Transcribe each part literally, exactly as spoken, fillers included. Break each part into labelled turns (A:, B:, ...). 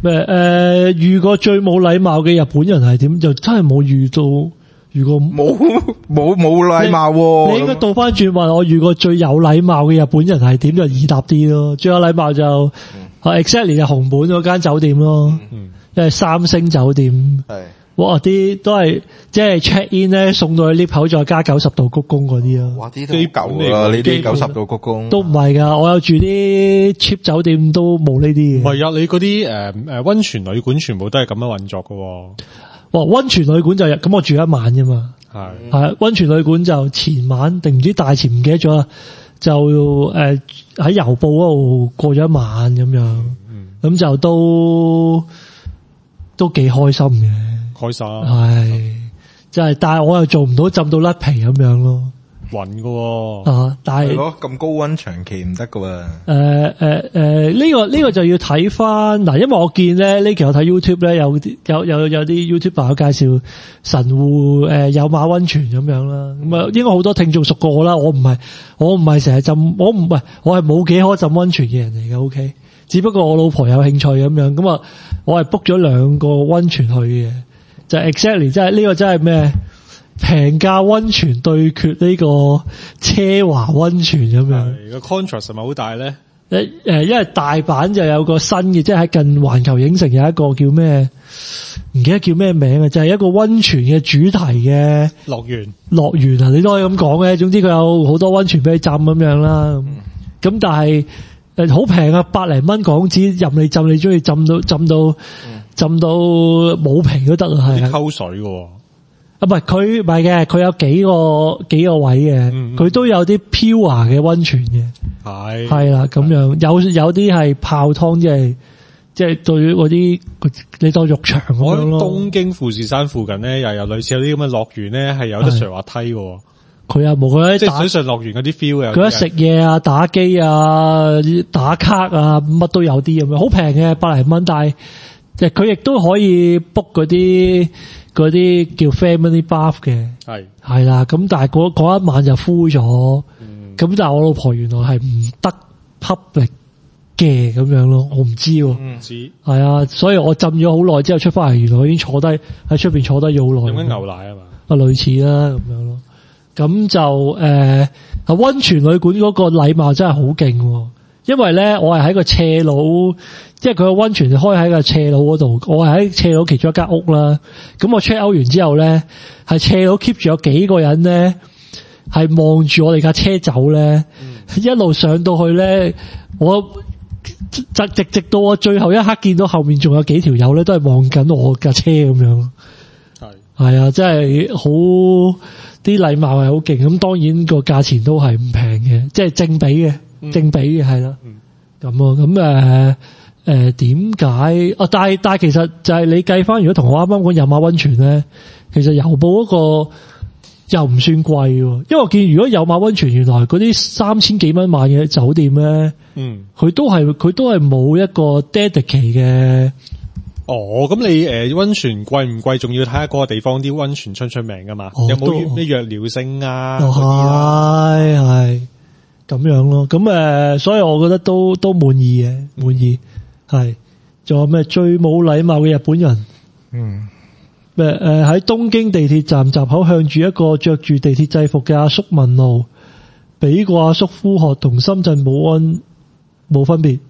A: 咩誒？遇過最冇禮貌嘅日本人係點？就真係冇遇到，遇過
B: 冇冇冇禮貌喎。
A: 你應該倒翻轉問我，遇過最有禮貌嘅日本人係點？就易答啲咯。最有禮貌就係 exactly 就紅本嗰間酒店咯，因為三星酒店係。哇！啲都係即係 check in 咧，送到去 lift 口再加九十度鞠躬嗰啲啊！
B: 哇！啲都舊啦，呢啲九十度鞠躬
A: 都唔係噶，我有住啲 cheap 酒店都冇呢啲嘅。
C: 唔係啊，你嗰啲誒誒溫泉旅館全部都係咁樣運作噶。
A: 哇！溫泉旅館就咁，我住一晚啫嘛。係係溫泉旅館就前晚定唔知大前唔記得咗啦，就誒喺郵報嗰度過咗一晚咁樣，咁、嗯、就都都幾開心嘅。
C: 開心
A: 係，即係，但係我又做唔到浸到甩皮咁樣咯，
C: 暈噶，
A: 啊，但係
B: 咁高溫長期唔得噶喎。誒
A: 誒誒，呢個呢個就要睇翻嗱，因為我見咧呢期我睇 YouTube 咧有啲有有有啲 YouTuber 有介紹神戶誒有馬溫泉咁樣啦，咁啊應該好多聽眾熟過我啦，我唔係我唔係成日浸，我唔係我係冇幾可浸溫泉嘅人嚟嘅 ，OK， 只不過我老婆有興趣咁樣，咁啊我係 book 咗兩個溫泉去嘅。就 exactly 即係呢個真係咩平價溫泉對決呢個奢華溫泉咁樣，
C: 個 contrast 係咪好大咧？
A: 誒誒，因為大阪就有個新嘅，即係喺近環球影城有一個叫咩唔記得叫咩名啊，就係、是、一個溫泉嘅主題嘅
C: 樂園
A: 樂園啊，你都可以咁講嘅。總之佢有好多溫泉俾你浸咁樣啦。咁、嗯、但係誒好平啊，百零蚊港紙任你浸，你中意浸到浸到。嗯浸到冇皮都得啊，係啊，
C: 溝水嘅，
A: 啊唔係佢唔係嘅，佢有幾個幾個位嘅，佢、嗯、都有啲 pure 嘅溫泉嘅，係係啦咁樣，有有啲係泡湯，即係即係對嗰啲你當浴場咁樣咯。
C: 東京富士山附近咧，又有類似有啲咁嘅樂園咧，係有得上滑梯嘅。
A: 佢又冇佢
C: 即係水上樂園嗰啲 feel 嘅。
A: 佢一食嘢啊、打機啊、打卡啊，乜都有啲咁樣，好平嘅百零蚊，但係。即係佢亦都可以 book 嗰啲嗰啲叫 family bath 嘅，係係啦，咁但係嗰嗰一晚就 full 咗，咁、嗯、但係我老婆原來係唔得 public 嘅咁樣咯，我唔知喎，唔知係啊，所以我浸咗好耐之後出翻嚟，原來我已經坐低喺出邊坐低咗好耐。飲緊牛奶啊嘛，啊類似啦咁樣咯，咁就誒啊溫泉旅館嗰個禮貌真係好勁，因為咧我係喺個斜路。即係佢個溫泉就開喺個斜路嗰度，我係喺斜路其中一間屋啦。咁我 check out 完之後咧，係斜路 keep 住有幾個人咧，係望住我哋架車走咧、嗯，一路上到去咧，我直直直到我最後一刻見到後面仲有幾條友咧，都係望緊我架車咁樣。係係啊，真係好啲禮貌係好勁。咁當然個價錢都係唔平嘅，即係正比嘅、嗯，正比嘅係啦。咁啊，咁誒。誒，點解？啊，但係但係其實就係你計翻，如果同我啱啱講有馬溫泉咧，其實郵報嗰個又唔算貴，因為我見如果有馬溫泉，原來嗰啲三千幾蚊晚嘅酒店咧，嗯，佢都係佢都係冇一個 dedicate 嘅。
C: 哦，咁你誒溫泉貴唔貴？仲要睇下嗰個地方啲溫泉出唔出名噶嘛？哦、有冇咩藥療性啊？
A: 係係咁樣咯。咁誒，所以我覺得都都滿意嘅，滿意。係，仲有咩最冇禮貌嘅日本人？嗯，咩誒喺東京地鐵站閘口向住一個着住地鐵制服嘅阿叔問路，俾個阿叔呼喝，同深圳保安冇分別。誒、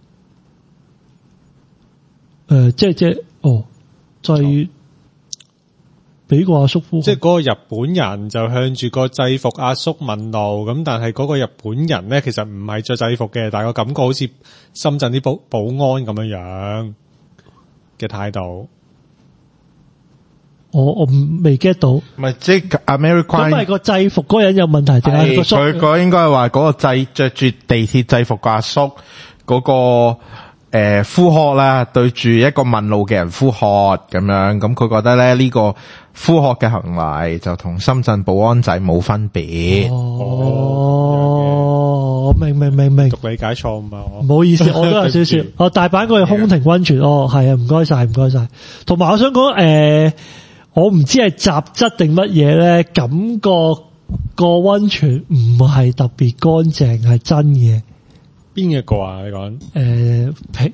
A: 呃，即係即係，哦，就係俾個阿叔呼喝，
C: 即係嗰個日本人就向住個制服阿叔問路，咁但係嗰個日本人咧，其實唔係着制服嘅，但係個感覺好似深圳啲保保安咁樣樣嘅態度。我我未 get 到，
B: 唔係即係 American
A: 咁係個制服嗰人有問題定係個叔？
B: 佢個應該係話嗰個制着住地鐵制服個阿叔嗰個。誒、呃，呼喝啦，對住一個問路嘅人呼喝咁樣，咁佢覺得咧呢個呼喝嘅行為就同深圳保安仔冇分別。
A: 哦，明明明明，
C: 讀理解錯誤啊！
A: 唔好意思，我都有少少。哦，大阪嗰個空庭溫泉，哦係啊，唔該晒，唔該晒。同埋我想講，誒、呃，我唔知係雜質定乜嘢咧，感覺個溫泉唔係特別乾淨，係真嘅。
C: 邊一個啊？你講誒，
A: 平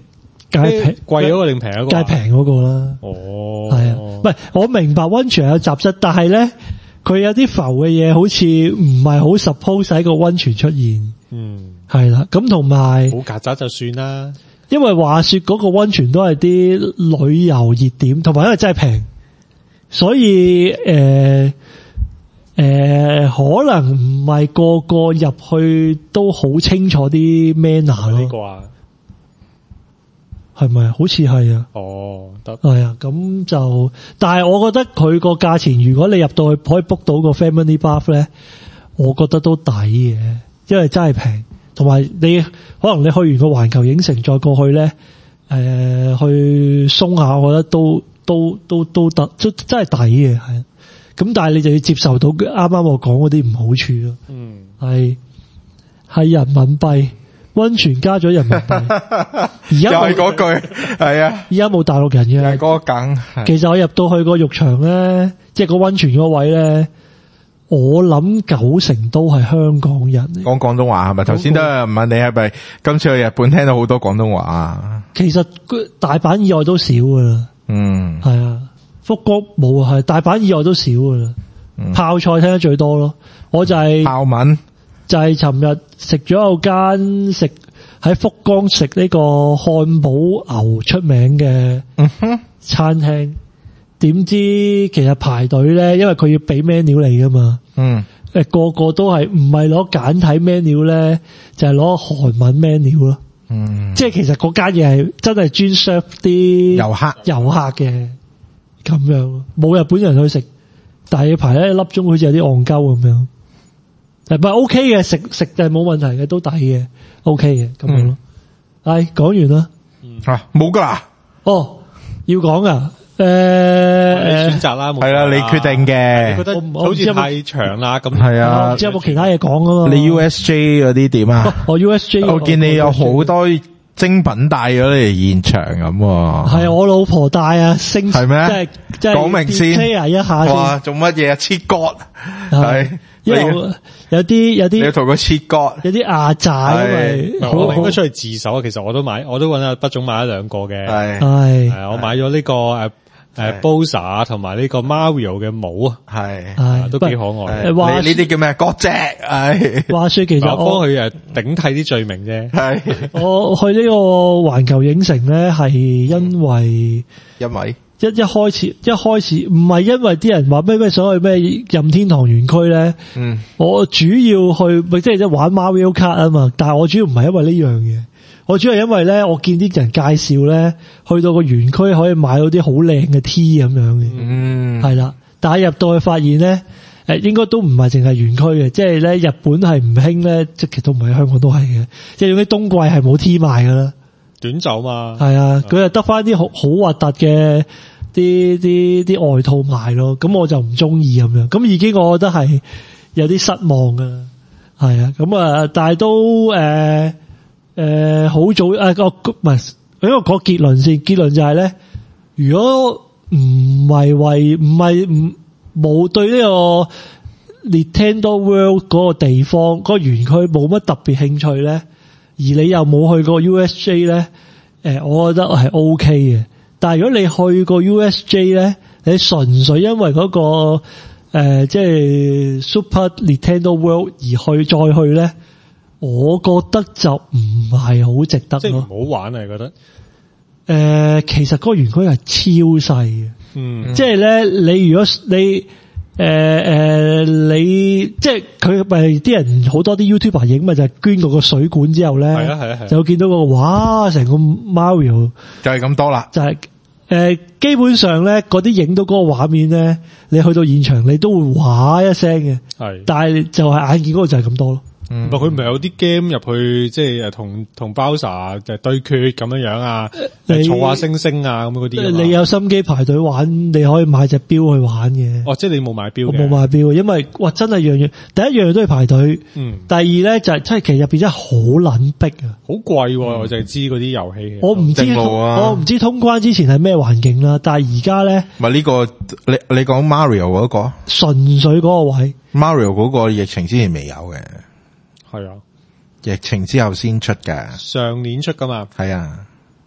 A: 梗係平
C: 貴嗰個定平嗰個？
A: 梗係平嗰個啦。
C: 哦，
A: 係啊，唔係我明白溫泉有雜質，但係咧佢有啲浮嘅嘢，好似唔係好 suppose 喺個溫泉出現。
C: 嗯，
A: 係啦，咁同埋
C: 冇曱甴就算啦。
A: 因為話說嗰個溫泉都係啲旅遊熱點，同埋因為真係平，所以誒誒、呃呃、可能唔係個個入去都好清楚啲 manner 咯。
C: 呢個啊，
A: 係咪啊？好似係啊。
C: 哦，得
A: 係啊，咁就，但係我覺得佢個價錢，如果你入到去可以 book 到個 family bath 咧，我覺得都抵嘅，因為真係平。同埋你可能你去完個環球影城再過去咧，誒、呃、去鬆下，我覺得都都都都得，真真係抵嘅，係。咁但係你就要接受到啱啱我講嗰啲唔好處咯。
C: 嗯，係
A: 係人民幣，溫泉加咗人民幣，而
B: 又
A: 家
B: 係嗰句，係啊，
A: 而家冇大陸人嘅。
B: 又係嗰個梗。
A: 其實我入到去個浴場咧，即係個溫泉嗰位咧。我諗九成都係香港人嚟。
B: 講廣東話係咪？頭先都有人問你係咪今次去日本聽到好多廣東話啊？
A: 其實大阪以外都少噶啦。嗯，係啊，福岡冇啊，係大阪以外都少噶啦。嗯、泡菜聽得最多咯。我就係、是、
B: 泡文，就係
A: 尋日食咗有間食喺福岡食呢個漢堡牛出名嘅餐廳。點知其實排隊咧，因為佢要俾 menu 你噶嘛。嗯。誒，個個都係唔係攞簡體 menu 咧，就係攞韓文 menu 咯。嗯。即係其實嗰間嘢係真係專 serve 啲
B: 遊客
A: 遊客嘅咁樣，冇日本人去食，但係要排一粒鐘，好似有啲戇鳩咁樣。誒，唔係 OK 嘅，食食就係冇問題嘅，都抵嘅 ，OK 嘅咁樣咯。係講完啦。
B: 啊，冇噶啦。
A: 哦，要講啊。誒、
C: 呃，你選擇啦，
B: 係啦，你決定嘅。
C: 你覺得好似太長啦，咁
B: 係啊，
A: 唔知有冇其他嘢講啊嘛？
B: 你 U S J 嗰啲點啊？
A: 我 U S J，
B: 我見你有好多精品帶咗嚟現場咁。
A: 係啊，我老婆帶啊，升
B: 係咩？
A: 即係即係
B: 講明先，
C: 啊
A: 一下先。
B: 哇，做乜嘢啊？切割係。
A: 因為有有啲有啲，
B: 你要同佢切割，
A: 有啲壓榨，因為
C: 我應該出去自首啊。其實我都買，我都揾阿畢總買咗兩個嘅。
B: 係
C: 係，我買咗呢個誒誒 Bowser 同埋呢個 Mario 嘅帽啊，
B: 係
C: 都幾可愛。
B: 你呢啲叫咩？割席係。
A: 話說其實
C: 我幫佢誒頂替啲罪名啫。係
A: 我去呢個環球影城咧，係因為
B: 因為。
A: 一一開始一開始唔係因為啲人話咩咩想去咩任天堂園區咧，嗯，我主要去咪即係即係玩 Mario Kart 啊嘛，但係我主要唔係因為呢樣嘢，我主要係因為咧我見啲人介紹咧，去到個園區可以買到啲好靚嘅 T 咁樣嘅，嗯，係啦，但係入到去發現咧，誒應該都唔係淨係園區嘅，即係咧日本係唔興咧，即係其實都唔係香港都係嘅，即係總之冬季係冇 T 賣噶啦，
C: 短袖嘛，
A: 係啊，佢係得翻啲好好核突嘅。啲啲啲外套賣咯，咁我就唔中意咁樣，咁已經我覺得係有啲失望噶啦，係啊，咁啊，但係都誒誒好早誒個唔係，因為講結論先，結論就係咧，如果唔係為唔係唔冇對呢個 Nintendo World 嗰個地方嗰個園區冇乜特別興趣咧，而你又冇去過 U S J 咧，誒，我覺得係 OK 嘅。但係如果你去過 U S J 咧，你純粹因為嗰、那個誒、呃、即係 Super Nintendo World 而去再去咧，我覺得就唔係好值得咯。
C: 即係唔好玩啊！你覺得？誒、
A: 呃，其實嗰個園區係超細嘅，嗯，即係咧，你如果你誒誒、呃，你即係佢咪啲人好多啲 YouTuber 影咪就係捐嗰個水管之後咧，係啊係啊係，就見到、那個哇，成個 Mario
B: 就係咁多啦，
A: 就係、是。誒、呃，基本上咧，嗰啲影到嗰個畫面咧，你去到現場你都會嘩一聲嘅，係，但係就係眼見嗰個就係咁多咯。
C: 唔係佢唔係有啲 game 入去，即係誒同同 Bowser 就對決咁樣樣啊，儲下星星啊咁嗰啲。
A: 你有心機排隊玩，你可以買隻錶去玩嘅。
C: 哦，即係你冇買錶嘅。
A: 我冇買錶，因為哇，真係樣樣，第一樣都係排隊。嗯。第二咧就係、是，即係其實入邊真係好撚逼啊，
C: 好貴。我就係知嗰啲遊戲。
A: 我唔知，啊、我唔知通關之前係咩環境啦，但係而家咧。
B: 咪呢、這個，你你講 Mario 嗰、那個？
A: 純粹嗰個位。
B: Mario 嗰個疫情之前未有嘅。
C: 係啊，
B: 疫情之後先出嘅，
C: 上年出噶嘛？
B: 係啊，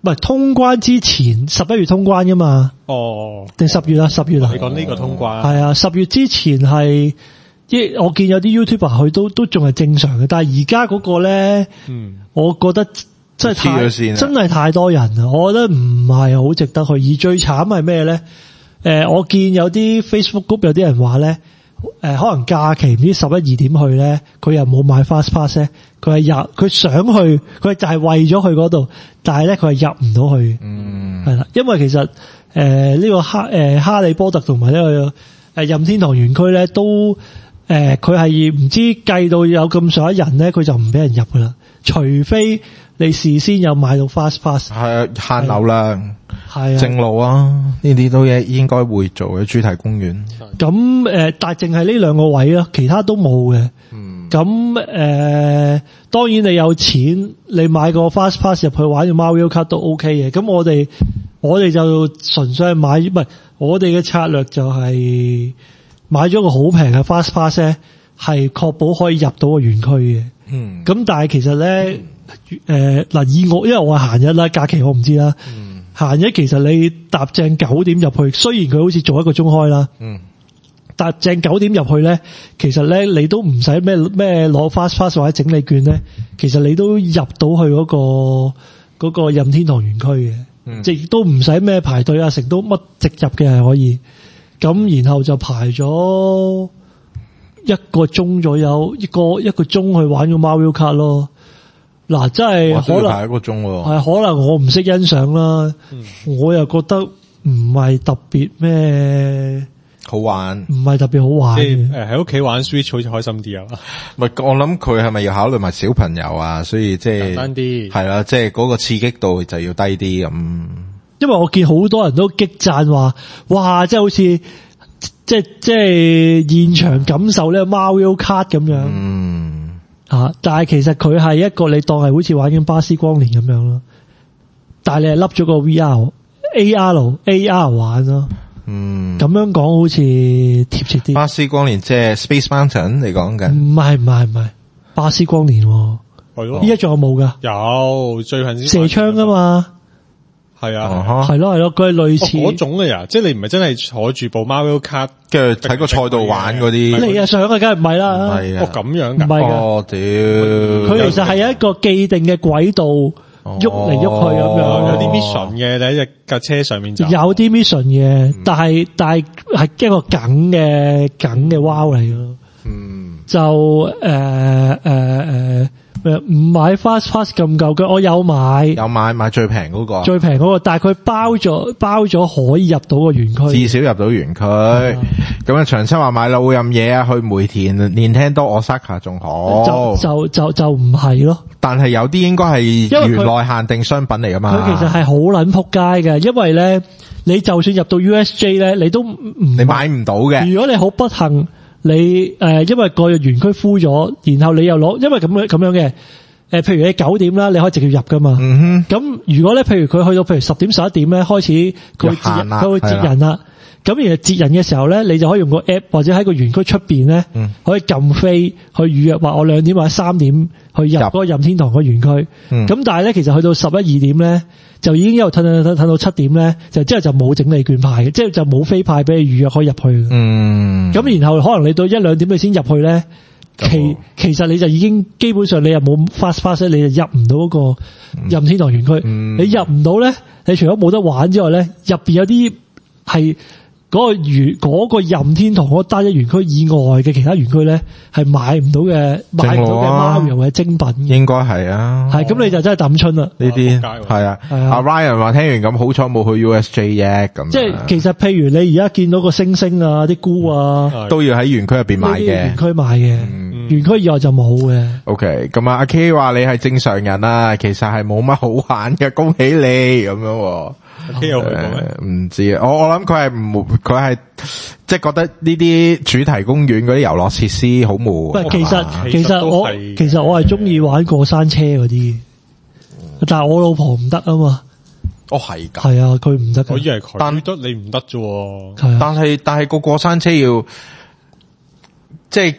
A: 唔係通關之前十一月通關噶嘛？
C: 哦，
A: 定十月啊？十月啊？
C: 你講呢個通關
A: 係啊，十月之前係，即我見有啲 YouTuber 佢都都仲係正常嘅，但係而家嗰個咧，
C: 嗯，
A: 我覺得真係太
B: 黐咗線啊
A: 真係太多人啦，我覺得唔係好值得去。而最慘係咩咧？誒、呃，我見有啲 Facebook group 有啲人話咧。誒、呃，可能假期唔知十一二點去咧，佢又冇買 fast pass 咧，佢係入，佢想去，佢就係為咗去嗰度，但係咧佢係入唔到去，
B: 嗯，
A: 係啦，因為其實誒呢、呃這個哈誒、呃、哈利波特同埋呢個誒任天堂園區咧都誒佢係唔知計到有咁上下人咧，佢就唔俾人入噶啦，除非你事先有買到 fast pass，
B: 係限流啦，
A: 係啊，
B: 正路啊，呢啲都應應該會做嘅主題公園。
A: 咁誒、呃，但係淨係呢兩個位咯，其他都冇嘅。
B: 嗯，
A: 咁誒、呃，當然你有錢，你買個 fast pass 入去玩個 Mario Kart 都 OK 嘅。咁我哋我哋就純粹係買，唔係我哋嘅策略就係買咗個好平嘅 fast pass 咧，係確保可以入到個園區嘅。
B: 嗯，
A: 咁但係其實咧，誒嗱、呃，以我因為我係閒日啦，假期我唔知啦。
B: 嗯，
A: 閒日其實你搭正九點入去，雖然佢好似做一個鐘開啦。
B: 嗯。
A: 搭正九點入去咧，其實咧你都唔使咩咩攞 fast pass 或者整理券咧，其實你都入到去嗰、嗰個嗰、嗰個任天堂園區嘅，
B: 嗯、
A: 即係都唔使咩排隊啊，成都乜直入嘅係可以。咁然後就排咗一個鐘左右，一個一個鐘去玩個 Mario Kart 咯。嗱，真係可能
B: 排一個鐘喎，
A: 係可能我唔識欣賞啦，嗯、我又覺得唔係特別咩。
B: 好玩，
A: 唔係特別好玩。
C: 即係誒喺屋企玩 Switch 好似開心啲啊！
B: 唔係我諗佢係咪要考慮埋小朋友啊？所以即係
C: 簡單啲，
B: 係啦，即係嗰個刺激度就要低啲咁。
A: 因為我見好多人都激讚話，哇！即係好似即係即係現場感受呢個 Mario Kart 咁樣。
B: 嗯，
A: 啊！但係其實佢係一個你當係好似玩緊巴斯光年咁樣咯。但係你係笠咗個 V R、A R、A R 玩咯。
B: 嗯，
A: 咁樣講好似貼切啲。
B: 巴斯光年即係 Space Mountain 你講嘅？
A: 唔係唔係唔係，巴斯光年係咯。依家仲有冇噶？
C: 有，最近先
A: 射槍噶嘛？
C: 係啊，
A: 係咯係咯，佢係類似
C: 嗰種嘅呀，即係你唔係真係坐住部 Mario Kart，
B: 跟住喺個賽道玩嗰啲。
A: 你啊上啊，梗係唔係啦。
B: 係啊，
C: 哦咁樣噶，
A: 唔係噶。
B: 哦屌，
A: 佢其實係一個既定嘅軌道。喐嚟喐去咁樣，
C: 有啲 mission 嘅，你喺隻架車上面就
A: 有啲 mission 嘅，嗯、但係但係係一個梗嘅梗嘅 wow 嚟咯。嗯，就誒誒誒唔買 fast pass 咁舊嘅，我有買，
B: 有買買最平嗰個，
A: 最平嗰個，但係佢包咗包咗可以入到個園區，
B: 至少入到園區。咁啊，長青話買老任嘢啊，去梅田練聽多 Osaka 仲好，
A: 就就就就唔係咯。
B: 但係有啲應該係園內限定商品嚟噶嘛。
A: 佢其實係好撚撲街嘅，因為咧，你就算入到 U S J 咧，你都唔
B: 你買唔到嘅。如
A: 果你好不幸。你誒、呃，因為個園區敷咗，然後你又攞，因為咁樣咁樣嘅，誒、呃，譬如你九點啦，你可以直接入噶嘛。嗯哼。咁如果咧，譬如佢去到譬如十點十一點咧，開始佢會截人，佢會截人啦。咁然後截人嘅時候咧，你就可以用個 app 或者喺個園區出邊咧，嗯、可以撳飛去預約，話我兩點或者三點去入嗰個任天堂個園區。咁、嗯、但係咧，其實去到十一二點咧，就已經一路褪褪褪褪到七點咧，就之後就冇整理券派嘅，即係就冇飛派俾你預約可以入去。嗯。咁然後可能你到一兩點你先入去咧，其其實你就已經基本上你又冇 fast pass，你就入唔到嗰個任天堂園區。嗯、你入唔到咧，你除咗冇得玩之外咧，入邊有啲係。嗰個園嗰個任天堂嗰單一園區以外嘅其他園區咧，係買唔到嘅，買唔到嘅 Mario 嘅精品。
B: 應該係啊，係
A: 咁你就真係抌春啦。呢啲
B: 係啊，阿 Ryan 話聽完咁好彩冇去 U S J 啫，咁
A: 即係其實譬如你而家見到個星星啊、啲菇啊，
B: 都要喺園區入邊買嘅，
A: 園區買嘅，園區以外就冇嘅。
B: OK，咁啊，阿 K 話你係正常人啊，其實係冇乜好玩嘅，恭喜你咁樣。
C: K 有去過咩？
B: 唔知啊，我我諗佢係唔佢係即係覺得呢啲主題公園嗰啲遊樂設施好悶。
A: 唔係，其實其實我其實我係中意玩過山車嗰啲，但係我老婆唔得啊嘛。
B: 哦，係噶，
A: 係啊，佢唔得。
C: 我以為佢
B: 但
C: 得你唔得啫。
A: 係啊，
B: 但係但係個過山車要即係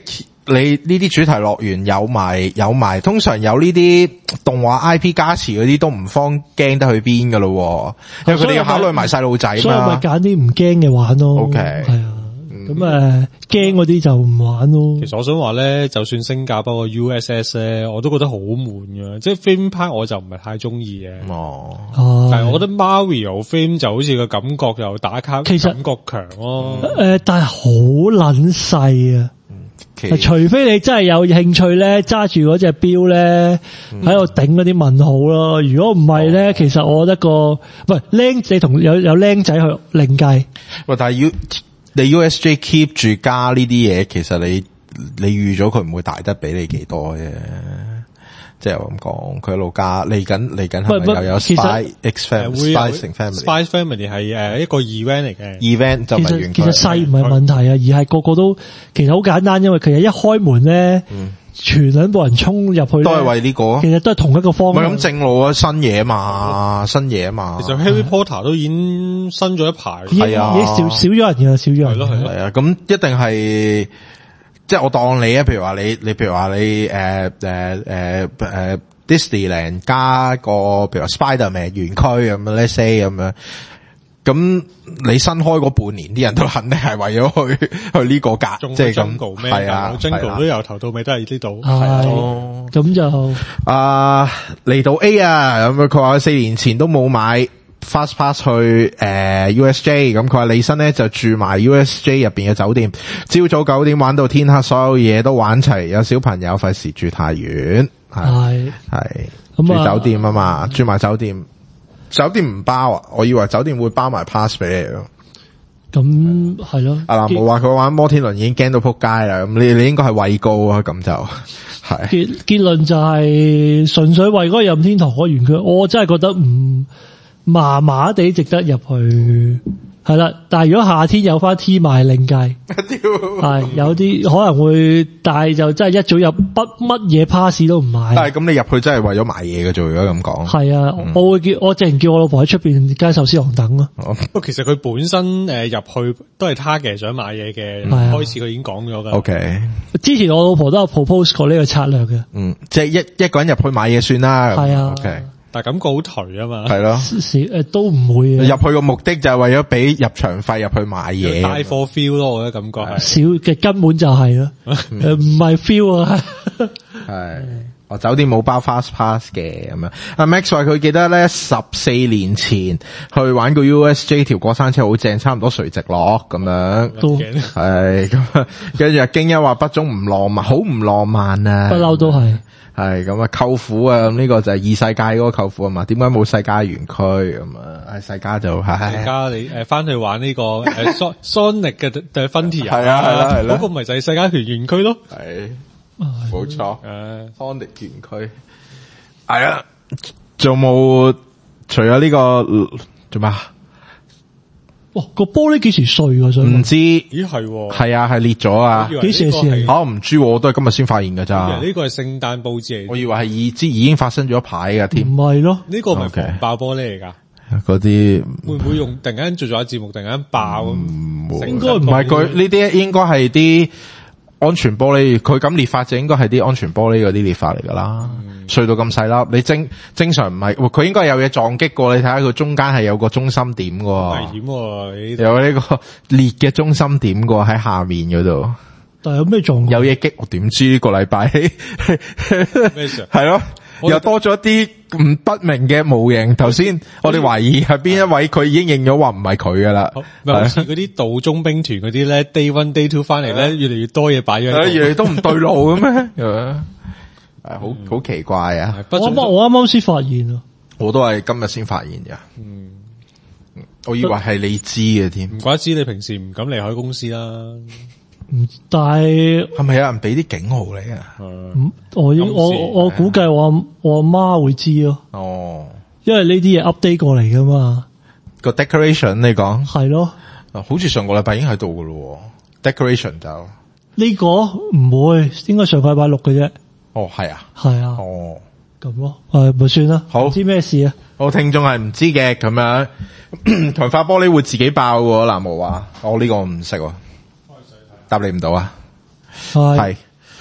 B: 你呢啲主題樂園有埋有埋，通常有呢啲動畫 I P 加持嗰啲都唔方驚得去邊噶咯，因為佢哋要考慮埋細路仔嘛。
A: 所以咪揀啲唔驚嘅玩咯。
B: OK，
A: 係啊。咁誒驚嗰啲就唔玩咯。
C: 其實我想話咧，就算新加坡個 U S S 咧，我都覺得好悶嘅。即係 theme park 我就唔係太中意嘅。
B: 哦，
C: 但係我覺得 Mario theme 就好似個感覺又打卡，
A: 其實
C: 感覺強咯。
A: 誒、呃，但係好撚細啊！除非你真係有興趣咧，揸住嗰隻錶咧喺度頂嗰啲問號咯。如果唔係咧，其實我覺得個喂僆仔同有有僆仔去另計。
B: 喂，但係要你 U S J keep 住加呢啲嘢，其實你你預咗佢唔會大得俾你幾多嘅。即係我咁講，佢一路加嚟緊嚟緊係咪又有 Spy X Family？Spy
C: Family？Spy Family 係誒一個 event 嚟嘅
B: event 就唔係
A: 其實其實細唔係問題啊，而係個個都其實好簡單，因為其實一開門咧，嗯、全兩部人衝入去都
B: 係為呢、這個，
A: 其實都係同一個方向。
B: 唔係咁正路啊，新嘢嘛，新嘢嘛。
C: 其實 Harry Potter 都已經新咗一排，
B: 係啊，
A: 已經少少咗人嘅，少咗人。
C: 係咯係咯，
B: 係啊，咁一定係。即係我當你啊，譬如話你，你譬如話你誒誒誒誒 Disneyland 加個譬如話 Spiderman 園區咁樣 let's say 咁樣，咁你新開嗰半年啲人都肯定係為咗去去呢個格，即係咁係啊
C: Jungle 都由頭到尾都係呢度，
A: 係咁就
B: 啊嚟到 A 啊，咁佢話佢四年前都冇買。Fast Pass 去誒、呃、U S J， 咁佢話李生咧就住埋 U S J 入邊嘅酒店，朝早九點玩到天黑，所有嘢都玩齊，有小朋友費事住太遠，係係住酒店啊嘛，住埋酒店，酒店唔包啊，我以為酒店會包埋 pass 俾你咯。
A: 咁係咯，
B: 阿南冇話佢玩摩天輪已經驚到撲街啦，咁你你應該係畏高啊，咁就係
A: 結結論就係純粹為嗰個任天堂個園區，我真係覺得唔。麻麻地值得入去，係啦。但係如果夏天有翻 T 賣另計，係有啲可能會，但係就真係一早入不乜嘢 pass 都唔買。
B: 但係咁你入去真係為咗買嘢嘅啫，如果咁講。
A: 係啊，
B: 嗯、
A: 我會叫我淨叫我老婆喺出邊街壽司行等咯。
C: 不過其實佢本身誒入去都係 target 想買嘢嘅，
A: 啊、
C: 開始佢已經講咗噶。
B: O K，
A: 之前我老婆都有 propose 過呢個策略嘅。
B: 嗯，即係一一個人入去買嘢算啦。
A: 係啊。
B: O K。
C: 但係感覺好頹啊嘛，
B: 係咯，
A: 誒都唔會嘅。
B: 入去個目的就係為咗俾入場費入去買嘢，
C: 帶貨 feel 咯，我覺得感覺係
A: 少嘅根本就係咯，誒唔係 feel 啊，
B: 係我酒店冇包 fast pass 嘅咁樣。阿 Max 話佢記得咧十四年前去玩個 U S J 條過山車好正，差唔多垂直落咁樣，
A: 都
B: 係咁。跟住阿京一話北中唔浪漫，好唔浪漫啊，
A: 不嬲都係。
B: 係咁啊，舅父啊，咁呢個就係異世界嗰個舅父啊嘛？點解冇世界園區咁啊？喺世界就係
C: 世界你誒翻去玩呢個誒 Sonic 嘅嘅 Frontier
B: 係啊係啦係啦，
C: 嗰個咪就係世界園區咯，
B: 係冇錯
C: 誒
B: Sonic 園區係啊，仲冇除咗呢個做咩？
A: 哇！個玻璃幾時碎㗎？所以
B: 唔知
C: 咦係
B: 係啊係裂咗啊！
A: 幾時嘅事？
B: 我唔知，我都係今日先發現㗎咋。
C: 呢個係聖誕佈置嚟，
B: 我以為係已知已經發生咗一排㗎添。
A: 唔係咯，
C: 呢個唔係防爆玻璃嚟㗎。
B: 嗰啲
C: 會唔會用突然間做咗一節目，突然間爆？
B: 唔會，
A: 應該
B: 唔係佢呢啲應該係啲安全玻璃。佢咁裂法就應該係啲安全玻璃嗰啲裂法嚟㗎啦。碎到咁細粒，你正正常唔係，佢應該有嘢撞擊過。你睇下佢中間係有個中心點㗎，
C: 危險喎！
B: 有呢個裂嘅中心點㗎喺下面嗰度。
A: 但係有咩撞？
B: 有嘢擊，我點知呢個禮拜
C: 咩事？
B: 係咯，又多咗啲唔不明嘅模型。頭先我哋懷疑係邊一位，佢已經認咗話唔係佢㗎啦。
C: 咪好似嗰啲道中兵團嗰啲咧 ，day one day two 翻嚟咧，越嚟越多嘢擺咗喺度，
B: 越嚟越都唔對路嘅咩？係好好奇怪啊！
A: 我啱我啱啱先發現啊，
B: 我都係今日先發現嘅。嗯，我以為係你知嘅添。
C: 唔怪之你平時唔敢離開公司啦。
A: 唔，但係
B: 係咪有人俾啲警號你啊？
A: 嗯，我應我我估計我我阿媽會知咯。
B: 哦，因
A: 為呢啲嘢 update 過嚟噶嘛。
B: 個 decoration 你講
A: 係咯，
B: 好似上個禮拜已經喺度噶咯。decoration 就
A: 呢個唔會，應該上個禮拜六嘅啫。
B: 哦，係啊，
A: 係啊，
B: 哦，
A: 咁咯，誒，咪算啦，
B: 好，
A: 唔知咩事啊？
B: 我聽眾係唔知嘅，咁樣強化玻璃會自己爆嘅，南無話，我呢個唔識，答你唔到啊，係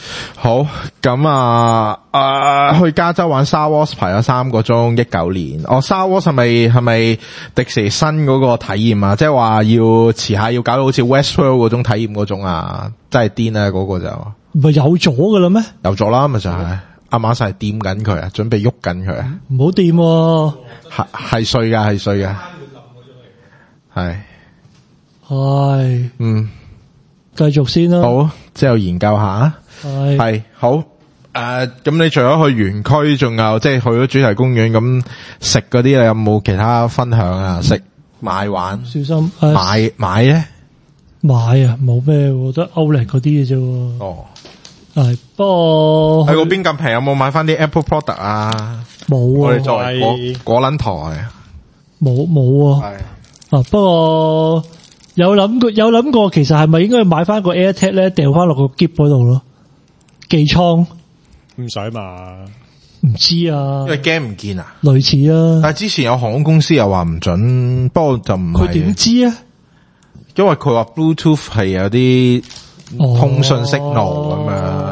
B: 好，咁啊，誒，去加州玩 Star Wars 排咗三個鐘，一九年。哦 ，Star Wars 係咪係咪迪士尼新嗰個體驗啊？即係話要遲下要搞到好似 Westworld 嗰種體驗嗰種啊，真係癲啊！嗰、嗰個就
A: 唔係有咗噶啦咩？
B: 有咗啦，咪就係啱啱晒掂緊佢啊，準備喐緊佢啊，
A: 唔好掂喎，
B: 係係碎噶，係碎噶，係，
A: 係，
B: 嗯，
A: 繼續先啦。
B: 好，之後研究下。
A: 係
B: 係好誒，咁、呃、你除咗去園區，仲有即係去咗主題公園咁食嗰啲，你有冇其他分享啊？食買玩
A: 小心誒
B: 買買咧？
A: 買啊，冇咩，我覺得歐力嗰啲嘅啫。
B: 哦，
A: 係，不過
B: 喺嗰邊咁平，有冇買翻啲 Apple product 啊？
A: 冇
B: 我哋
A: 啊，
B: 作為果果撚台，
A: 冇冇啊。
B: 係
A: 啊，不過有諗過，有諗過，其實係咪應該買翻個 AirTag 咧，掉翻落個箧嗰度咯？寄倉
C: 唔使嘛？
A: 唔知啊，
B: 因為驚唔見啊。
A: 類似啊。
B: 但係之前有航空公司又話唔准，不過就唔係。
A: 佢點知啊？
B: 因為佢話 Bluetooth 係有啲通訊 signal 咁樣。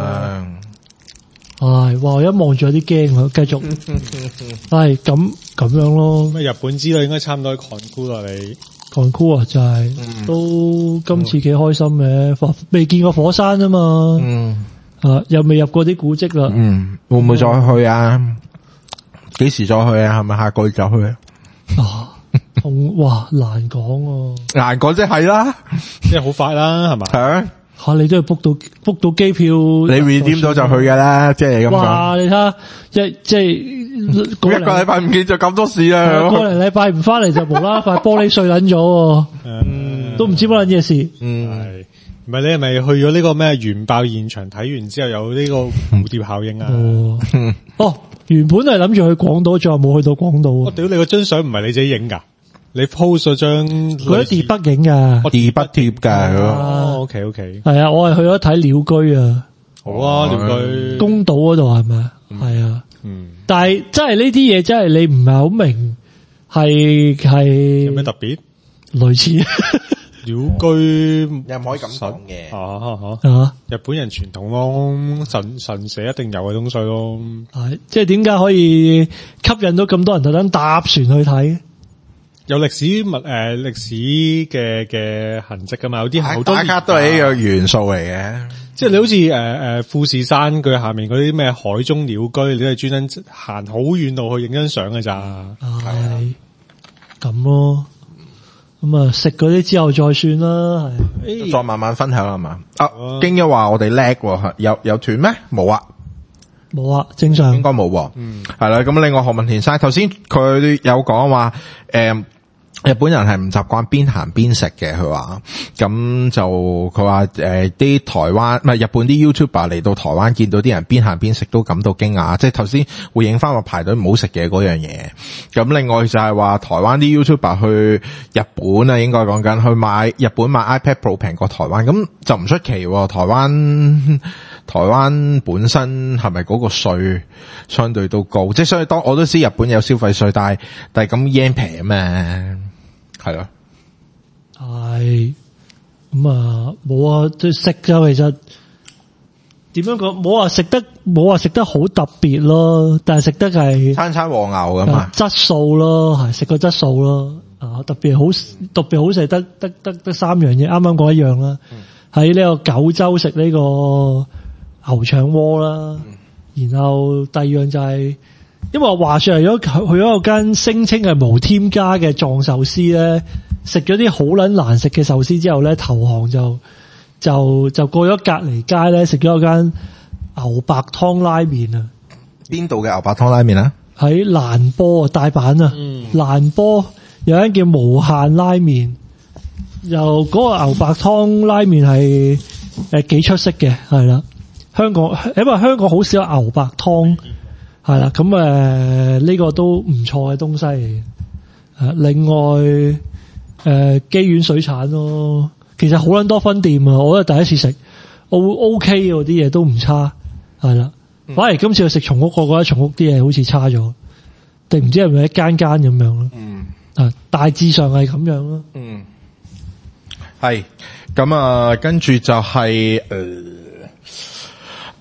A: 唉，哇！我一望住有啲驚啊，繼續。係咁咁樣咯。
C: 咩日本之類應該差唔多 conclude 啦，你
A: 講 cool 啊，就係、
B: 嗯、
A: 都今次幾開心嘅，未見過火山啊嘛。
B: 嗯。
A: 啊，又未入過啲古蹟啦。
B: 嗯，會唔會再去啊？幾時再去啊？係咪下個月就去啊？
A: 啊，痛哇，難講啊。
B: 難講即係啦，
C: 即係好快啦，係嘛？
B: 係啊，
A: 吓你都係 book 到 book 到機票，
B: 你 redeem 到就去噶啦，即係咁講。
A: 哇，你睇下，即即係
B: 一個禮拜唔見就咁多事啦，
A: 個零禮拜唔翻嚟就無啦啦塊玻璃碎撚咗，
C: 嗯，
A: 都唔知乜撚嘢事。
B: 嗯，
C: 係。唔係你係咪去咗呢個咩原爆現場睇完之後有呢個蝴蝶效應啊？
A: 哦，哦，原本係諗住去廣島，最後冇去到廣島。
C: 我屌你個張相唔係你自己影噶，你 post 咗張
A: 佢喺地北影噶，
B: 地北貼噶。
C: 哦，OK OK，
A: 係啊，我係去咗睇鳥居啊。
C: 好啊，鳥居
A: 宮島嗰度係咪？係啊，
C: 嗯，
A: 但係真係呢啲嘢真係你唔係好明，係係
C: 有咩特別？
A: 類似
C: 鳥居
B: 又唔可以咁講嘅。
C: 啊吓
A: 啊，
C: 日本人傳統咯，神神社一定有嘅東西咯。
A: 係即係點解可以吸引到咁多人特登搭船去睇？
C: 有歷史物誒歷史嘅嘅痕跡噶嘛？有啲係好多
B: 大家都係一樣元素嚟嘅。
C: 即係你好似誒誒富士山佢下面嗰啲咩海中鳥居，你都係專登行好遠路去影張相㗎咋？
A: 係咁咯。咁啊，食嗰啲之後再算啦，係
B: 再慢慢分享係嘛？啊，京一話我哋叻喎，有有斷咩？冇啊，
A: 冇啊，正常
B: 應該冇。嗯，係啦。咁另外何文田生頭先佢有講話，誒，日本人係唔習慣邊行邊食嘅，佢話咁就佢話誒啲台灣唔係日本啲 YouTuber 嚟到台灣見到啲人邊行邊食都感到驚訝，即係頭先會影翻話排隊唔好食嘅嗰樣嘢。咁另外就係話台灣啲 YouTuber 去日本啊，應該講緊去買日本買 iPad Pro 平過台灣，咁就唔出奇喎。台灣台灣本身係咪嗰個稅相對都高？即係所以當我都知日本有消費稅，但係但係咁 yen 平啊嘛。係咯，
A: 係咁啊，冇啊，即係食就其實點樣講，冇話食得冇話食得好特別咯，但係食得係
B: 餐餐和牛咁啊，
A: 質素咯，係食個質素咯，啊特別好特別好食得得得得三樣嘢，啱啱講一樣啦，喺呢、嗯、個九州食呢個牛腸鍋啦，嗯、然後第二樣就係、是。因為話說係咗去咗個間聲稱係無添加嘅藏壽司咧，食咗啲好撚難食嘅壽司之後咧，投降就就就過咗隔籬街咧，食咗間牛白湯拉麵啊！
B: 邊度嘅牛白湯拉麵啊？
A: 喺蘭波啊，大阪啊，蘭、嗯、波有間叫無限拉麵，又嗰個牛白湯拉麵係誒幾出色嘅，係啦。香港因為香港好少有牛白湯。係啦，咁誒呢個都唔錯嘅東西嚟嘅。誒，另外誒基苑水產咯，其實好撚多分店啊，我覺得第一次食 O O K 嘅啲嘢都唔差，係啦。反而今次去食松屋，我覺得松屋啲嘢好似差咗，定唔知係咪一間間咁樣咯？嗯，啊，大致上係咁樣咯。
B: 嗯，係咁啊，跟住就係、是、誒。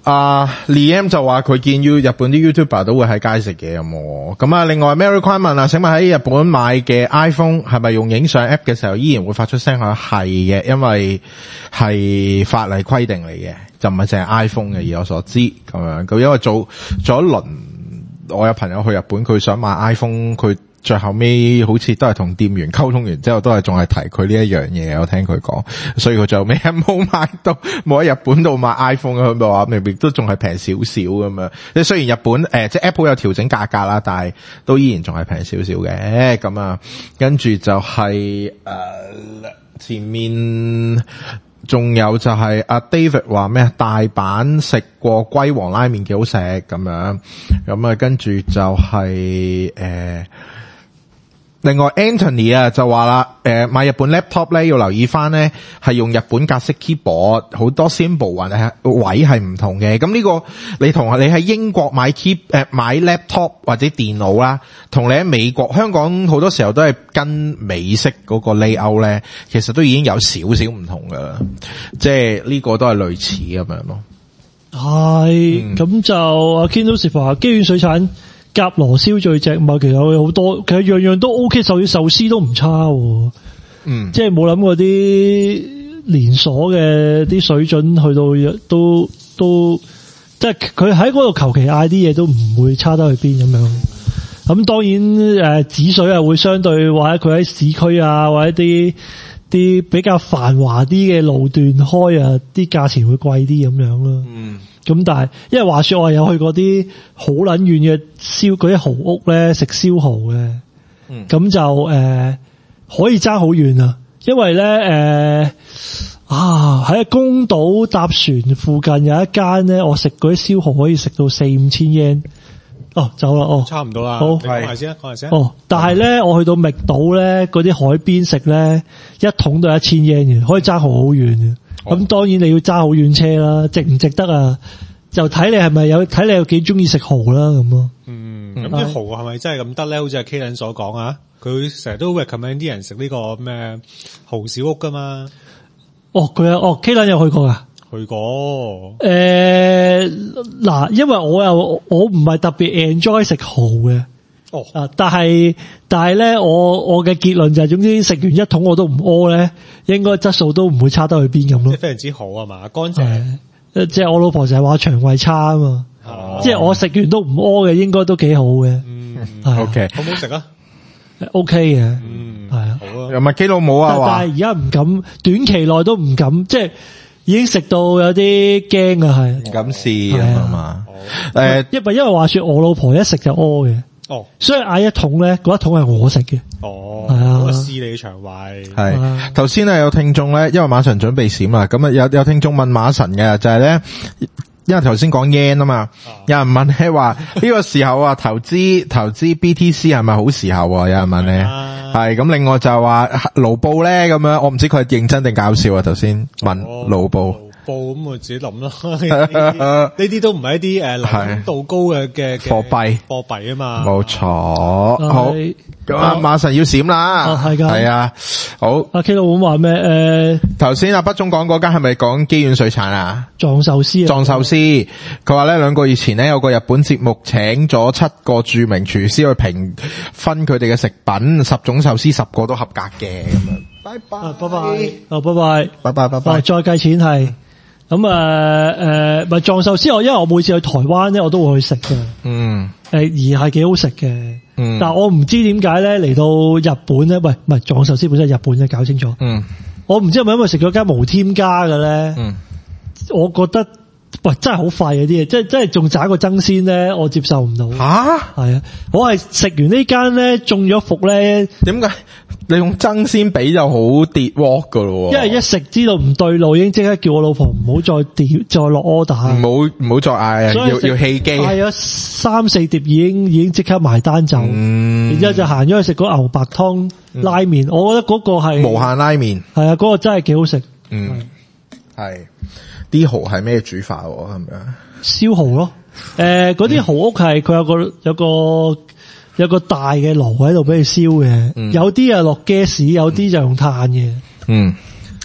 B: 啊 Liam 就話佢見要日本啲 YouTuber 都會喺街食嘢咁，咁啊另外 Mary Kwan 問啊，請問喺日本買嘅 iPhone 係咪用影相 app 嘅時候依然會發出聲響？係嘅，因為係法例規定嚟嘅，就唔係淨係 iPhone 嘅，以我所知咁樣。咁因為做做一輪，我有朋友去日本，佢想買 iPhone，佢最後尾好似都係同店員溝通完之後，都係仲係提佢呢一樣嘢。我聽佢講，所以佢最後尾冇買到，冇喺日本度買 iPhone。佢咪話明明都仲係平少少咁樣。即係雖然日本誒、呃，即係 Apple 有調整價格啦，但係都依然仲係平少少嘅。咁啊，跟住就係、是、誒、呃、前面。仲有就係阿 David 話咩啊？大阪食過龜王拉麵幾好食咁樣，咁啊跟住就係、是、誒、呃，另外 Anthony 啊就話啦，誒、呃、買日本 laptop 咧要留意翻咧，係用日本格式 keyboard， 好多 symbol 或者位係唔同嘅。咁呢個你同你喺英國買 key 誒、呃、買 laptop 或者電腦啦，同你喺美國、香港好多時候都係跟美式嗰個 layout 咧，其實都已經有少少唔同噶啦，即係呢個都係類似咁樣咯。
A: 係，咁、嗯、就阿 Kindle 話基軟水產夾螺燒最正，唔係其實有好多，其實樣樣都 OK， 壽壽司都唔差，嗯，即係冇諗過啲連鎖嘅啲水準去到都都，即係佢喺嗰度求其嗌啲嘢都唔會差得去邊咁樣。咁當然誒，止水啊會相對或者佢喺市區啊或者啲啲比較繁華啲嘅路段開啊，啲價錢會貴啲咁樣咯。嗯。咁但係，因為話說我有去過啲好撚遠嘅燒嗰啲豪屋咧，食燒蠔嘅，嗯，咁就誒、呃、可以爭好遠啊！因為咧誒、呃、啊喺宮島搭船附近有一間咧，我食嗰啲燒蠔可以食到四五千 yen。哦，走啦，哦，
C: 差唔多啦。
A: 好，
C: 講埋先，講埋先。
A: 哦，但係咧，我去到覓島咧，嗰啲海邊食咧，一桶都係一千 yen 嘅，可以爭好遠嘅。咁、哦、當然你要揸好遠車啦，值唔值得啊？就睇你係咪有睇你有幾中意食蠔啦咁咯。嗯，咁啲蠔係咪真係咁得咧？好似阿 Kalen 所講啊，佢成日都 recommend 啲人食呢個咩蠔小屋噶嘛。哦，佢啊，哦 Kalen 有去過噶？去過。誒、呃，嗱，因為我又我唔係特別 enjoy 食蠔嘅。哦，啊，但係但係咧，我我嘅結論就係，總之食完一桶我都唔屙咧，應該質素都唔會差得去邊咁咯。即係非常之好啊嘛，乾淨。即係我老婆就係話腸胃差啊嘛，哦、即係我食完都唔屙嘅，應該都幾好嘅。嗯 ，OK，好唔好食啊 ？OK 嘅，嗯，係啊，好啊。又咪基老母啊？但係而家唔敢，短期內都唔敢，即係已經食到有啲驚啊，係唔敢試啊嘛。誒，因為因為話說我老婆一食就屙嘅。哦，所以嗌一桶咧，嗰一桶係我食嘅。哦，係啊，試你嘅腸胃。係，頭先咧有聽眾咧，因為馬神準備閃啦，咁啊有有聽眾問馬神嘅，就係、是、咧，因為頭先講 yen 啊嘛，啊有人問你話呢個時候啊投資投資 B T C 係咪好時候？有人問你，係咁、啊、另外就係話盧布咧咁樣，我唔知佢係認真定搞笑啊。頭先問盧布。哦報咁我自己諗啦，呢啲都唔係一啲誒難度高嘅嘅貨幣貨幣啊嘛，冇錯。好，咁啊馬神要閃啦，係噶，係啊，好。阿 K 老闆話咩？誒，頭先阿北總講嗰間係咪講基軟水產啊？藏壽司，藏壽司。佢話咧兩個月前咧有個日本節目請咗七個著名廚師去評分佢哋嘅食品，十種壽司十個都合格嘅咁樣。拜拜，拜拜，哦，拜拜，拜拜，拜拜。再計錢係。咁啊誒，咪藏壽司我因為我每次去台灣咧，我都會去食嘅。嗯。誒，而係幾好食嘅。嗯。但係我唔知點解咧嚟到日本咧，喂，唔係藏壽司本身係日本嘅，搞清楚。嗯。我唔知係咪因為食咗間無添加嘅咧。嗯。我覺得喂真係好廢嗰啲嘢，即係真係仲渣過爭鮮咧，我接受唔到。吓？係啊，我係食完呢間咧中咗伏咧。點解？你用爭鮮比就好跌鑊噶咯，因為一食知道唔對路，已經即刻叫我老婆唔好再點再落 order，唔好唔好再嗌啊，要要棄機。嗌咗三四碟已經已經即刻埋單走，嗯、然之後就行咗去食嗰牛白湯拉麵，嗯、我覺得嗰個係無限拉麵，係啊，嗰、嗰個真係幾好食。嗯，係啲蠔係咩煮法係咪啊？燒蠔咯，誒、呃，嗰啲蠔屋係佢有個有個。有個大嘅爐喺度俾你燒嘅，嗯、有啲啊落 gas，有啲就用炭嘅。嗯，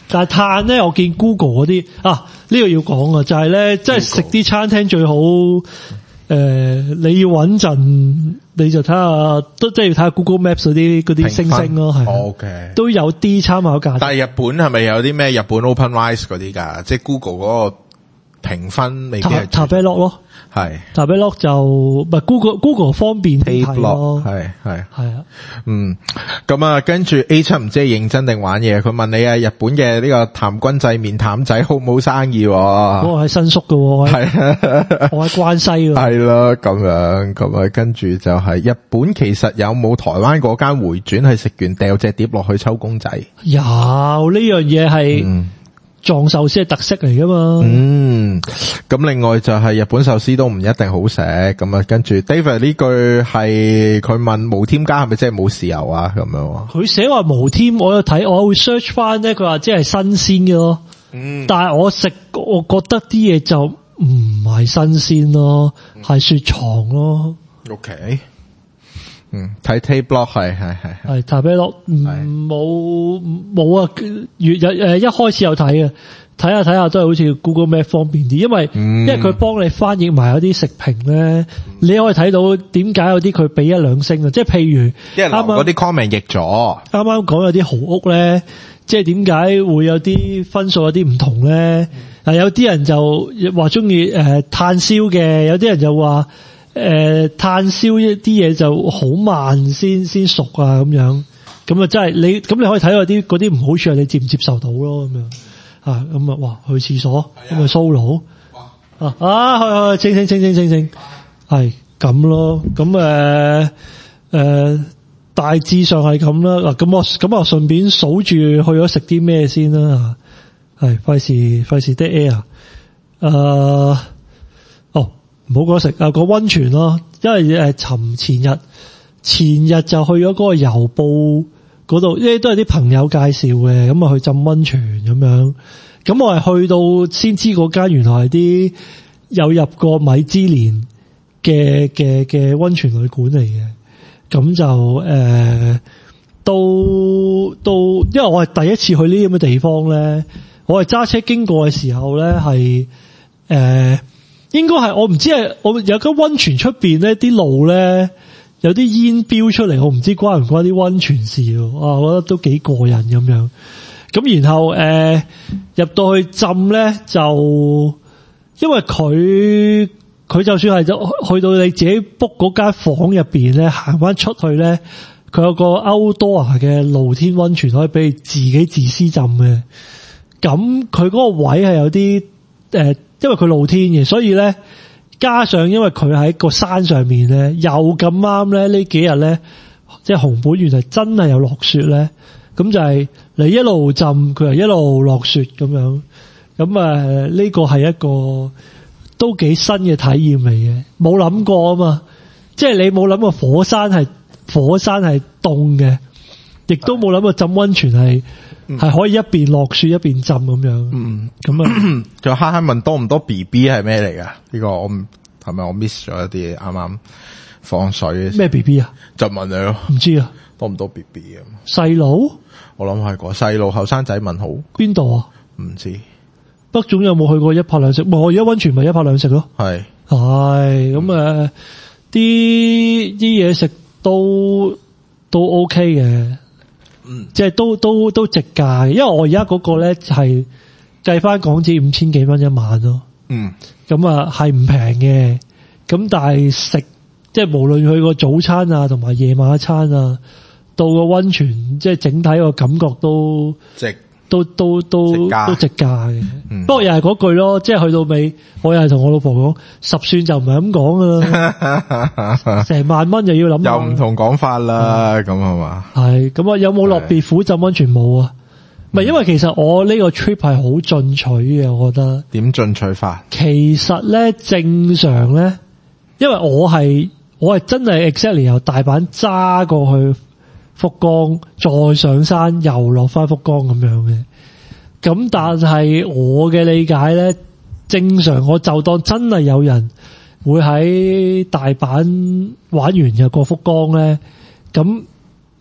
A: 但係碳咧，我見 Google 嗰啲啊，呢個要講啊，就係咧，即係食啲餐廳最好。誒、呃，你要穩陣，你就睇下，都即係要睇下 Google Maps 嗰啲嗰啲星星咯，係。
B: O K，都
A: 都有啲參考價值。
B: 但係日本係咪有啲咩日本 OpenRice 嗰啲㗎？即係 Google 嗰個評分未必係。
A: Tabelog 咯，
B: 係
A: Tabelog 就唔係 Google Google 方便啲睇咯，
B: 係係
A: 係啊。
B: 嗯，咁啊，跟住 A 七唔知係認真定玩嘢，佢問你啊，日本嘅呢個譚君製麵譚仔好唔好生意？
A: 我係新宿嘅，係我喺關西嘅。
B: 係啦，咁樣咁啊，跟住就係日本其實有冇台灣嗰間回轉係食完掉隻碟落去抽公仔？
A: 有呢樣嘢係。
B: 嗯
A: 藏壽司係特色嚟噶嘛？
B: 嗯，咁另外就係日本壽司都唔一定好食，咁啊，跟住 David 呢句係佢問無添加係咪即係冇豉油啊？咁樣
A: 佢寫話無添，我有睇，我會 search 翻咧，佢話即係新鮮嘅咯。嗯，但係我食，我覺得啲嘢就唔係新鮮咯，係、嗯、雪藏咯。
B: OK。嗯，睇 Tabelog 係係係
A: 係 Tabelog 冇冇啊！月有誒一開始有睇嘅，睇下睇下都係好似 Google Map 方便啲，因為、嗯、因為佢幫你翻譯埋有啲食評咧，你可以睇到點解有啲佢俾一兩星啊！即係譬如，
B: 因為嗰啲 comment 譯咗，啱
A: 啱講有啲豪屋咧，即係點解會有啲分數有啲唔同咧？啊，有啲人就話中意誒炭燒嘅，有啲人就話。誒、呃，炭燒一啲嘢就好慢先先熟啊，咁樣，咁啊真係你咁你可以睇下啲嗰啲唔好處係你接唔接受到咯，咁樣啊，咁啊，哇，去廁所咁啊蘇魯啊啊，去去清清清清清清，係咁咯，咁誒誒，大致上係咁啦，嗱，咁我咁我順便數住去咗食啲咩先啦，係費事費事 dead air，誒。唔好講食啊，個溫泉咯，因為誒，尋前日前日就去咗嗰個郵報嗰度，因為都係啲朋友介紹嘅，咁啊去浸溫泉咁樣。咁我係去到先知嗰間原來係啲有入過米芝蓮嘅嘅嘅溫泉旅館嚟嘅。咁就誒，都都，因為我係第一次去呢啲咁嘅地方咧，我係揸車經過嘅時候咧係誒。呃應該係我唔知係我有間溫泉出邊咧啲路咧有啲煙飆出嚟，我唔知關唔關啲溫泉事啊，我覺得都幾過癮咁樣。咁然後誒、呃、入到去浸咧就，因為佢佢就算係去到你自己 book 嗰間房入邊咧，行翻出去咧，佢有個 outdoor 嘅露天溫泉可以俾你自己自私浸嘅。咁佢嗰個位係有啲誒。呃因為佢露天嘅，所以咧加上因為佢喺個山上面咧，又咁啱咧呢幾日咧，即係熊本縣係真係有落雪咧，咁就係你一路浸，佢又一路落雪咁樣，咁啊呢個係一個都幾新嘅體驗嚟嘅，冇諗過啊嘛，即係你冇諗過火山係火山係凍嘅，亦都冇諗過浸溫泉係。係、嗯、可以一邊落雪一邊浸咁樣，嗯，咁啊，
B: 仲哈哈問多唔多 B B 係咩嚟噶？呢、這個我唔係咪我 miss 咗一啲啱啱放水
A: 咩 B B 啊？
B: 就問你咯，
A: 唔知啊，
B: 多唔多 B B 啊？
A: 細佬，
B: 我諗係個細路後生仔問好
A: 邊度啊？
B: 唔知
A: 北總有冇去過一拍兩食？我而家溫泉咪一拍兩食咯，係係咁誒，啲啲嘢食都都 OK 嘅。嗯，即係都都都值價嘅，因為我而家嗰個咧係計翻港紙五千幾蚊一晚咯。嗯，咁啊係唔平嘅，咁但係食即係無論佢個早餐啊，同埋夜晚一餐啊，到個溫泉，即係整體個感覺都值。都都都都值價嘅，嗯、不過又係嗰句咯，即係去到尾，我又係同我老婆講，十算就唔係咁講噶啦，成萬蚊又要諗，
B: 有唔同講法啦，咁係嘛？
A: 係咁啊？有冇落別府浸溫泉冇啊？唔係，因為其實我呢個 trip 係好進取嘅，我覺得。點
B: 進取法？
A: 其實咧，正常咧，因為我係我係真係 exactly 由大阪揸過去。福岡再上山又落翻福岡咁樣嘅，咁但係我嘅理解咧，正常我就當真係有人會喺大阪玩完又過福岡咧，咁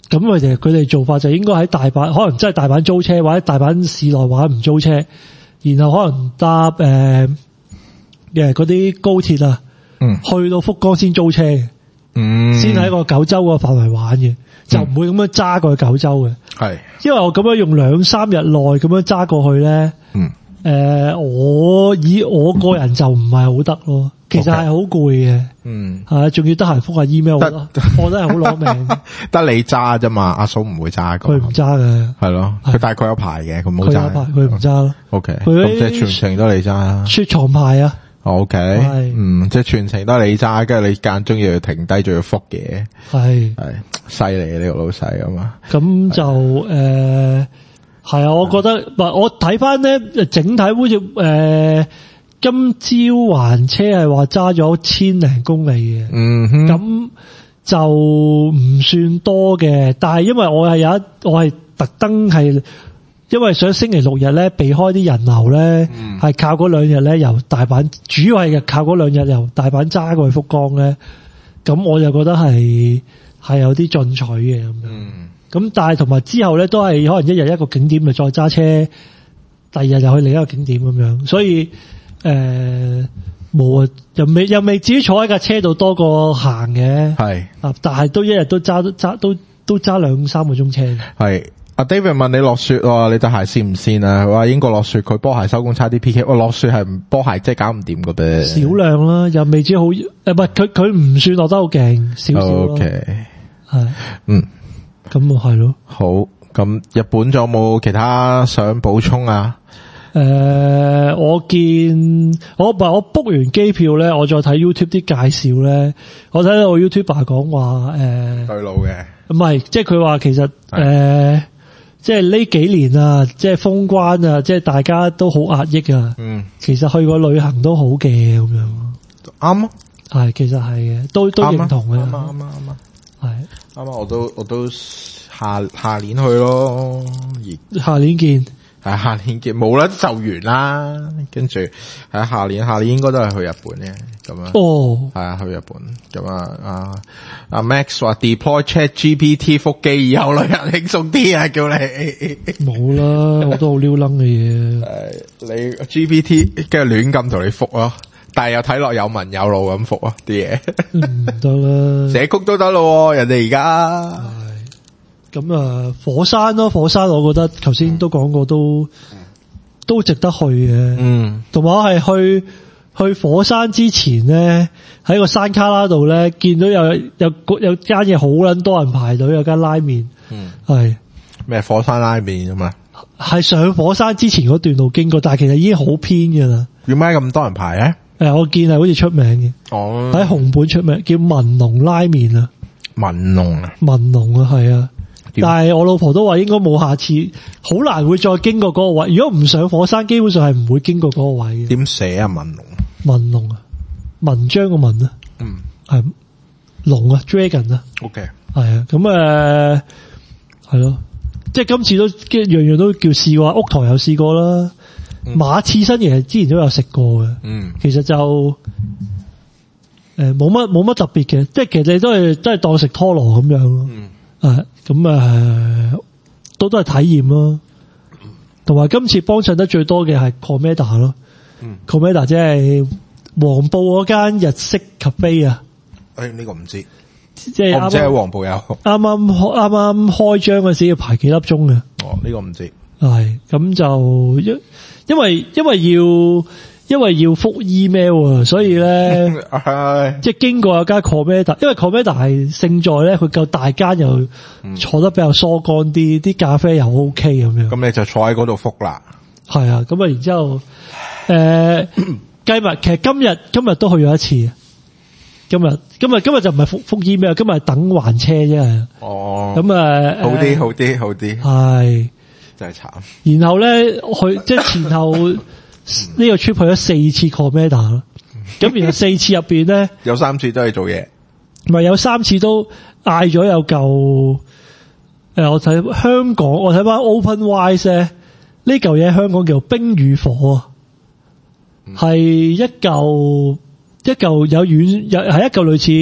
A: 咁佢哋佢哋做法就應該喺大阪，可能真係大阪租車，或者大阪市內或者唔租車，然後可能搭誒嘅嗰啲高鐵啊，
B: 嗯，
A: 去到福岡先租車嘅，
B: 嗯，
A: 先喺個九州個範圍玩嘅，就唔會咁樣揸過去九州嘅。
B: 係，
A: 因為我咁樣用兩三日內咁樣揸過去咧，
B: 嗯，
A: 誒、呃，我以我個人就唔係好得咯，其實係好攰嘅，
B: 嗯，
A: 係仲要得閒覆下 email，我覺得我覺得係好攞命。
B: 得你揸啫嘛，阿嫂唔會揸㗎，
A: 佢唔揸嘅，
B: 係咯，佢大概有牌嘅，佢冇揸，
A: 佢有牌，佢唔揸咯。
B: O K，
A: 佢
B: 咁即係全程都你揸啦。
A: 雪藏牌啊，
B: O K，
A: 係
B: 嗯，即係全程都係你揸，跟住你間中要停低，仲要覆嘅，
A: 係
B: 係犀利嘅呢個老細啊嘛。
A: 咁就誒係啊，我覺得唔係我睇翻咧，整體好似誒今朝還車係話揸咗千零公里嘅，
B: 嗯哼，
A: 咁就唔算多嘅，但係因為我係有一我係特登係。因為想星期六日咧避開啲人流咧，係、嗯、靠嗰兩日咧由大阪，主要係靠嗰兩日由大阪揸過去福岡咧，咁我就覺得係係有啲進取嘅咁樣。咁、嗯、但係同埋之後咧都係可能一日一個景點就再揸車，第二日就去另一個景點咁樣，所以誒冇啊，又未又未至於坐喺架車度多過行嘅，係啊，但係都一日都揸揸都都揸兩三個鐘車嘅，係。
B: 阿 David 問你落雪喎，你對鞋跣唔跣啊？佢話英國落雪，佢波鞋收工差啲 P K。喂，落雪係波鞋即係搞唔掂嘅啫。
A: 少量啦，又未知好誒，唔係佢佢唔算落得好勁，少少咯。
B: OK，
A: 係，
B: 嗯，
A: 咁咪係咯。
B: 好，咁日本仲有冇其他想補充啊？
A: 誒、呃，我見我唔係我 book 完機票咧，我再睇 YouTube 啲介紹咧，我睇到個 YouTuber 講話誒，
B: 對路嘅，
A: 唔係，即係佢話其實誒。即係呢幾年啊，即係封關啊，即係大家都好壓抑啊。嗯，其實去個旅行都好嘅咁樣。啱啊，係其實係嘅，都都認同嘅。啱啊啱啊啱啊，係啱啊，我都我都下下年去咯，下年見。係下年見，冇啦，就完啦。跟住係下年，下年應該都係去日本嘅咁樣。哦，係啊，去日本咁啊。阿阿 Max 話 deploy Chat G P T 腹肌，以後旅行輕鬆啲啊，叫你冇啦，好多好撩楞嘅嘢。誒，你 G P T 跟住亂咁同你覆咯，但係又睇落有文有路咁覆啊啲嘢。唔得啦，寫曲都得咯，人哋而家。咁啊，火山咯，火山我覺得頭先都講過都，都、嗯、都值得去嘅。嗯，同埋我係去去火山之前咧，喺個山卡拉度咧，見到有有有間嘢好撚多人排隊，有間拉麵。嗯，係咩火山拉麵啊嘛？係上火山之前嗰段路經過，但係其實已經好偏噶啦。點解咁多人排咧？誒，我見係好似出名嘅。哦，喺紅本出名，叫文龍拉麵啊。文龍啊？文龍啊，係啊。但係我老婆都話應該冇下次，好難會再經過嗰個位。如果唔上火山，基本上係唔會經過嗰個位嘅。點寫啊？文龍，文龍啊，文章個文啊，嗯，係龍啊 ，dragon 啊。OK，係啊，咁誒係咯，即係今次都樣樣都叫試過，屋台有試過啦，嗯、馬刺身其實之前都有食過嘅。嗯，其實就誒冇乜冇乜特別嘅，即係其實你都係都係當食拖羅咁樣咯。嗯。誒，咁誒，都都係體驗咯，同埋今次幫襯得最多嘅係 Komeda 咯，嗯 Komeda 即係黃埔嗰間日式 cafe 啊，誒、哎、呢、這個唔知，即係我唔知喺黃埔有，啱啱啱啱開張嗰時要排幾粒鐘嘅，哦呢、這個唔知，係咁就因因為因為要。因為要覆 email 啊，所以咧，即係經過有間 Komeda，因為 Komeda 係勝在咧，佢夠大間又坐得比較疏乾啲，啲、嗯、咖啡又 OK 咁樣。咁你就坐喺嗰度覆啦。係啊，咁啊，然之後，誒、呃，計埋其實今日今日都去咗一次。今日今日今日就唔係覆覆 email，今日係等還車啫。哦。咁啊，好啲好啲好啲。係。真係慘。然後咧，去即係前後。呢、這個 trip 去咗四次 Komeda 咯，咁然後四次入邊咧，有三次都係做嘢，唔係有三次都嗌咗有嚿誒，我睇香港，我睇翻 OpenWise 咧，呢嚿嘢香港叫冰與火啊，係、嗯、一嚿一嚿有軟有係一嚿類似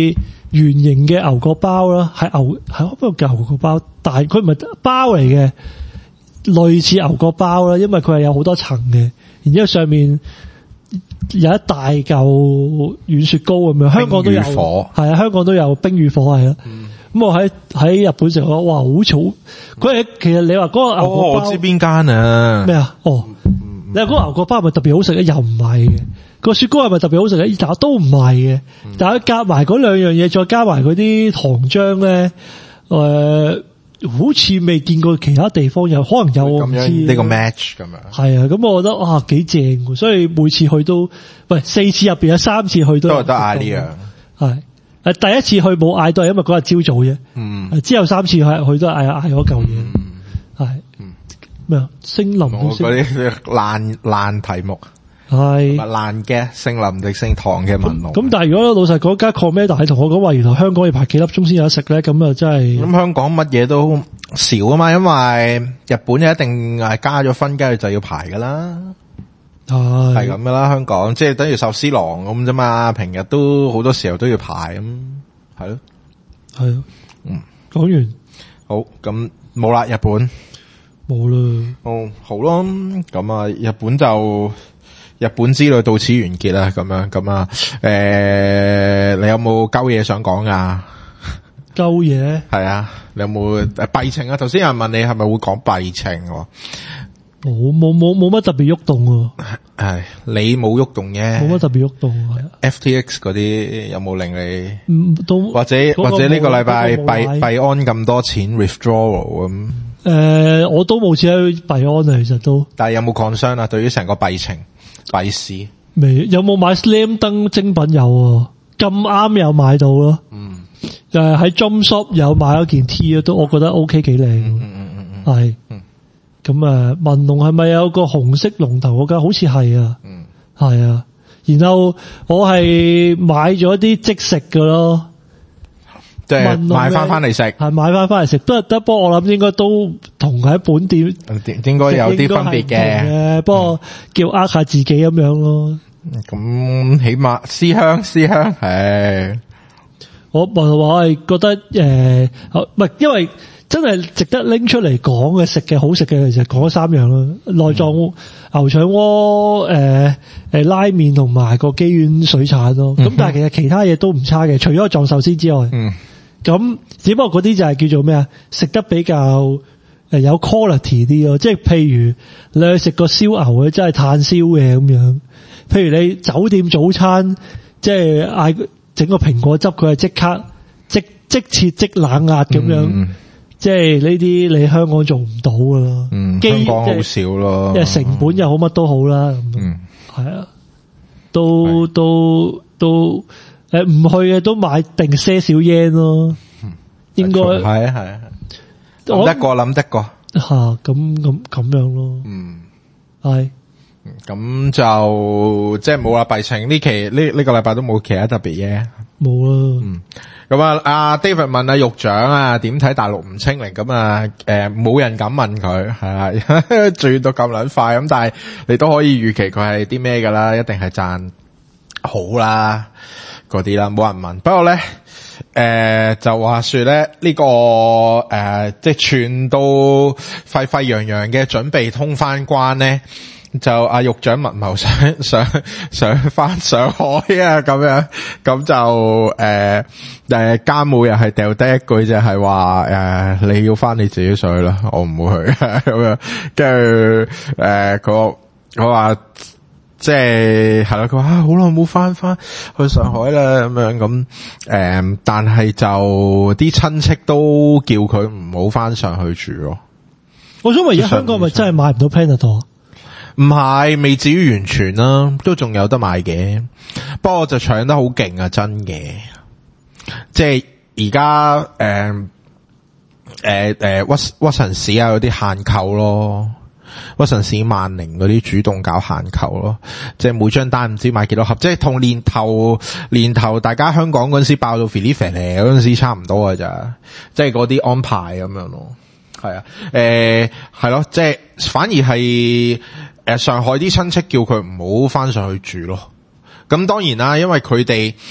A: 圓形嘅牛角包啦，係牛係邊個叫牛角包？但係佢唔係包嚟嘅，類似牛角包啦，因為佢係有好多層嘅，然之後上面有一大嚿軟雪糕咁樣，香港都有，係啊，香港都有冰與火係啦。咁、嗯、我喺喺日本食，哇，好嘈！佢係其實你話嗰個牛角包，
B: 哦、我知邊間啊？咩
A: 啊？哦，嗯、你話嗰個牛角包係咪特別好食咧？又唔係嘅。個雪糕係咪特別好食咧？但都唔係嘅。嗯、但係夾埋嗰兩樣嘢，再加埋嗰啲糖漿咧，誒、呃。好似未見過其他地方有，可能有我唔知
B: 呢個 match 咁樣。係
A: 啊，咁我覺得啊幾正，所以每次去都，喂，四次入邊有三次去都
B: 都係得嗌呢樣。
A: 係誒，第一次去冇嗌到，係因為嗰日朝早啫。嗯。之後三次去去都嗌嗌嗰嚿嘢。係。咩啊？星林嗰
B: 啲爛爛題目。
A: 係
B: 爛嘅姓林定姓唐嘅文龍。
A: 咁但係如果老實講，間 Commander 係同我講話，原來香港要排幾粒鐘先有得食咧，咁啊真係。
B: 咁香港乜嘢都少啊嘛，因為日本就一定係加咗分，跟住就要排噶啦。係係咁噶啦，香港即係等於壽司郎咁啫嘛，平日都好多時候都要排咁，係咯。
A: 係啊，嗯，講完。
B: 好，咁冇啦，日本
A: 冇啦。
B: 哦，好咯，咁啊，日本就。日本之旅到此完結啦，咁樣咁啊，誒、欸，你有冇鳩嘢想講啊？
A: 鳩嘢
B: 係啊，你有冇誒閉情啊？頭先有人問你係咪會講閉情？
A: 冇冇冇冇乜特別喐動啊？
B: 係你冇喐動嘅，
A: 冇乜特別喐動係啊。
B: F T X 嗰啲有冇令你？
A: 嗯，都
B: 或者、那個、或者呢個禮拜幣幣安咁多錢 withdrawal 咁？誒、
A: 呃，我都冇錢喺幣安啊，其實都。但
B: 係有冇 concern 啊？對於成個幣情？幣市
A: 未有冇買 Slam 燈精品有啊？咁啱有買到咯。嗯，誒喺 Jump Shop 有買咗件 T 啊，都我覺得 OK 幾靚。嗯嗯嗯嗯，係。嗯，咁啊，文龍係咪有個紅色龍頭嗰間？好似係啊。嗯，係啊。然後我係買咗啲即食㗎咯。
B: 即係買翻翻嚟食，
A: 係買翻翻嚟食，都得。不過我諗應該都同喺本店
B: 應該有啲分別嘅。
A: 不過叫呃下自己咁樣咯。
B: 咁、嗯、起碼思鄉思鄉係。
A: 我我我係覺得誒，唔、呃、係因為真係值得拎出嚟講嘅食嘅好食嘅，其實講咗三樣咯。內臟牛腸鍋，誒誒拉麵同埋個基丸水產咯。咁、嗯、但係其實其他嘢都唔差嘅，除咗個藏壽司之外。嗯。咁只不過嗰啲就係叫做咩啊？食得比較誒有 quality 啲咯，即係譬如你去食個燒牛咧，真係炭燒嘅咁樣。譬如你酒店早餐，即係嗌整個蘋果汁，佢係即刻即即切即冷壓咁樣，嗯、即係呢啲你香港做唔到噶咯。
B: 嗯，香港好少咯，
A: 即係成本又好，乜都好啦。嗯，係啊，都都都。誒，唔去嘅都買定些少 yen 咯，嗯、應該
B: 係啊係啊，諗得過諗得過
A: 吓，咁咁咁樣咯，
B: 嗯
A: 係，
B: 咁就即係冇啦。幣情呢期呢呢、這個禮拜都冇其他特別嘢，
A: 冇啦。
B: 嗯，咁啊，阿 David 問阿獄長啊，點睇大陸唔清零？咁啊，誒、呃，冇人敢問佢係啊，轉到咁撚快，咁但係你都可以預期佢係啲咩噶啦，一定係賺好啦。嗰啲啦，冇人問。不過咧，誒、呃、就話說咧，呢、這個誒、呃、即係全都沸沸揚揚嘅準備通翻關咧，就阿獄長密謀想想想翻上海啊，咁樣咁就誒誒監務又係掉低一句就係話誒你要翻你自己上去啦，我唔會去咁樣。跟住誒佢佢話。即係係啦，佢話啊好耐冇翻翻去上海啦咁樣咁誒，但係就啲親戚都叫佢唔好翻上去住咯。
A: 我想問而家香港咪真係買唔到 Panadol？
B: 唔係，未至於完全啦，都仲有得買嘅。不過就搶得好勁啊，真嘅。即係而家誒誒誒屈屈臣氏啊，有啲限購咯。屈臣氏、萬寧嗰啲主動搞限購咯，即係每張單唔知買幾多盒，即係同年頭年頭大家香港嗰陣時爆到 Philip 嗰陣時差唔多㗎咋，即係嗰啲安排咁樣咯。係啊，誒係咯，即係反而係誒上海啲親戚叫佢唔好翻上去住咯。咁當然啦，因為佢哋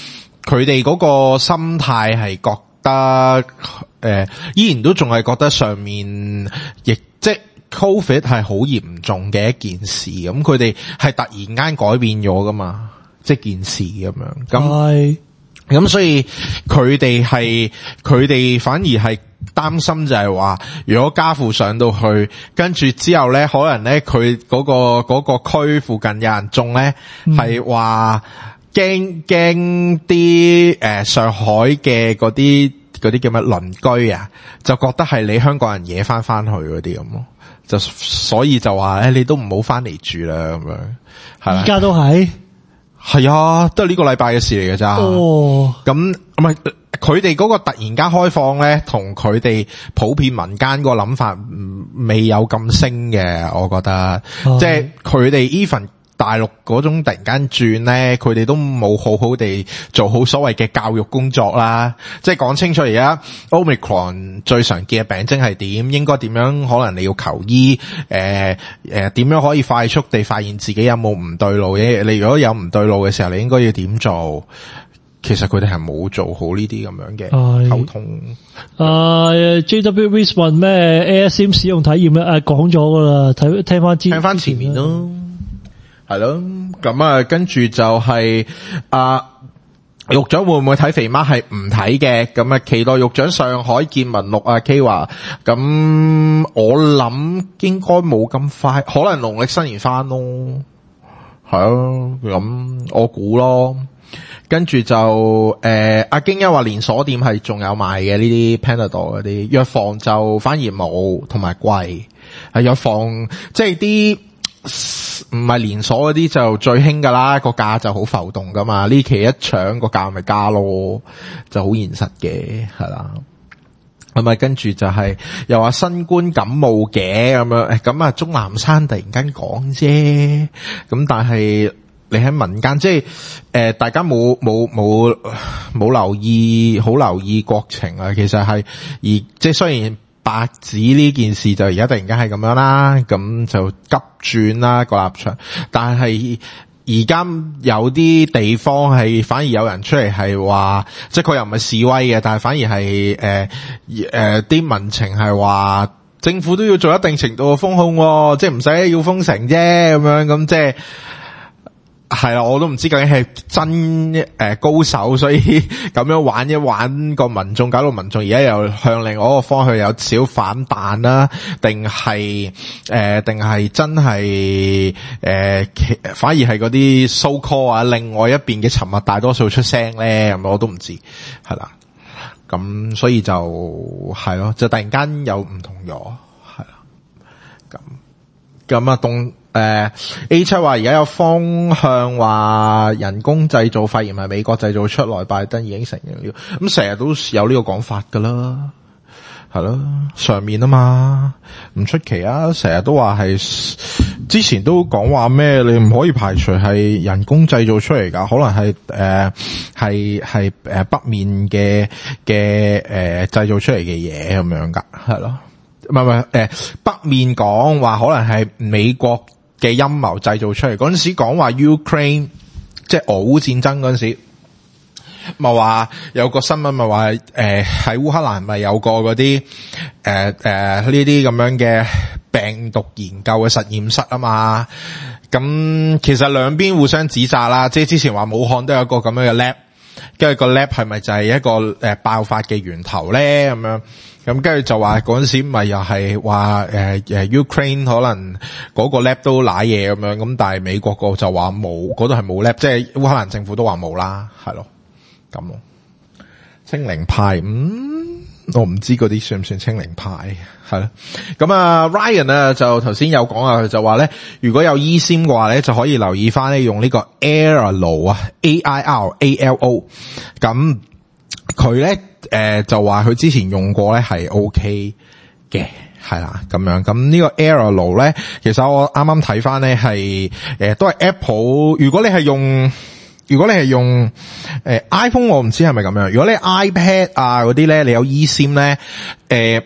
B: 佢哋嗰個心態係覺得誒、呃，依然都仲係覺得上面亦即係 Covid 係好嚴重嘅一件事，咁佢哋係突然間改變咗噶嘛，即係件事咁樣，咁咁所以佢哋係佢哋反而係擔心就係話，如果家父上到去，跟住之後咧，可能咧佢嗰個嗰、嗰個區附近有人中咧，係話驚驚啲誒上海嘅嗰啲嗰啲叫乜鄰居啊，就覺得係你香港人惹翻翻去嗰啲咁咯，就所以就話誒、哎、你都唔好翻嚟住啦咁樣，係啦，
A: 而家都係。
B: 係啊，都係呢個禮拜嘅事嚟嘅咋。哦，咁唔係佢哋嗰個突然間開放咧，同佢哋普遍民間個諗法未有咁升嘅，我覺得。哦、即係佢哋 even 大陸嗰種突然間轉咧，佢哋都冇好好地做好所謂嘅教育工作啦。即係講清楚而家 Omicron 最常見嘅病徵係點，應該點樣，可能你要求醫，誒誒點樣可以快速地發現自己有冇唔對路嘅？你如果有唔對路嘅時候，你應該要點做？其實佢哋係冇做好呢啲咁樣嘅溝通。
A: 誒 J W Wiz 問咩 A S M 使用體驗咧？誒講咗噶啦，睇聽翻
B: 聽翻前面咯。係咯，咁啊，跟住就係、是、啊，獄長會唔會睇肥媽？係唔睇嘅，咁啊，期待獄長上海見聞錄啊 K 話，咁我諗應該冇咁快，可能農曆新年翻咯，係啊，咁我估咯，跟住就誒，阿京一話連鎖店係仲有賣嘅呢啲 Panadol 嗰啲，藥房就反而冇，同埋貴，係藥房即係啲。唔係連鎖嗰啲就最興噶啦，個價就好浮動噶嘛。呢期一搶個價咪加咯，就好現實嘅係啦。咁咪跟住就係、是、又話新冠感冒嘅咁樣，咁啊鍾南山突然間講啫。咁但係你喺民間即係誒、呃，大家冇冇冇冇留意好留意國情啊。其實係而即係雖然。白紙呢件事就而家突然間係咁樣啦，咁就急轉啦個立場，但係而家有啲地方係反而有人出嚟係話，即係佢又唔係示威嘅，但係反而係誒誒啲民情係話政府都要做一定程度嘅封控，即係唔使要封城啫咁樣，咁即係。係啦，我都唔知究竟係真誒高手，所以咁樣玩一玩個民眾，搞到民眾而家又向另外一個方向有少反彈啦，定係誒定係真係誒、呃、反而係嗰啲 so call 啊，另外一邊嘅沉默大多數出聲咧，咁我都唔知係啦。咁所以就係咯，就突然間有唔同咗，係啦。咁咁啊，動。誒、呃、A 七話而家有方向話人工製造肺炎係美國製造出來，拜登已經承認了。咁成日都有呢個講法噶啦，係咯，上面啊嘛，唔出奇啊，成日都話係之前都講話咩，你唔可以排除係人工製造出嚟噶，可能係誒係係誒北面嘅嘅誒製造出嚟嘅嘢咁樣噶，係咯，唔係唔係誒北面講話可能係美國嘅陰謀製造出嚟，嗰陣時講話 Ukraine 即係俄烏戰爭嗰陣時，咪話有個新聞咪話誒喺烏克蘭咪有個嗰啲誒誒呢啲咁樣嘅病毒研究嘅實驗室啊嘛，咁其實兩邊互相指責啦，即係之前話武漢都有個咁樣嘅 lab， 跟住個 lab 係咪就係一個誒爆發嘅源頭咧咁樣？咁跟住就話嗰陣時咪又係話誒誒 Ukraine 可能嗰個 lab 都瀨嘢咁樣，咁但係美國個就話冇，嗰度係冇 lab， 即係烏克蘭政府都話冇啦，係咯，咁咯。清零派，嗯，我唔知嗰啲算唔算清零派，係咯。咁啊 Ryan 啊就頭先有講啊，佢就話咧，如果有 eSIM 嘅話咧，就可以留意翻咧用呢個 Airalo 啊 ，A I R A L O， 咁佢咧。誒、呃，就話佢之前用過咧係 OK 嘅，係啦咁樣。咁呢個 Airalo 咧，其實我啱啱睇翻咧係誒都係 Apple。如果你係用，如果你係用誒、呃、iPhone，我唔知係咪咁樣。如果你 iPad 啊嗰啲咧，你有 eSIM 咧，誒、呃、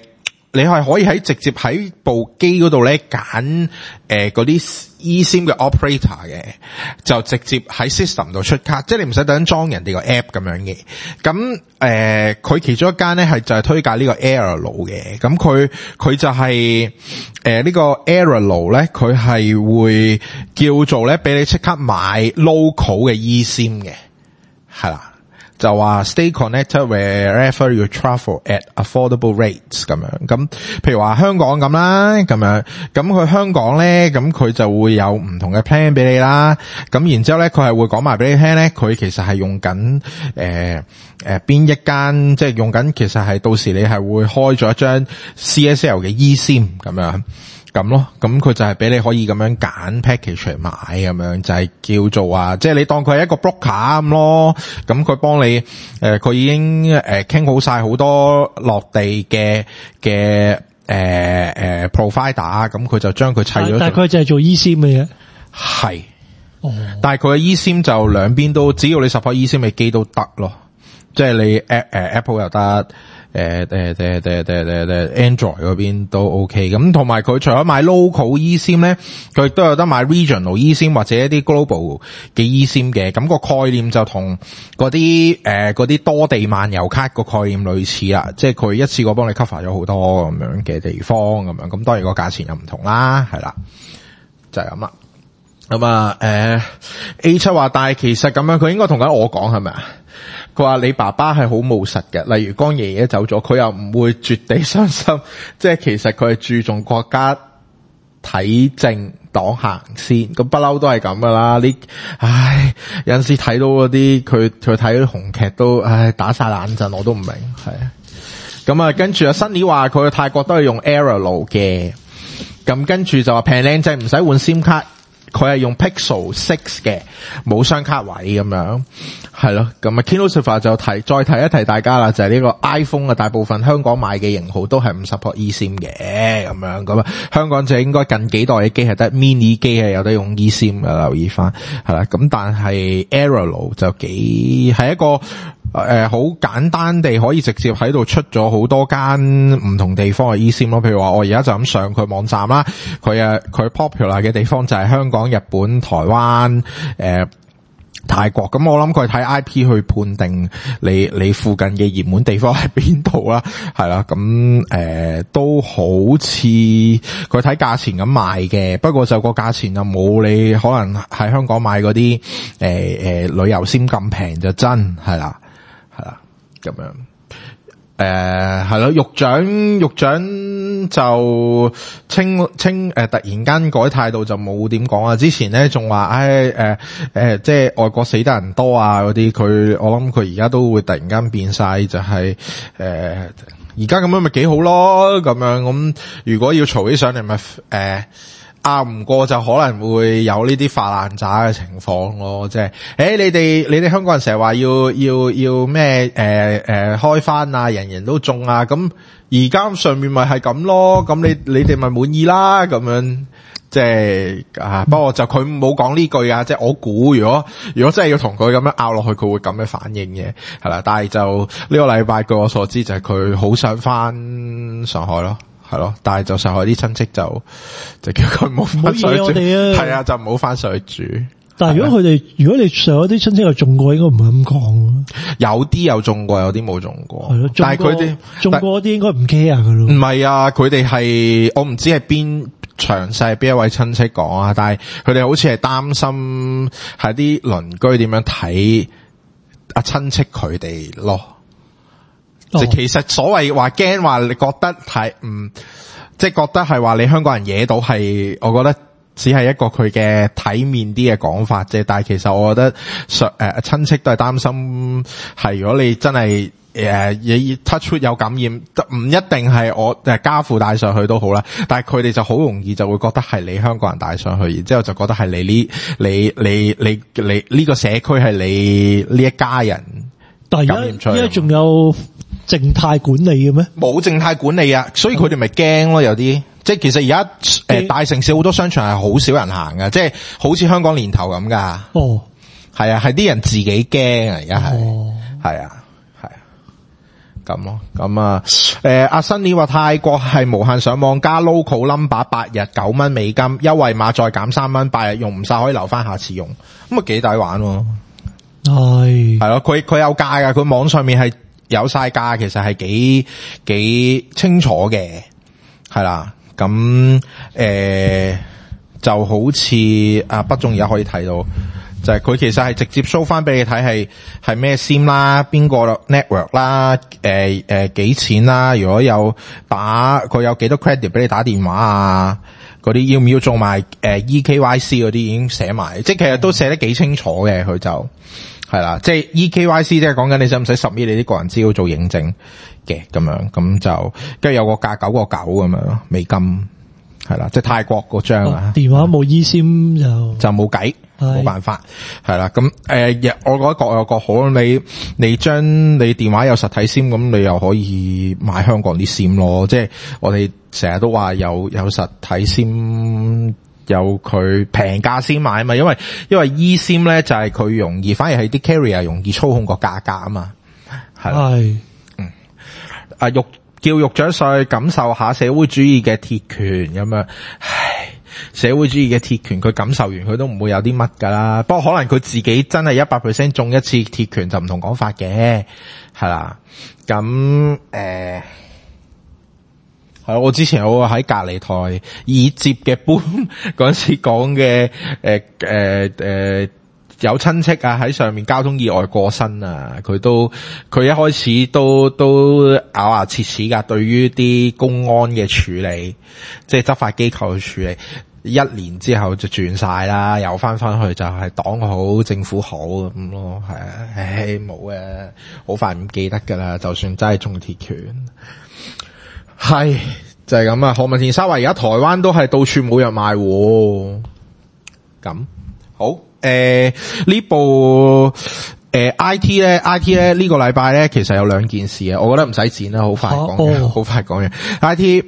B: 你係可以喺直接喺部機嗰度咧揀誒嗰啲 eSIM 嘅 operator 嘅，就直接喺 system 度出卡，即係你唔使等裝人哋個 app 咁樣嘅。咁誒佢其中一間咧係就係推介呢個 Airalo 嘅，咁佢佢就係誒呢個 Airalo 咧，佢係會叫做咧俾你即刻買 local 嘅 eSIM 嘅，係啦。就話 stay connected wherever you travel at affordable rates 咁樣，咁譬如話香港咁啦，咁樣，咁佢香港咧，咁佢就會有唔同嘅 plan 俾你啦，咁然之後咧，佢係會講埋俾你聽咧，佢其實係用緊誒誒邊一間，即係用緊，其實係到時你係會開咗一張 C S L 嘅 eSIM 咁樣。咁咯，咁佢就係俾你可以咁樣揀 package 嚟買咁樣，就係、是、叫做啊，即係你當佢係一個 broker 咁咯，咁佢幫你誒，佢、呃、已經誒傾、呃、好晒好多落地嘅嘅誒誒 provider，咁佢就將佢砌咗。但係佢就係做 eSIM 嘅嘢。係。哦。但係佢嘅 eSIM 就兩邊都，只要你 support eSIM 嘅機都得咯，即係你 A 誒 Apple 又得。誒誒誒誒誒誒 Android 嗰邊都 OK， 咁同埋佢除咗買 local eSIM 咧，佢亦都有得買 regional eSIM 或者一啲 global 嘅 eSIM 嘅，咁個概念就同嗰啲誒嗰啲多地漫遊卡個概念類似啦，即係佢一次過幫你 cover 咗好多咁樣嘅地方咁樣，咁當然個價錢又唔同啦，係啦，就係咁啦。咁啊誒 A 七話，但係其實咁樣佢應該同緊我講係咪啊？佢話你爸爸係好務實嘅，例如江爺爺走咗，佢又唔會絕地傷心，即係其實佢係注重國家體政黨行先，咁不嬲都係咁噶啦。你唉有陣時睇到嗰啲佢佢睇啲紅劇都唉打晒冷震，我都唔明係啊。咁啊跟住啊 Sunny 話佢去泰國都係用 Airalo 嘅，咁跟住就話平靚仔唔使換 SIM 卡。佢係用 Pixel Six 嘅，冇雙卡位咁樣，係咯。咁啊 Kinosofa 就提再提一提大家啦，就係、是、呢個 iPhone 嘅大部分香港買嘅型號都係唔 support eSIM 嘅，咁樣咁啊。香港就應該近幾代嘅機係得 mini 機係有得用 eSIM 嘅，留意翻係啦。咁但係 Airalo 就幾係一個。誒，好、呃、簡單地可以直接喺度出咗好多間唔同地方嘅 eSIM 咯。譬如話我而家就咁上佢網站啦，佢誒佢 popular 嘅地方就係香港、日本、台灣、誒、呃、泰國。咁我諗佢睇 I P 去判定你你附近嘅熱門地方喺邊度啦，係啦。咁誒、呃、都好似佢睇價錢咁賣嘅，不過就個價錢就冇你可能喺香港買嗰啲誒誒旅遊 SIM 咁平就真係啦。係啦，咁樣，誒，係咯，獄長，獄長就清清，誒、呃，突然間改態度就冇點講啊。之前咧仲話，唉，誒、呃，誒、呃，即係外國死得人多啊，嗰啲，佢，我諗佢而家都會突然間變晒，就係、是，誒、呃，而家咁樣咪幾好咯，咁樣，咁如果要嘈起上嚟咪，誒、呃。拗唔過就可能會有呢啲發爛渣嘅情況咯，即係，誒、欸，你哋你哋香港人成日話要要要咩，誒、呃、誒、呃、開翻啊，人人都中啊，咁而家上面咪係咁咯，咁你你哋咪滿意啦，咁樣，即係啊，不過就佢冇講呢句啊，即係我估如果如果真係要同佢咁樣拗落去，佢會咁嘅反應嘅，係啦，但係就呢個禮拜據我所知就係佢好想翻上海咯。係咯，但係就上海啲親戚就就叫佢唔好翻上去住，係啊，就唔好翻上去住。
A: 但係如果佢哋，如果你上海啲親戚又中過，應該唔係咁講。有
B: 啲有中過，有啲冇中過。
A: 係咯，
B: 但係佢哋
A: 中過啲應該唔 care 噶咯。
B: 唔係啊，佢哋係我唔知係邊詳細邊一位親戚講啊，但係佢哋好似係擔心係啲鄰居點樣睇阿親戚佢哋咯。即其實所謂話驚話，你覺得係唔即係覺得係話你香港人惹到係，我覺得只係一個佢嘅體面啲嘅講法啫。但係其實我覺得上誒親戚都係擔心係，如果你真係誒你 touch wood 有感染，唔一定係我誒家父帶上去都好啦。但係佢哋就好容易就會覺得係你香港人帶上去，然之後就覺得係你呢你你你你呢個社區係你呢一家人。
A: 但係而家而家仲有靜態管理嘅咩？
B: 冇靜態管理啊，所以佢哋咪驚咯。有啲即係其實而家誒大城市好多商場係好少人行噶，即係好似香港年頭咁噶。
A: 哦，係
B: 啊，係啲人自己驚啊，而家係，係啊，係啊， 咁咯，咁啊，誒，阿新年話泰國係無限上網加 local number 八日九蚊美金，優惠碼再減三蚊，八日用唔晒可以留翻下次用，咁啊幾抵玩喎。
A: 係
B: 係咯，佢佢有價噶，佢網上面係有晒價，其實係幾幾清楚嘅，係啦，咁誒、呃、就好似啊北中而家可以睇到。就係佢其實係直接 show 翻俾你睇係係咩 sim 啦，邊個 network 啦，誒誒幾錢啦，如果有打佢有幾多 credit 俾你打電話啊，嗰啲要唔要做埋誒 E K Y C 嗰啲已經寫埋，即係其實都寫得幾清楚嘅，佢就係啦，即係 E K Y C 即係講緊你使唔使 submit你啲個人資料做認證嘅咁樣，咁就跟住有個價九個九咁樣咯，美金係啦，即係泰國嗰張啊，
A: 電話冇 eSIM 就
B: 就冇計。冇辦法，係啦，咁誒、呃，我覺得各有各好。你你將你電話有實體 SIM，咁你又可以買香港啲 SIM 咯。即係我哋成日都話有有實體 SIM，有佢平價先買啊嘛。因為因為 eSIM 咧就係、是、佢容易，反而係啲 carrier 容易操控個價格啊嘛。係，
A: 係，
B: 嗯，啊，肉叫肉獎稅，感受下社會主義嘅鐵拳咁樣，唉。社會主義嘅鐵拳，佢感受完佢都唔會有啲乜噶啦。不過可能佢自己真係一百 percent 中一次鐵拳就唔同講法嘅，係啦。咁誒，係、呃、我之前有喺隔離台以接嘅搬嗰陣時講嘅，誒誒誒有親戚啊喺上面交通意外過身啊，佢都佢一開始都都咬牙切齒噶，對於啲公安嘅處理，即係執法機構嘅處理。一年之後就轉晒啦，又翻翻去就係黨好政府好咁咯，係啊，唉冇嘅，好快唔記得噶啦，就算真係中鐵拳，係就係咁啊。何文田沙話而家台灣都係到處冇藥賣喎，咁好誒、呃、呢部誒、呃、I T 咧 I T 咧呢、這個禮拜咧其實有兩件事啊，我覺得唔使剪啦，好快講嘅，好、哦、快講嘅 I T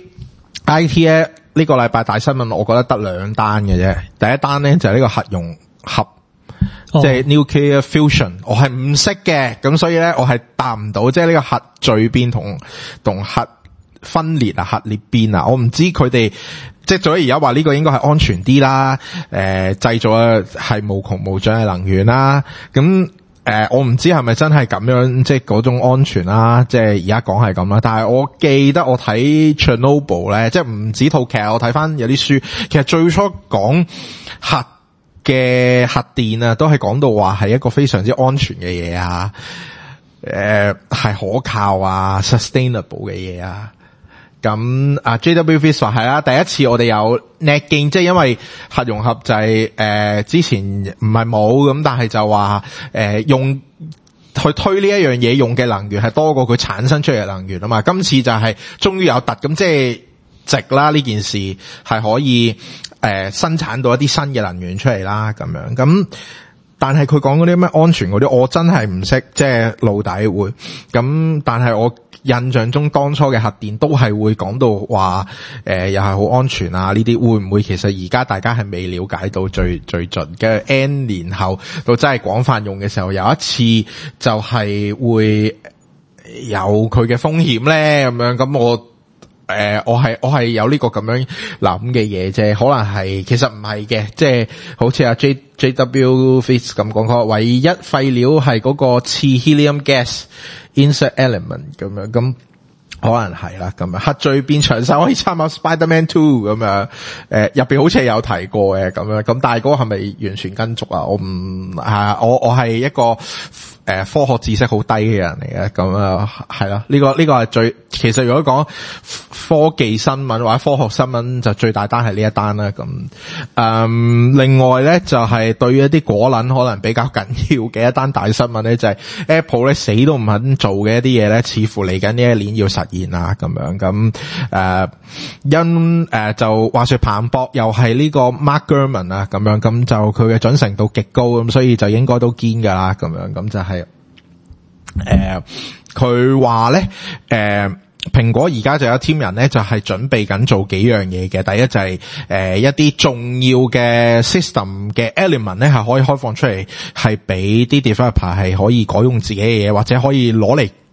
B: I T 咧。呢個禮拜大新聞，我覺得得兩單嘅啫。第一單咧就係呢個核融合，即係 nuclear fusion，我係唔識嘅，咁所以咧我係答唔到，即係呢個核聚變同同核分裂啊、核裂變啊，我唔知佢哋即係所以而家話呢個應該係安全啲啦，誒、呃、製造嘅係無窮無盡嘅能源啦，咁。誒、呃，我唔知係咪真係咁樣，即係嗰種安全啦，即係而家講係咁啦。但係我記得我睇 Chernobyl 咧，即係唔止套劇，我睇翻有啲書，其實最初講核嘅核電啊，都係講到話係一個非常之安全嘅嘢啊，誒、呃、係可靠啊 ，sustainable 嘅嘢啊。咁啊 J W Fish 話係啦，第一次我哋有 net gain， 即係因為核融合就係、是、誒、呃、之前唔係冇咁，但係就話誒、呃、用去推呢一樣嘢用嘅能源係多過佢產生出嚟嘅能源啊嘛。今次就係終於有突，咁即係值啦，呢件事係可以誒、呃、生產到一啲新嘅能源出嚟啦咁樣。咁但係佢講嗰啲咩安全嗰啲，我真係唔識，即係露底會咁。但係我印象中當初嘅核電都係會講到話，誒、呃、又係好安全啊！呢啲會唔會其實而家大家係未了解到最最盡嘅 N 年後到真係廣泛用嘅時候，有一次就係會有佢嘅風險咧咁樣。咁我。誒、呃，我係我係有呢個咁樣諗嘅嘢啫，可能係其實唔係嘅，即係好似阿 J J W Fish 咁講，佢唯一廢料係嗰個次 helium gas insert element 咁樣，咁可能係啦，咁樣核聚變詳細可以參考 Spider-Man Two 咁樣，誒入邊好似係有提過嘅咁樣，咁但係嗰個係咪完全跟足啊？我唔係，我我係一個。誒、呃，科學知識好低嘅人嚟嘅，咁啊係啦，呢、這個呢、這個係最，其實如果講科技新聞或者科學新聞就最大單係呢一單啦，咁，嗯，另外咧就係、是、對於一啲果撚可能比較緊要嘅一單大新聞咧，就係、是、Apple 咧死都唔肯做嘅一啲嘢咧，似乎嚟緊呢一年要實現啊，咁樣，咁誒、呃，因誒、呃、就話說彭博又係呢個 Mark Gurman 啊，咁樣，咁就佢嘅準程度極高，咁所以就應該都堅噶啦，咁樣，咁就係、是。誒，佢話咧，誒、呃，蘋果而家就有 team 人咧，就係、是、準備緊做幾樣嘢嘅。第一就係、是、誒、呃、一啲重要嘅 system 嘅 element 咧，係可以開放出嚟，係俾啲 developer 係可以改用自己嘅嘢，或者可以攞嚟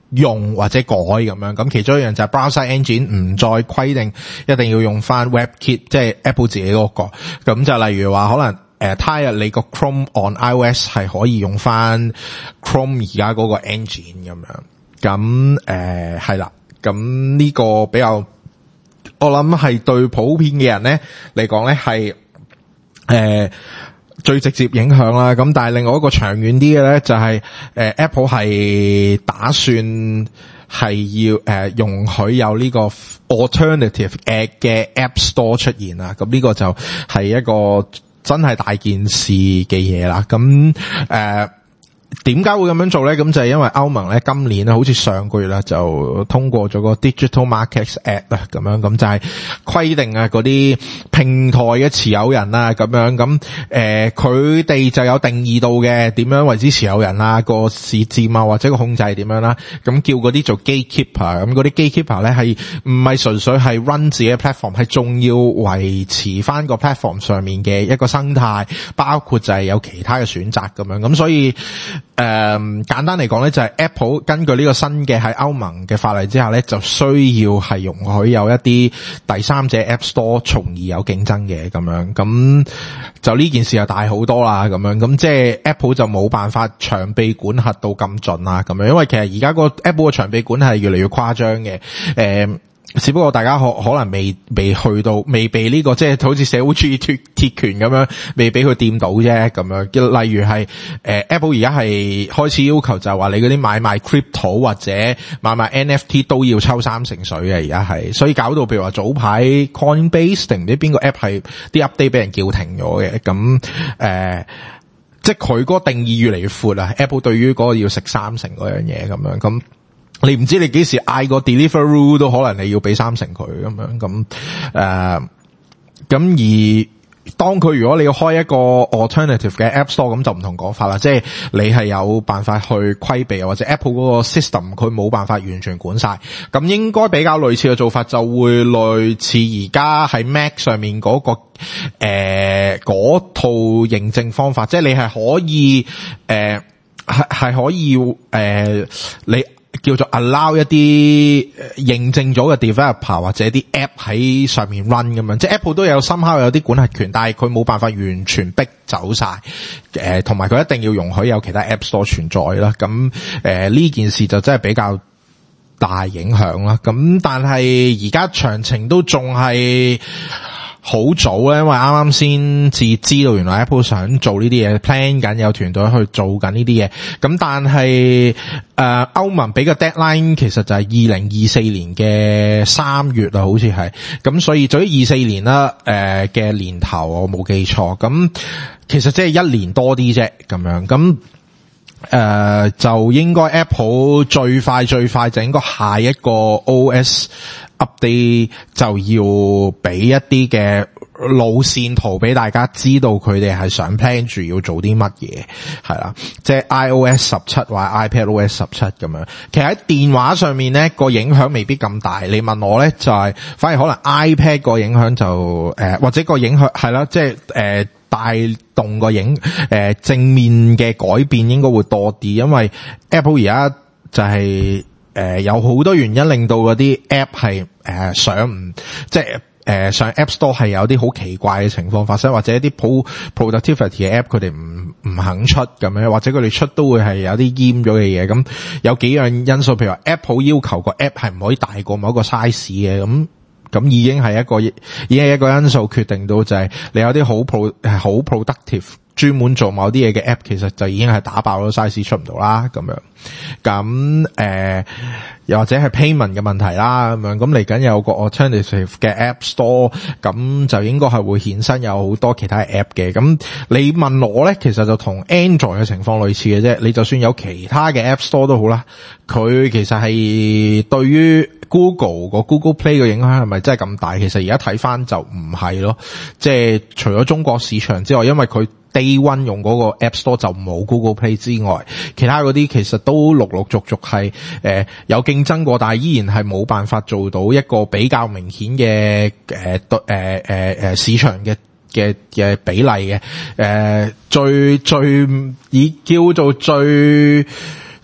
B: 用或者改咁樣，咁其中一樣就係 browser engine 唔再規定一定要用翻 WebKit， 即係 Apple 自己嗰個，咁就例如話可能誒，他日你個 Chrome on iOS 係可以用翻 Chrome 而家嗰個 engine 咁樣，咁誒係啦，咁呢個比較我諗係對普遍嘅人咧嚟講咧係誒最直接影響啦，咁但係另外一個長遠啲嘅咧就係、是、誒、呃、Apple 係打算係要誒、呃、容許有呢個 alternative 誒嘅 App Store 出現啦，咁呢個就係一個真係大件事嘅嘢啦，咁誒點解會咁樣做咧？咁就係因為歐盟咧今年咧好似上個月啦就通過咗個 Digital Markets Act 啦，咁樣咁就係規定啊嗰啲平台嘅持有人啊咁樣，咁誒佢哋就有定義到嘅點樣為之持有人啊，個市佔啊或者個控制係點樣啦，咁叫嗰啲做 gatekeeper， 咁嗰啲 gatekeeper 咧係唔係純粹係 run 自己嘅 platform， 係仲要維持翻個 platform 上面嘅一個生態，包括就係有其他嘅選擇咁樣，咁所以誒、嗯，簡單嚟講咧，就係、是、Apple 根據呢個新嘅喺歐盟嘅法例之下咧，就需要係容許有一啲第三者 App Store 從而有競爭嘅咁樣，咁就呢件事就大好多啦咁樣，咁即係 Apple 就冇辦法長臂管轄到咁盡啦咁樣，因為其實而家個 Apple 嘅長臂管係越嚟越誇張嘅，誒、嗯。只不過大家可可能未未去到，未被呢、這個即係好似社會主義鐵鐵拳咁樣，未俾佢掂到啫咁樣。例如係誒、呃、Apple 而家係開始要求就係話你嗰啲買賣 crypto 或者買賣 N F T 都要抽三成水嘅，而家係，所以搞到譬如話早排 Coinbase 定唔知邊個 app 係啲 update 俾人叫停咗嘅，咁誒、呃，即係佢嗰個定義越嚟越闊啊 Apple 對於嗰個要食三成嗰樣嘢咁樣咁。你唔知你幾時嗌個 Deliveroo 都可能你要俾三成佢咁樣咁誒，咁而當佢如果你要開一個 alternative 嘅 App Store 咁就唔同講法啦，即係你係有辦法去規避，或者 Apple 嗰個 system 佢冇辦法完全管晒，咁應該比較類似嘅做法就會類似而家喺 Mac 上面嗰個誒嗰套認證方法，即係你係可以誒係係可以誒、呃、你。叫做 allow 一啲認證咗嘅 developer 或者啲 app 喺上面 run 咁樣，即係 Apple 都有深刻有啲管轄權，但係佢冇辦法完全逼走晒，誒同埋佢一定要容許有其他 app store 存在啦。咁誒呢件事就真係比較大影響啦。咁但係而家詳情都仲係好早咧，因為啱啱先至知道原來 Apple 想做呢啲嘢 ，plan 緊有團隊去做緊呢啲嘢。咁但係誒歐盟俾個 deadline 其實就係二零二四年嘅三月啊，好似係。咁所以對於二四年啦，誒嘅年頭我冇記錯。咁其實即係一年多啲啫，咁樣咁。誒、呃，就應該 Apple 最快最快就應該下一個 O S update 就要俾一啲嘅路線圖俾大家知道佢哋係想 plan 住要做啲乜嘢，係啦，即係 iOS 十七或者 iPadOS 十七咁樣。其實喺電話上面咧個影響未必咁大，你問我咧就係、是、反而可能 iPad 個影響就誒、呃、或者個影響係啦，即係誒。呃帶動個影誒、呃、正面嘅改變應該會多啲，因為 Apple 而家就係、是、誒、呃、有好多原因令到嗰啲 app 係誒、呃、上唔即係誒、呃、上 App Store 係有啲好奇怪嘅情況發生，或者一啲普 productivity 嘅 app 佢哋唔唔肯出咁樣，或者佢哋出都會係有啲閹咗嘅嘢。咁有幾樣因素，譬如話 Apple 要求個 app 係唔可以大過某一個 size 嘅咁。咁已經係一個，已經係一個因素決定到就係你有啲好 pro 係好 productive，專門做某啲嘢嘅 app， 其實就已經係打爆咗 size 出唔到啦，咁樣。咁誒、呃，又或者係 payment 嘅問題啦，咁樣。咁嚟緊有個 alternative 嘅 app store，咁就應該係會衍生有好多其他 app 嘅。咁你問我咧，其實就同 Android 嘅情況類似嘅啫。你就算有其他嘅 app store 都好啦，佢其實係對於Google 個 Google Play 嘅影響係咪真係咁大？其實而家睇翻就唔係咯，即係除咗中國市場之外，因為佢 Day One 用嗰個 App Store 就冇 Google Play 之外，其他嗰啲其實都陸陸續續係誒有競爭過，但係依然係冇辦法做到一個比較明顯嘅誒誒誒誒市場嘅嘅嘅比例嘅誒、呃、最最以叫做最。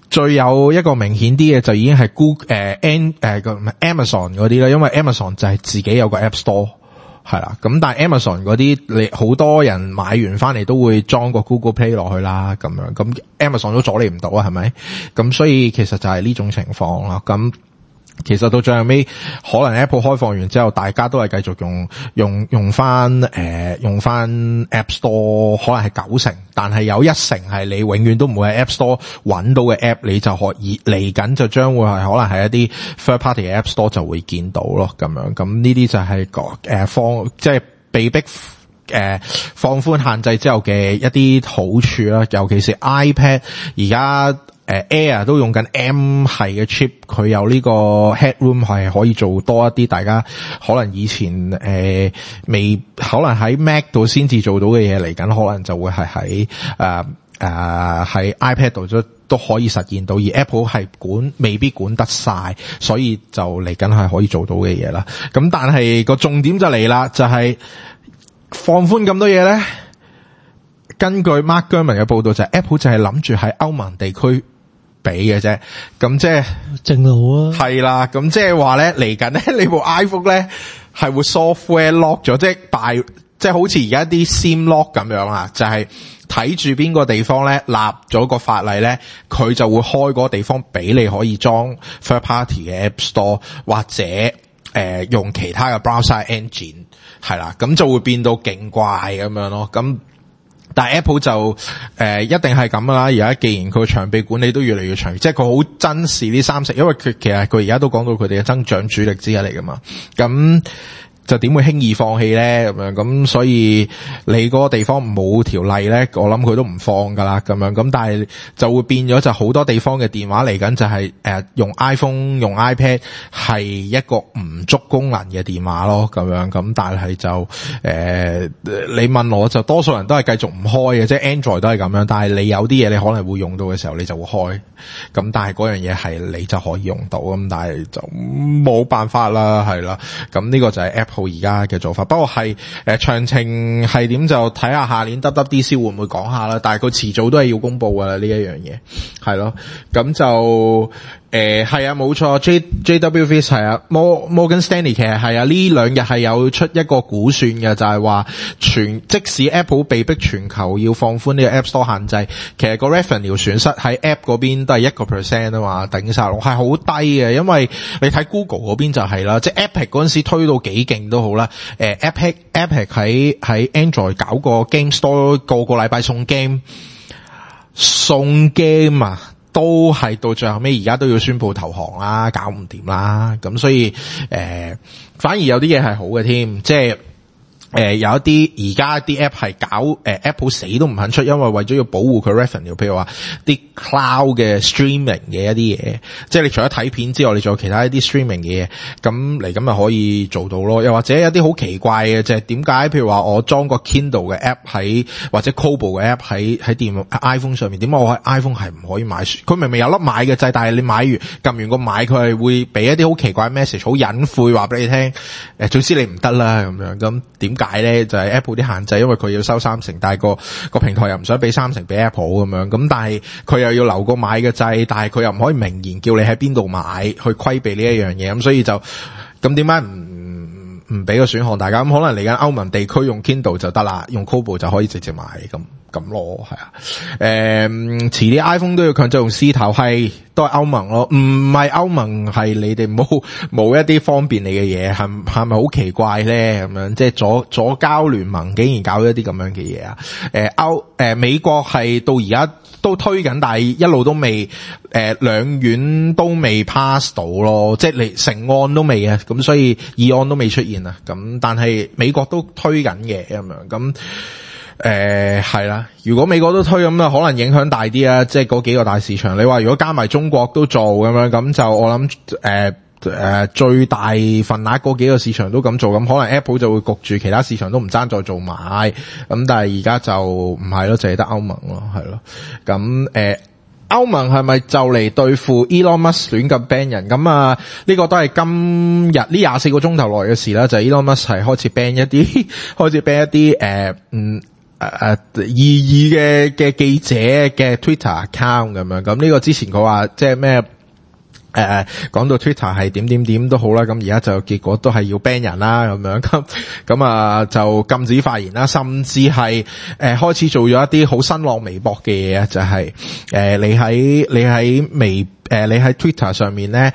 B: 最有一個明顯啲嘅就已經係 Google 誒 N 誒個 Amazon 嗰啲啦，因為 Amazon 就係自己有個 App Store 係啦，咁但係 Amazon 嗰啲你好多人買完翻嚟都會裝個 Google Play 落去啦，咁樣咁 Amazon 都阻你唔到啊，係咪？咁所以其實就係呢種情況啦，咁。其實到最後尾，可能 Apple 開放完之後，大家都係繼續用用用翻誒、呃、用翻 App Store，可能係九成，但係有一成係你永遠都唔會喺 App Store 揾到嘅 App，你就可以嚟緊就將會係可能係一啲 third party 嘅 App Store 就會見到咯，咁樣咁呢啲就係個誒放即係被逼誒、呃、放寬限制之後嘅一啲好處啦，尤其是 iPad 而家。誒 Air 都用緊 M 系嘅 chip， 佢有呢個 headroom 係可以做多一啲大家可能以前誒、呃、未可能喺 Mac 度先至做到嘅嘢，嚟緊可能就會係喺誒誒喺 iPad 度都都可以實現到，而 Apple 係管未必管得晒，所以就嚟緊係可以做到嘅嘢啦。咁但係個重點就嚟啦，就係、是、放寬咁多嘢咧。根據 Mark Gurman 嘅報道，就係、是、Apple 就係諗住喺歐盟地區俾嘅啫，咁即係
A: 正路啊，
B: 係啦，咁即係話咧嚟緊咧，你部 iPhone 咧係會 software lock 咗，即係 by 即係好似而家啲 SIM lock 咁樣啊，就係睇住邊個地方咧立咗個法例咧，佢就會開嗰個地方俾你可以裝 third party 嘅 App Store 或者誒、呃、用其他嘅 browser engine 係啦，咁就會變到勁怪咁樣咯，咁。但係 Apple 就誒、呃、一定係咁噶啦，而家既然佢個長臂管理都越嚟越長，即係佢好珍視呢三成，因為佢其實佢而家都講到佢哋嘅增長主力之一嚟噶嘛，咁就點會輕易放棄咧？咁樣咁，所以你嗰個地方冇條例咧，我諗佢都唔放噶啦。咁樣咁，但係就會變咗就好多地方嘅電話嚟緊就係、是、誒、呃、用 iPhone 用 iPad 係一個唔足功能嘅電話咯。咁樣咁，但係就誒、呃、你問我就多數人都係繼續唔開嘅，即係 Android 都係咁樣。但係你有啲嘢你可能會用到嘅時候，你就會開。咁但係嗰樣嘢係你就可以用到，咁但係就冇辦法啦，係啦。咁呢個就係 Apple。而家嘅做法，不過係誒詳情係點就睇下下年 W W D C 會唔會講下啦，但係佢遲早都係要公布噶啦呢一樣嘢，係咯，咁就誒係啊冇錯 J J W Viz 係啊 Morgan Stanley 其實係啊呢兩日係有出一個估算嘅，就係話全即使 Apple 被逼全球要放寬呢個 App Store 限制，其實個 revenue 損失喺 App 嗰邊都係一個 percent 啊嘛，頂晒落係好低嘅，因為你睇 Google 嗰邊就係啦，即係 Epic 嗰陣時推到幾勁都好啦，誒 Epic Epic 喺喺 Android 搞個 Game Store， 個個禮拜送 game 送 game 啊！都係到最後尾，而家都要宣布投降啦，搞唔掂啦。咁所以誒、呃，反而有啲嘢係好嘅添，即係誒、呃、有一啲而家啲 app 係搞誒、呃、Apple 死都唔肯出，因為為咗要保護佢 revenue， 譬如話啲 cloud 嘅 streaming 嘅一啲嘢，即係你除咗睇片之外，你仲有其他一啲 streaming 嘅嘢，咁嚟咁咪可以做到咯。又或者有啲好奇怪嘅，就係點解譬如話我裝個 Kindle 嘅 app 喺或者 Kobo 嘅 app 喺喺電 iPhone 上面，點解我喺 iPhone 係唔可以買？佢明明有粒買嘅掣，但係你買完撳完個買，佢係會俾一啲好奇怪 message， 好隱晦話俾你聽。誒，總之你唔得啦咁樣。咁點解咧？就係、是、Apple 啲限制，因為佢要收三成，但係個個平台又唔想俾三成俾 Apple 咁樣。咁但係佢又要留個買嘅掣，但係佢又唔可以明言叫你喺邊度買，去規避呢一樣嘢。咁所以就咁點解唔唔俾個選項大家？咁可能嚟緊歐盟地區用 Kindle 就得啦，用 Kobo 就可以直接買咁。咁咯，係啊，誒、嗯，遲啲 iPhone 都要強制用獅頭，係都係歐盟咯，唔係歐盟係你哋冇冇一啲方便你嘅嘢，係係咪好奇怪咧？咁樣即係左左交聯盟竟然搞一啲咁樣嘅嘢啊！誒歐誒美國係到而家都推緊，但係一路都未誒兩院都未 pass 到咯，即係你成案都未啊，咁所以議案都未出現啊，咁但係美國都推緊嘅咁樣咁。誒係啦，如果美國都推咁啊，可能影響大啲啊，即係嗰幾個大市場。你話如果加埋中國都做咁樣，咁就我諗誒誒最大份額嗰幾個市場都咁做，咁可能 Apple 就會焗住其他市場都唔爭再做埋。咁但係而家就唔係咯，淨係得歐盟咯，係咯。咁誒歐盟係咪就嚟對付 Elon Musk 亂咁 ban 人？咁啊呢個都係今日呢廿四個鐘頭內嘅事啦，就係、是、Elon Musk 係開始 ban 一啲，開始 ban 一啲誒嗯。 誒異議嘅嘅記者嘅 Twitter account 咁樣，咁呢個之前佢話即係咩誒講到 Twitter 係點點點都好啦，咁而家就結果都係要 ban 人啦咁樣，咁咁啊就禁止發言啦，甚至係誒、呃、開始做咗一啲好新浪微博嘅嘢啊，就係、是、誒、呃、你喺你喺微誒、呃、你喺 Twitter 上面咧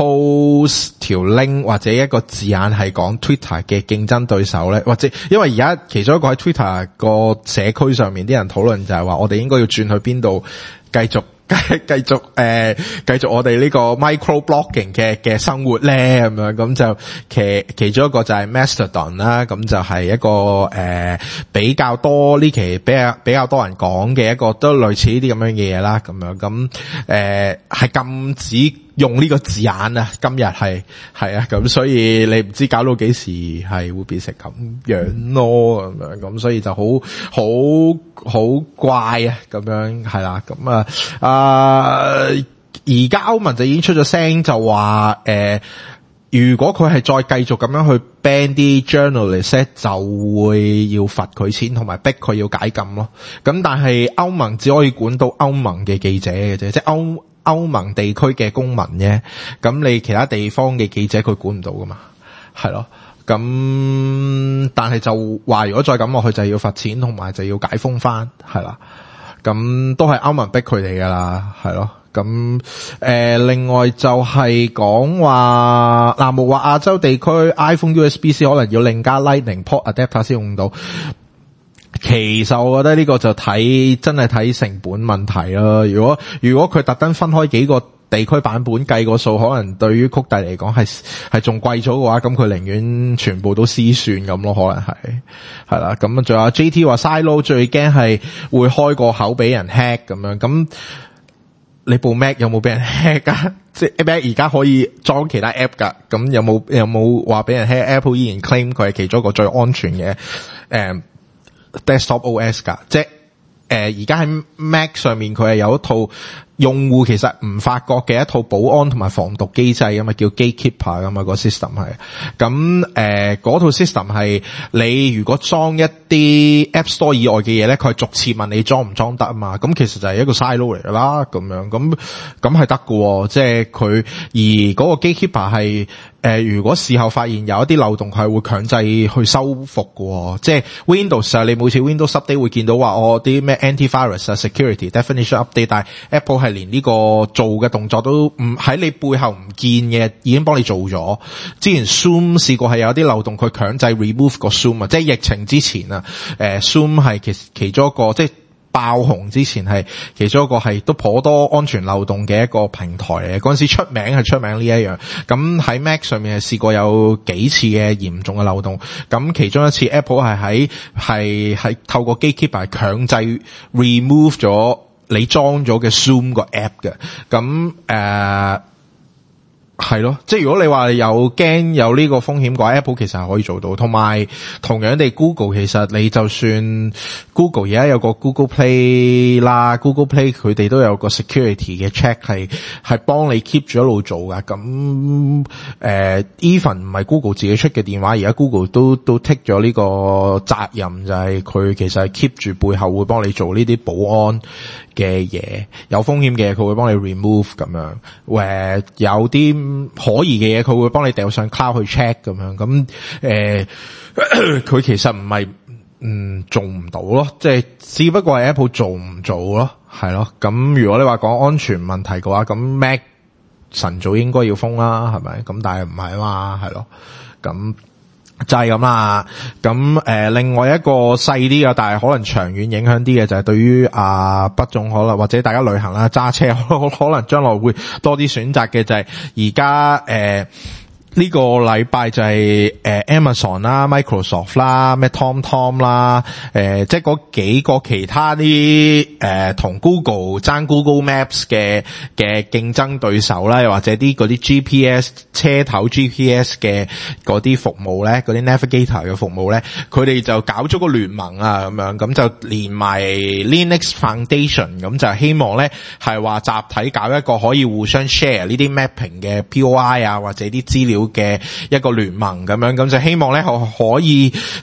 B: post 條 link 或者一個字眼係講 Twitter 嘅競爭對手咧，或者因為而家其中一個喺 Twitter 個社區上面啲人討論就係話我哋應該要轉去邊度繼續。繼繼續誒、呃，繼續我哋呢個 micro blogging 嘅嘅生活咧，咁樣咁就其其中一個就係 Mastodon 啦，咁就係一個誒、呃、比較多呢期比較比較多人講嘅一個都類似呢啲咁樣嘅嘢啦，咁樣咁誒係禁止用呢個字眼啊，今日係係啊，咁所以你唔知搞到幾時係會變成咁樣咯，咁樣咁所以就好好好怪啊，咁樣係啦，咁啊啊而家歐盟就已經出咗聲就話誒、呃，如果佢係再繼續咁樣去 ban 啲 journalist 就會要罰佢錢同埋逼佢要解禁咯。咁但係歐盟只可以管到歐盟嘅記者嘅啫，即係歐歐盟地區嘅公民啫。咁你其他地方嘅記者佢管唔到噶嘛，係咯。咁但係就話如果再咁落去就要罰錢同埋就要解封翻，係啦。咁都係歐盟逼佢哋噶啦，係咯。咁誒、呃，另外就係講話嗱，冇話亞洲地區 iPhone U S B C 可能要另加 Lightning Port Adapter 先用到。其實我覺得呢個就睇真係睇成本問題啦。如果如果佢特登分開幾個地區版本計個數，可能對於曲帝嚟講係係仲貴咗嘅話，咁佢寧願全部都私算咁咯，可能係係啦。咁仲有 J T 話 Silo 最驚係會開個口俾人 hack 咁樣。咁你部 Mac 有冇俾人 hack 啊？即係 Mac 而家可以裝其他 app 噶，咁有冇有冇話俾人 hack？Apple 依然 claim 佢係其中一個最安全嘅誒、呃、desktop O S 噶，即係誒而家喺 Mac 上面佢係有一套用戶其實唔發覺嘅一套保安同埋防毒機制㗎嘛，叫 Gatekeeper 㗎嘛，個 system 係。咁誒嗰套 system 係你如果裝一啲 App Store 以外嘅嘢咧，佢係逐次問你裝唔裝得啊嘛。咁其實就係一個 silo 嚟㗎啦，咁樣咁咁係得㗎喎。即係佢而嗰個 Gatekeeper 係誒、呃，如果事後發現有一啲漏洞，佢係會強制去修復㗎喎。即係 Windows 啊，你每次 Windows update 會見到話我啲咩 antivirus 啊、security definition update， 但係 Apple 係連呢個做嘅動作都唔喺你背後唔見嘅，已經幫你做咗。之前 Zoom 試過係有啲漏洞，佢強制 remove 個 Zoom 啊，即係疫情之前啊，誒、呃、Zoom 係其其中一個即係爆紅之前係其中一個係都頗多安全漏洞嘅一個平台嚟嘅。嗰陣時出名係出名呢一樣。咁喺 Mac 上面係試過有幾次嘅嚴重嘅漏洞。咁其中一次 Apple 係喺係係透過 Gatekeeper 強制 remove 咗你裝咗嘅 Zoom 個 app 嘅。咁誒係咯，即係如果你話有驚有呢個風險嘅話， Apple 其實係可以做到。同埋同樣地 Google 其實你就算 Google 而家有個 Google Play 啦， Google Play 佢哋都有個 security 嘅 check 係係幫你 keep 住一路做噶。咁誒、呃、even 唔係 Google 自己出嘅電話，而家 Google 都都 take 咗呢個責任，就係佢其實係 keep 住背後會幫你做呢啲保安嘅嘢，有風險嘅嘢佢會幫你 remove 咁樣，誒有啲可疑嘅嘢佢會幫你掉上 cloud 去 check 咁樣，咁誒佢其實唔係嗯做唔到咯，即係只不過係 Apple 做唔做咯，係咯。咁如果你話講安全問題嘅話，咁 Mac 晨早應該要封啦，係咪？咁但係唔係啊嘛，係咯，咁。就係咁啦，咁誒、呃，另外一個細啲嘅，但係可能長遠影響啲嘅，就係對於啊北總可能或者大家旅行啦、揸車可能將來會多啲選擇嘅，就係而家誒呢個禮拜就係、是、誒、呃、Amazon 啦、Microsoft 啦、咩 TomTom 啦，誒、呃、即係嗰幾個其他啲誒同 Google 爭 Google Maps 嘅嘅競爭對手啦，又或者啲嗰啲 G P S 車頭 G P S 嘅嗰啲服務咧，嗰啲 Navigator 嘅服務咧，佢哋就搞咗個聯盟啊，咁樣咁就連埋 Linux Foundation， 咁就希望咧係話集體搞一個可以互相 share 呢啲 mapping 嘅 P O I 啊，或者啲資料嘅一個聯盟咁樣，咁就希望咧可可以就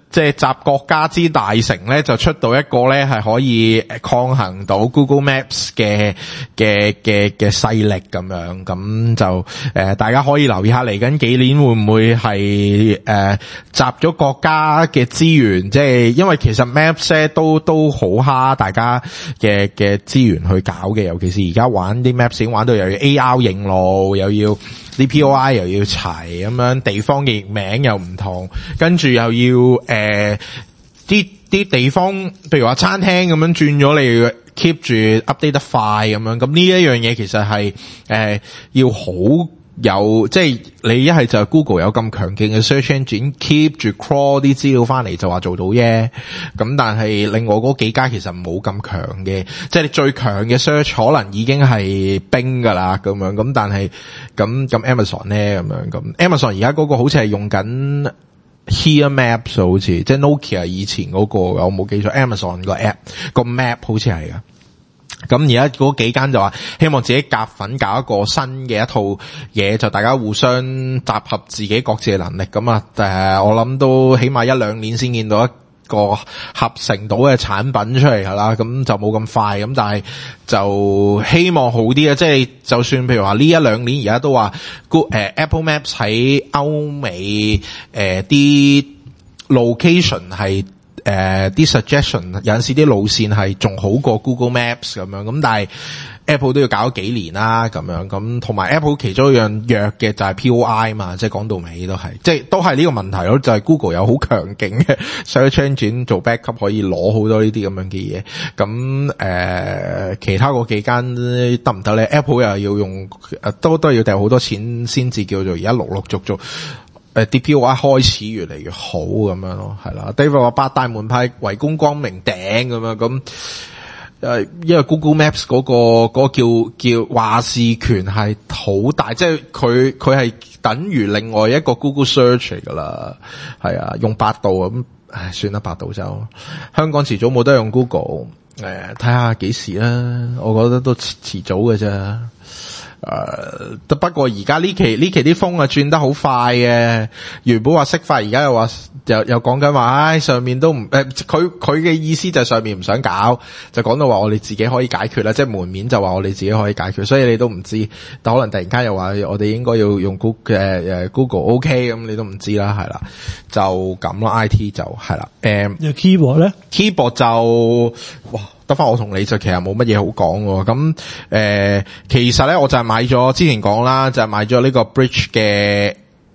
B: 即係集國家之大成咧，就出到一個咧係可以抗衡到 Google Maps 嘅嘅嘅嘅勢力咁樣，咁就誒、呃、大家可以留意下嚟緊幾年會唔會係誒、呃、集咗國家嘅資源，即係因為其實 Maps 咧都都好蝦大家嘅嘅資源去搞嘅，尤其是而家玩啲 Maps 已經玩到又要 A R 認路，又要啲 P O I 又要齊咁樣，地方嘅譯名又唔同，跟住又要誒啲啲地方，譬如話餐廳咁樣轉咗，你要 keep 住 update 得快咁樣，咁呢一樣嘢其實係誒、呃、要好有，即係你一係就係 Google 有咁強勁嘅 search engine keep 住 crawl 啲資料翻嚟就話做到啫，咁但係另外嗰幾家其實冇咁強嘅，即係你最強嘅 search 可能已經係冰噶啦咁樣，咁但係咁咁 Amazon 咧咁樣，咁 Amazon 而家嗰個好似係用緊 Here Maps 好似，即係 Nokia 以前嗰個，我冇記錯 Amazon 個 app 個 map 好似係噶。咁而家嗰幾間就話希望自己夾份搞一個新嘅一套嘢，就大家互相集合自己各自嘅能力咁啊。誒，我諗都起碼一兩年先見到一個合成到嘅產品出嚟係啦，咁就冇咁快咁，但係就希望好啲啊！即係就算譬如話呢一兩年而家都話 Google 誒 Apple Maps 喺歐美誒啲 location 係誒啲 suggestion 有陣時啲路線係仲好過 Google Maps 咁樣，咁但係 Apple 都要搞幾年啦咁樣，咁同埋 Apple 其中一樣弱嘅就係 P O I 嘛，即係講到尾都係，即係都係呢個問題咯，就係、是、Google 有好強勁嘅 search engine 做 backup 可以攞好多呢啲咁樣嘅嘢，咁誒、呃、其他嗰幾間得唔得咧 ？Apple 又要用誒都都要掉好多錢先至叫做而家陸陸續續。誒，啲 P O I 開始越嚟越好咁樣咯，係啦。David 話八大門派圍攻光明頂咁樣，咁誒，因為 Google Maps 嗰、嗰個、嗰個叫叫話事權係好大，即係佢佢係等於另外一個 Google Search 嚟噶啦，係啊，用百度咁，唉，算啦，百度就香港遲早冇得用 Google，誒，睇下幾時啦，我覺得都遲遲早嘅啫。誒、uh,，不過而家呢期呢期啲風啊轉得好快嘅，原本話識快，而家又話又又講緊話，唉，上面都唔誒，佢佢嘅意思就係上面唔想搞，就講到話我哋自己可以解決啦，即係門面就話我哋自己可以解決，所以你都唔知，但可能突然間又話我哋應該要用 Google 誒誒 Google OK 咁，你都唔知啦，係啦，就咁啦 ，I T 就係啦，誒，
A: 有 keyboard 咧
B: ，keyboard 就哇。得翻我同你就其實冇乜嘢好講喎，咁誒、呃、其實咧我就係買咗之前講啦，就係、是、買咗呢個 Bridge 嘅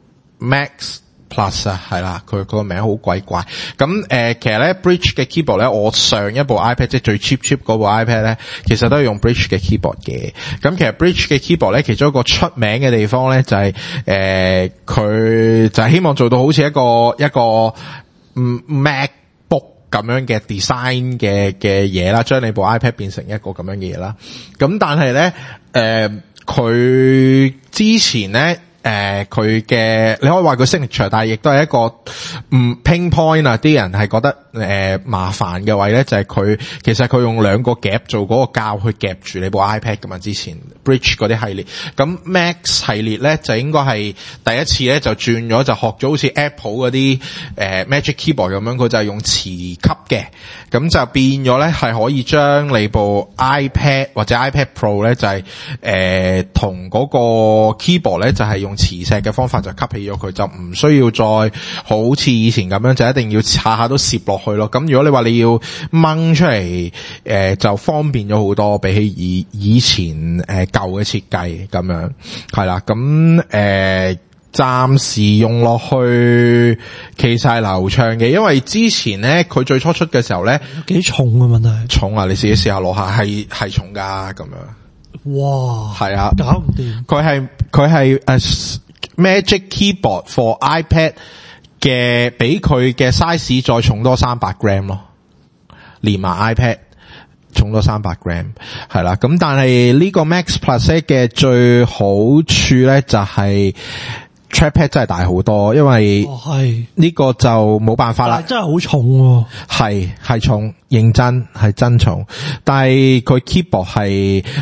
B: Max Plus 啊，係啦，佢佢個名好鬼怪，咁誒、呃、其實咧 Bridge 嘅 keyboard 咧，我上一部 iPad 即係最 cheap cheap 嗰部 iPad 咧，其實都係用 Bridge 嘅 keyboard 嘅，咁其實 Bridge 嘅 keyboard 咧，其中一個出名嘅地方咧就係誒佢就係希望做到好似一個一個嗯 Mac。咁樣嘅 design 嘅嘅嘢啦，將你部 iPad 變成一個咁樣嘅嘢啦。咁但係咧，誒、呃，佢之前咧，誒、呃，佢嘅你可以話佢 signature，但係亦都係一個唔 pain point 啊。啲人係覺得誒、呃、麻煩嘅位咧，就係、是、佢其實佢用兩個夾做嗰個膠去夾住你部 iPad 噶嘛。之前 Bridge 嗰啲系列，咁 Max 系列咧就應該係第一次咧就轉咗，就學咗好似 Apple 嗰啲誒、呃、Magic Keyboard 咁樣，佢就係用磁吸嘅，咁就變咗咧係可以將你部 iPad 或者 iPad Pro 咧就係誒同嗰個 keyboard 咧就係、是、用磁石嘅方法就吸起咗佢，就唔需要再好似以前咁樣就一定要下下都攝落去咯。咁如果你話你要掹出嚟，誒、呃、就方便咗好多，比起以以前誒舊嘅設計咁樣，係啦。咁誒暫時用落去其實係流暢嘅，因為之前咧佢最初出嘅時候咧
A: 幾重嘅問題，
B: 重啊！你自己試下攞下，係係重噶咁樣。
A: 哇，
B: 係啊，
A: 搞唔掂。佢
B: 係佢係誒 Magic Keyboard for iPad 嘅，比佢嘅 size 再重多三百 gram 咯，連埋 iPad 重多三百 gram 係啦。咁但係呢個 Max Plus 嘅最好處咧就係、是。Trackpad 真係大好多，因為呢個就冇辦法啦。
A: 真係好重喎，
B: 係係重，認真係真重。但係佢 keyboard 係誒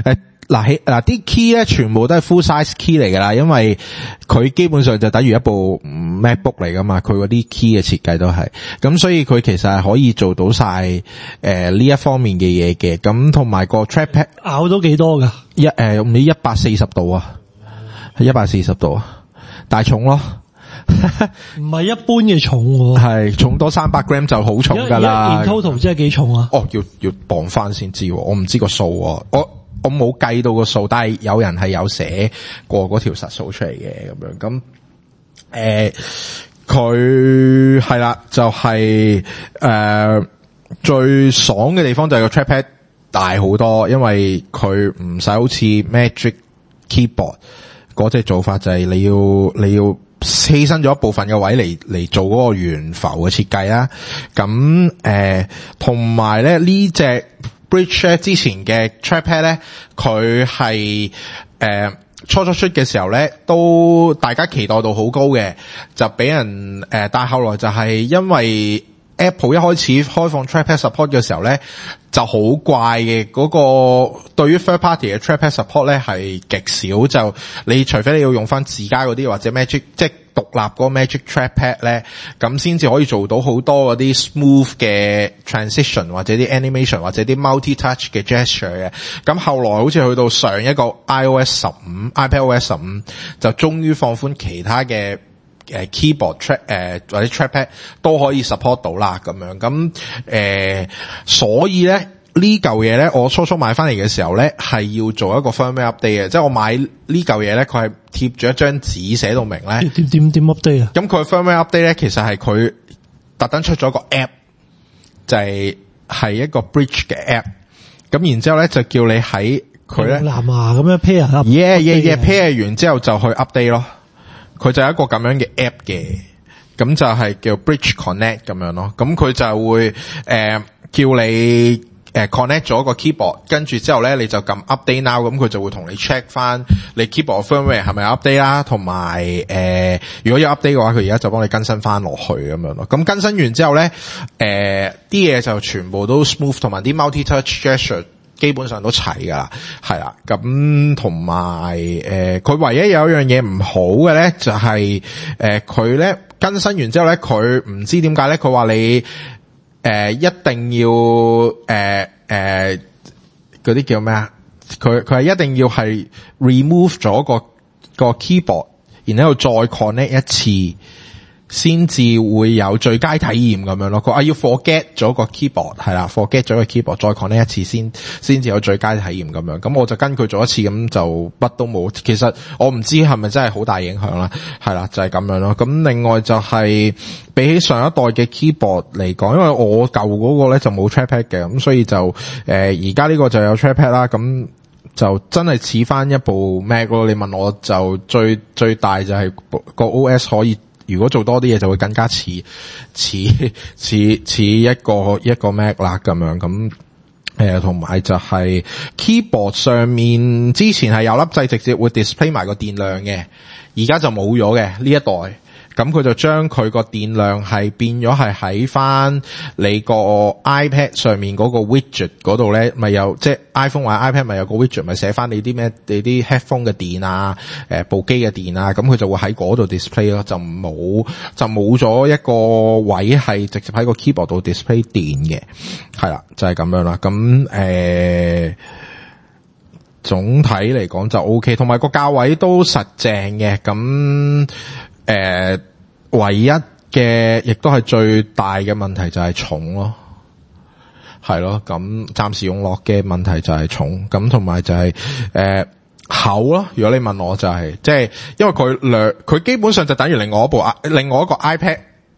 B: 嗱，起嗱啲 key 咧，全部都係 full size key 嚟噶啦，因為佢基本上就等於一部 MacBook 嚟噶嘛，佢嗰啲 key 嘅設計都係，咁所以佢其實係可以做到晒誒呢一方面嘅嘢嘅，咁同埋個 trackpad
A: 咬到幾多噶？
B: 一誒用你一百四十度啊，係一百四十度啊，大重咯。
A: 唔係一般嘅重喎，
B: 係重多三百 gram 就好重噶啦。
A: 一 total 即係幾重啊？
B: 哦，要要磅翻先知，我唔知個數，我我冇計到個數，但係有人係有寫過嗰條實數出嚟嘅咁樣。咁誒，佢係啦，就係、是、誒、呃、最爽嘅地方就係個 trackpad 大好多，因為佢唔使好似 Magic Keyboard 嗰隻做法，就係你要你要。犧牲咗一部分嘅位嚟嚟做嗰個懸浮嘅設計啦，咁誒同埋咧呢隻 Bridge 之前嘅 trackpad 咧，佢係誒初初出嘅時候咧，都大家期待度好高嘅，就俾人誒、呃，但係後來就係因為 Apple 一開始開放 trackpad support 嘅時候咧，就好怪嘅，嗰、那個對於 third party 嘅 trackpad support 咧係極少，就你除非你要用翻自家嗰啲或者 Magic 即係獨立嗰個 Magic trackpad 咧，咁先至可以做到好多嗰啲 smooth 嘅 transition 或者啲 animation 或者啲 multi touch 嘅 gesture 嘅。咁後來好似去到上一個 iOS 十五 iPadOS 十五就終於放寬其他嘅誒 keyboard track 誒或者 trackpad 都可以 support 到啦咁樣，咁誒、呃、所以咧呢嚿嘢咧，我初初買翻嚟嘅時候咧係要做一個 firmware update 嘅，即係我買呢嚿嘢咧，佢係貼咗一張紙寫到明咧。
A: 點點點 update 啊？
B: 咁佢 firmware update 咧，其實係佢特登出咗個 app， 就係係一個 Bridge 嘅 app。咁然之後咧就叫你喺佢咧藍
A: 牙咁樣 pair
B: up，yeah yeah yeah pair 完之後就去 update 咯。佢就有一個咁樣嘅 app 嘅，咁就係叫 Bridge Connect 咁樣咯。咁佢就會誒、呃、叫你誒、呃、connect 咗個 keyboard， 跟住之後咧你就撳 update now， 咁佢就會同你 check 翻你 keyboard firmware 係咪 update 啦，同埋誒如果有 update 嘅話，佢而家就幫你更新翻落去咁樣咯。咁更新完之後咧，誒啲嘢就全部都 smooth， 同埋啲 multi touch gesture。基本上都齊噶啦，係啦，咁同埋誒，佢、呃、唯一有一樣嘢唔好嘅咧，就係誒佢咧更新完之後咧，佢唔知點解咧，佢話你誒、呃、一定要誒誒嗰啲叫咩啊？佢佢係一定要係 remove 咗個個 keyboard， 然後再 connect 一次。先至會有最佳體驗咁樣咯。佢話要 forget 咗個 keyboard 係啦 ，forget 咗個 keyboard 再 connect 一次先，先至有最佳體驗咁樣。咁我就跟佢做一次，咁就乜都冇。其實我唔知係咪真係好大影響啦。係啦，就係、是、咁樣咯。咁另外就係、是、比起上一代嘅 keyboard 嚟講，因為我舊嗰個咧就冇 trackpad 嘅，咁所以就誒而家呢個就有 trackpad 啦。咁就真係似翻一部 Mac 咯。你問我就最最大就係個 O S 可以。如果做多啲嘢就會更加似似似似一個一個 Mac 啦咁樣，咁誒同埋就係 keyboard 上面之前係有粒掣直接會 display 埋個電量嘅，而家就冇咗嘅呢一代。咁佢就將佢個電量係變咗係喺翻你個 iPad 上面嗰個 widget 嗰度咧，咪有即係 iPhone 或者 iPad 咪有個 widget 咪寫翻你啲咩你啲 headphone 嘅電啊，誒部機嘅電啊，咁佢就會喺嗰度 display 咯，就冇就冇咗一個位係直接喺個 keyboard 度 display 電嘅，係啦，就係咁樣啦。咁誒、呃、總體嚟講就 OK， 同埋個價位都實正嘅，咁。誒、呃，唯一嘅亦都係最大嘅問題就係重咯，係咯，咁暫時用落嘅問題就係重，咁同埋就係、是、誒、呃、厚咯。如果你問我就係、是，即係因為佢兩佢基本上就等於另外一部另外一個 iPad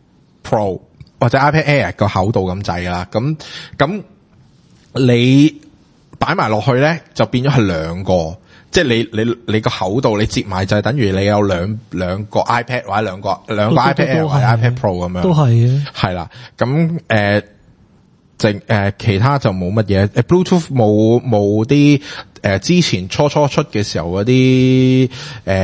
B: Pro 或者 iPad Air 個厚度咁滯啦，咁咁你擺埋落去咧就變咗係兩個。即係你你你個厚度你接埋就係等於你有兩兩個 iPad 或者兩個兩個 iPad Air 或者 iPad Pro 咁樣，
A: 都係嘅，
B: 係啦。咁誒，淨、呃、誒其他就冇乜嘢。誒 Bluetooth 冇冇啲誒之前初初出嘅時候嗰啲誒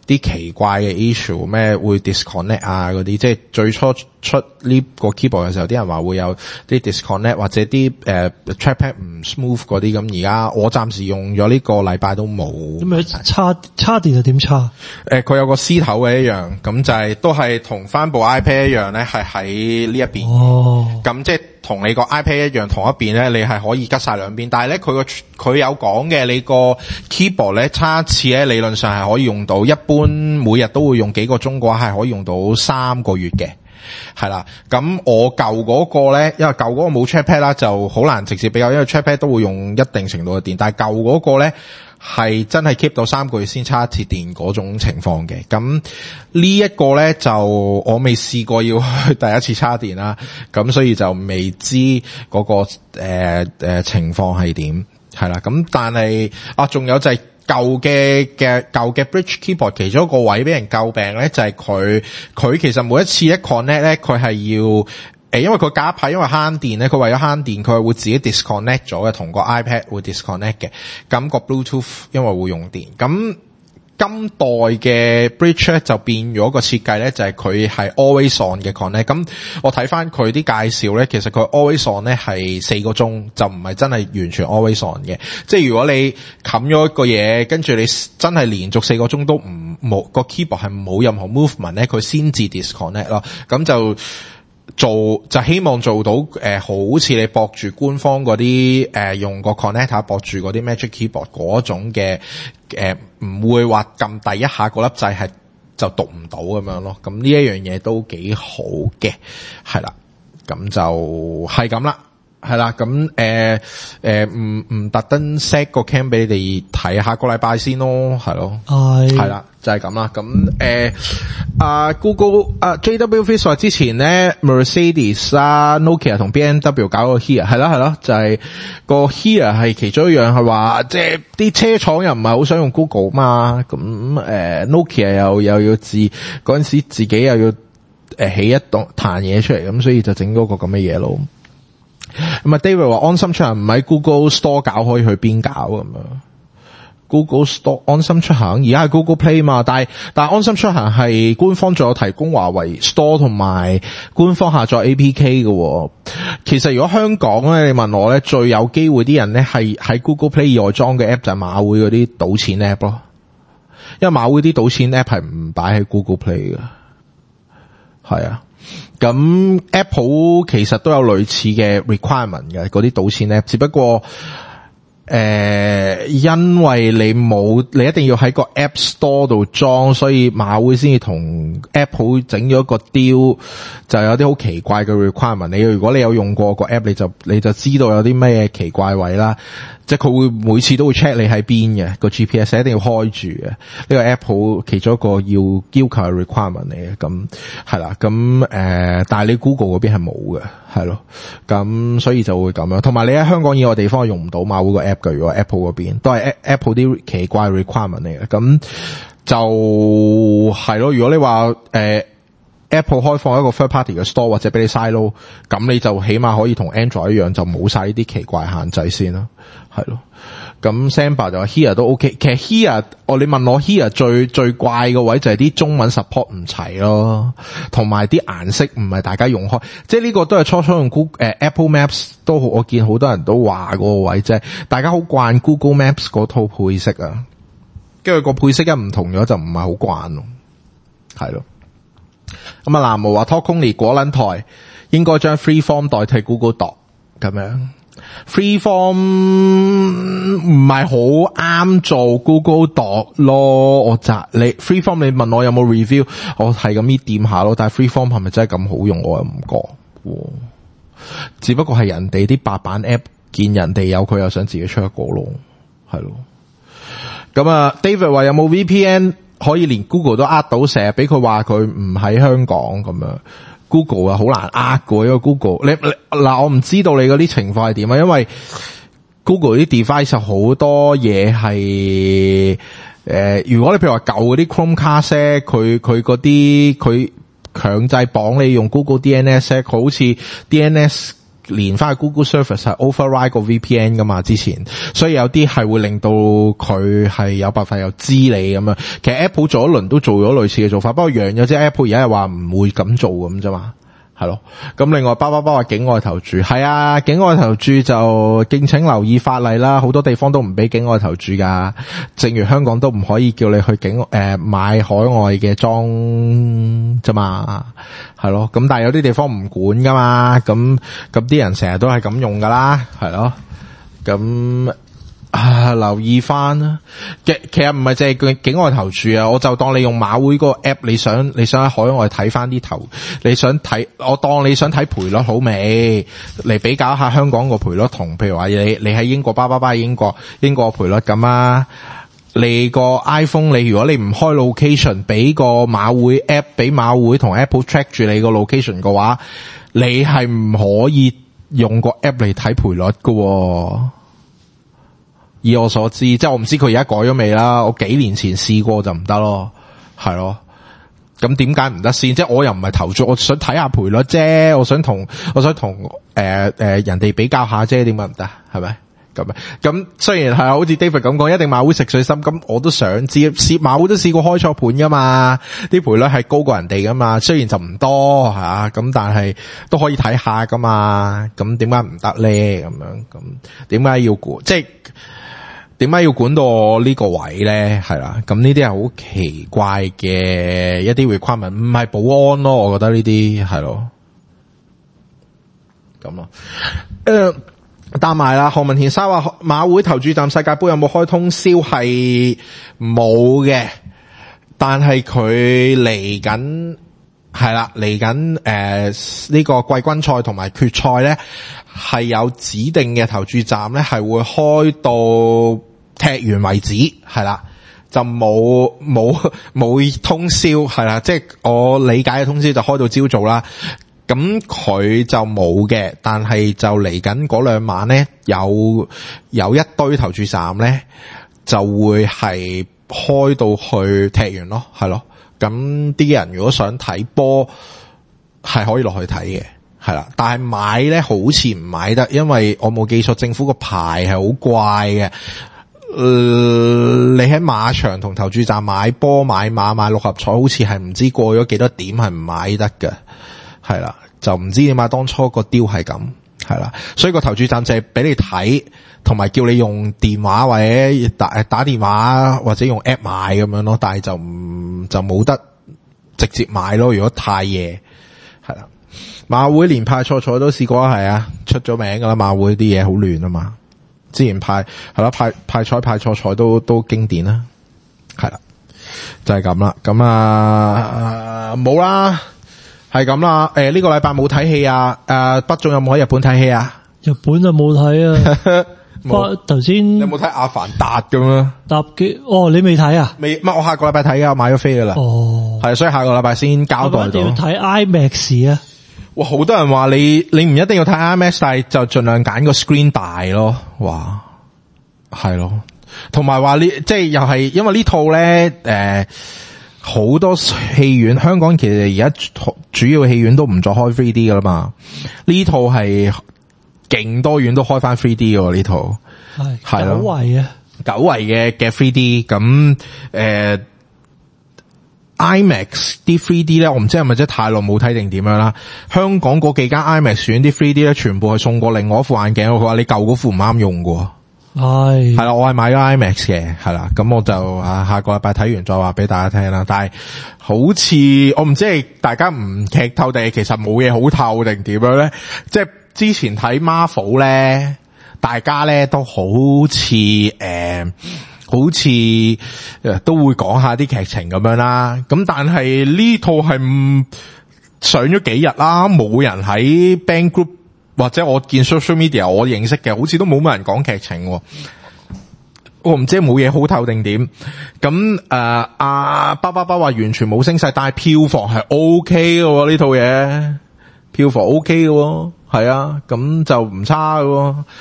B: 啲奇怪嘅 issue， 咩會 disconnect 啊嗰啲，即係最初出呢個 keyboard 嘅時候，啲人話會有啲 disconnect 或者啲誒、呃、trackpad 唔 smooth 嗰啲，咁而家我暫時用咗呢個禮拜都冇。
A: 咁咪叉叉電就點叉？
B: 誒，佢、呃、有個絲頭嘅一樣，咁就係、是、都係同翻部 iPad 一樣咧，係喺呢一邊。
A: 哦，
B: 咁即係同你個 iPad 一樣，同一邊咧，你係可以吉晒兩邊。但係咧，佢個佢有講嘅，你個 keyboard 咧叉刺咧，理論上係可以用到，一般每日都會用幾個鐘嘅話，係可以用到三個月嘅。係啦，咁我舊嗰個咧，因為舊嗰個冇 trackpad 啦，就好難直接比較，因為 trackpad 都會用一定程度嘅電，但係舊嗰個咧係真係 keep 到三個月先叉一次電嗰種情況嘅。咁呢一個咧就我未試過要去第一次叉電啦，咁所以就未知嗰、嗰個誒誒、呃呃、情況係點，係啦。咁但係啊，仲有就係、係。舊嘅嘅舊嘅 Bridge Keyboard 其中一個位俾人詬病咧，就係佢佢其實每一次一 connect 咧，佢係要誒、呃，因為佢夾牌，因為慳電咧，佢為咗慳電，佢係會自己 disconnect 咗嘅，同個 iPad 會 disconnect 嘅。咁個 Bluetooth 因為會用電，咁今代嘅 Bridge 咧就變咗個設計咧，就係佢係 always on 嘅 connect。咁我睇翻佢啲介紹咧，其實佢 always on 咧係四個鐘，就唔係真係完全 always on 嘅。即係如果你冚咗一個嘢，跟住你真係連續四個鐘都唔冇個 keyboard 係冇任何 movement 咧，佢先至 disconnect 咯。咁就做就希望做到誒、呃，好似你駁住官方嗰啲誒，用個 connector 駁住嗰啲 Magic Keyboard 嗰種嘅誒，唔、呃、會話撳第一下嗰粒掣係就讀唔到咁樣咯。咁呢一樣嘢都幾好嘅，係啦，咁就係咁啦。係啦，咁誒誒唔唔特登 set 個 cam 俾你哋睇，下個禮拜先咯，係咯，
A: 係
B: 係啦，就係咁啦。咁誒啊 Google 啊 J W Fish 話之前咧 Mercedes 啊 Nokia 同 B M W 搞個 Here， 係啦係咯，就係、是、個 Here 係其中一樣係話，即係啲車廠又唔係好想用 Google 嘛，咁誒、呃、Nokia 又又要自嗰陣時自己又要誒、呃、起一檔彈嘢出嚟，咁所以就整嗰個咁嘅嘢咯。咁啊 David 話安心出行唔喺 Google Store 搞，可以去邊搞咁樣 Google Store 安心出行而家係 Google Play 嘛，但係但係安心出行係官方仲有提供華為 Store 同埋官方下載 A P K 嘅。其實如果香港咧，你問我咧，最有機會啲人咧係喺 Google Play 以外裝嘅 app 就係馬會嗰啲賭錢 app 咯，因為馬會啲賭錢 app 係唔擺喺 Google Play 嘅。係啊，咁 Apple 其實都有類似嘅 requirement 嘅，嗰啲賭錢 app， 只不過誒、呃，因為你冇，你一定要喺個 App Store 度裝，所以馬會先至同 Apple 整咗一個 deal，就有啲好奇怪嘅 requirement。你如果你有用過個 app， 你就你就知道有啲咩奇怪位啦。即係佢會每次都會 check 你喺邊嘅，個 G P S 一定要開住嘅，呢個 Apple 其中一個要要求嘅 requirement 嚟嘅。咁係啦，咁誒、呃，但係你 Google 嗰邊係冇嘅，係咯，咁所以就會咁樣。同埋你喺香港以外地方用唔到馬會個 app 嘅，如果 Apple 嗰邊都係 Apple 啲奇怪 requirement 嚟嘅。咁就係咯，如果你話誒、呃、Apple 開放一個 third party 嘅 store 或者俾你 silo， 咁你就起碼可以同 Android 一樣，就冇晒呢啲奇怪限制先啦。係咯，咁 Samba 就話 Here 都 OK， 其實 Here 我你問我 Here 最最怪嘅位就係啲中文 support 唔齊咯，同埋啲顏色唔係大家用開，即係呢個都係初初用 Google 誒 Apple Maps 都好，我見好多人都話嗰個位即係大家好慣 Google Maps 嗰套配色啊，跟住個配色一唔同咗就唔係好慣咯，係咯。咁啊南無話 Talkony 果撚台應該將 Freeform 代替 Google Doc 咁樣。Freeform 唔係好啱做 Google Doc 咯，我擇你 Freeform 你問我有冇 review， 我係咁依掂下咯，但係 Freeform 係咪真係咁好用，我又唔覺，只不過係人哋啲白板 app 見人哋有，佢又想自己出一個咯，係咯。咁啊 David 話有冇 V P N 可以連 Google 都呃到，成日俾佢話佢唔喺香港咁樣。Google 啊，好難呃嘅，因為 Google 你你嗱，我唔知道你嗰啲情況係點啊，因為 Google 啲 device 好多嘢係誒，如果你譬如話舊嗰啲 Chromecast，佢佢嗰啲佢強制綁你用 Google D N S， 佢好似 D N S 連翻去 Google Service 係 override 個 V P N 噶嘛，之前，所以有啲係會令到佢係有辦法又知你咁樣。其實 Apple 做一輪都做咗類似嘅做法，不過讓咗啫。Apple 而家係話唔會咁做咁啫嘛。係咯，咁另外包包包話境外投注，係啊，境外投注就敬請留意法例啦，好多地方都唔俾境外投注噶，正如香港都唔可以叫你去境誒、呃、買海外嘅裝啫嘛，係咯，咁但係有啲地方唔管噶嘛，咁咁啲人成日都係咁用噶啦，係咯，咁。啊，留意翻啦！其其實唔係淨係境外投注啊，我就當你用馬會嗰個 app， 你想你想喺海外睇翻啲投，你想睇，我當你想睇賠率好未？嚟比較下香港個賠率同，譬如話你你喺英國巴巴巴英國英國賠率咁啊，你個 iPhone 你如果你唔開 location， 俾個馬會 app 俾馬會同 Apple track 住你個 location 嘅話，你係唔可以用個 app 嚟睇賠率㗎。以我所知，即係我唔知佢而家改咗未啦。我幾年前試過就唔得咯，係咯。咁點解唔得先？即係我又唔係投注，我想睇下賠率啫。我想同我想同誒誒人哋比較下啫，點解唔得？係咪咁啊？咁雖然係好似 David 咁講，一定馬會食水深。咁我都想知，試馬會都試過開錯盤噶嘛，啲賠率係高過人哋噶嘛。雖然就唔多吓，咁但係都可以睇下噶嘛。咁點解唔得咧？咁樣咁點解要估？即係。點解要管到我呢個位咧？係啦，咁呢啲係好奇怪嘅一啲 requirement， 唔係保安咯，我覺得呢啲係咯，咁咯。誒，答埋啦。何文田沙話馬會投注站世界盃有冇開通宵？係冇嘅，但係佢嚟緊係啦，嚟緊誒呢個季軍賽同埋決賽咧，係有指定嘅投注站咧，係會開到踢完為止，係啦，就冇冇冇通宵，係啦，即係我理解嘅通宵就開到朝早啦。咁佢就冇嘅，但係就嚟緊嗰兩晚咧，有有一堆投注站咧，就會係開到去踢完咯，係咯。咁啲人如果想睇波，係可以落去睇嘅。係啦，但係買咧好似唔買得，因為我冇記錯，政府個牌係好怪嘅。誒、呃，你喺馬場同投注站買波、買馬、買六合彩，好似係唔知過咗幾多點係唔買得嘅。係啦，就唔知點解當初個 deal 係咁。係啦，所以個投注站就係俾你睇，同埋叫你用電話或者打打電話或者用 app 買咁樣咯，但係就唔就冇得直接買咯。如果太夜，係啦。馬會連派錯彩都試過啊，係啊，出咗名噶啦。馬會啲嘢好亂啊嘛，之前派係啦，派派彩派錯彩都都經典啦，係啦，就係咁啦。咁啊冇啦，係咁啦。誒呢個禮拜冇睇戲啊。誒北總有冇喺日本睇戲啊？
A: 日本就冇睇啊。頭先
B: 有冇睇阿凡達咁啊？
A: 搭機哦，你未睇啊？
B: 未，乜我下個禮拜睇噶，我買咗飛噶啦。
A: 哦，係，
B: 所以下個禮拜先交代到。一定
A: 要睇 IMAX 啊！
B: 哇，好多人話你你唔一定要睇 IMAX， 但係就盡量揀個 screen 大咯。哇，係咯，同埋話呢，即係又係因為呢套咧，誒、呃，好多戲院，香港其實而家主要戲院都唔再開 three D 噶啦嘛。呢套係勁多院都開翻 three D 嘅呢套，係係咯，久違啊，久違嘅嘅 three D 咁誒。IMAX 啲 three D 咧，我唔知係咪真係太耐冇睇定點樣啦。香港嗰幾間 IMAX 選啲 three D 咧，全部係送過另外一副眼鏡。佢話你舊嗰副唔啱用嘅。係係啦，我係買咗 IMAX 嘅，係啦。咁我就啊下個禮拜睇完再話俾大家聽啦。但係好似我唔知係大家唔劇透定係其實冇嘢好透定點樣咧？即係之前睇 Marvel 咧，大家咧都好似誒。呃好似誒都會講下啲劇情咁樣啦，咁但係呢套係唔上咗幾日啦，冇人喺 Band Group 或者我見 social media 我認識嘅，好似都冇乜人講劇情。我唔知冇嘢好透定點。咁誒阿巴巴巴話完全冇聲勢，但係票房係 OK 嘅呢套嘢，票房 OK 嘅，係啊，咁就唔差嘅。誒、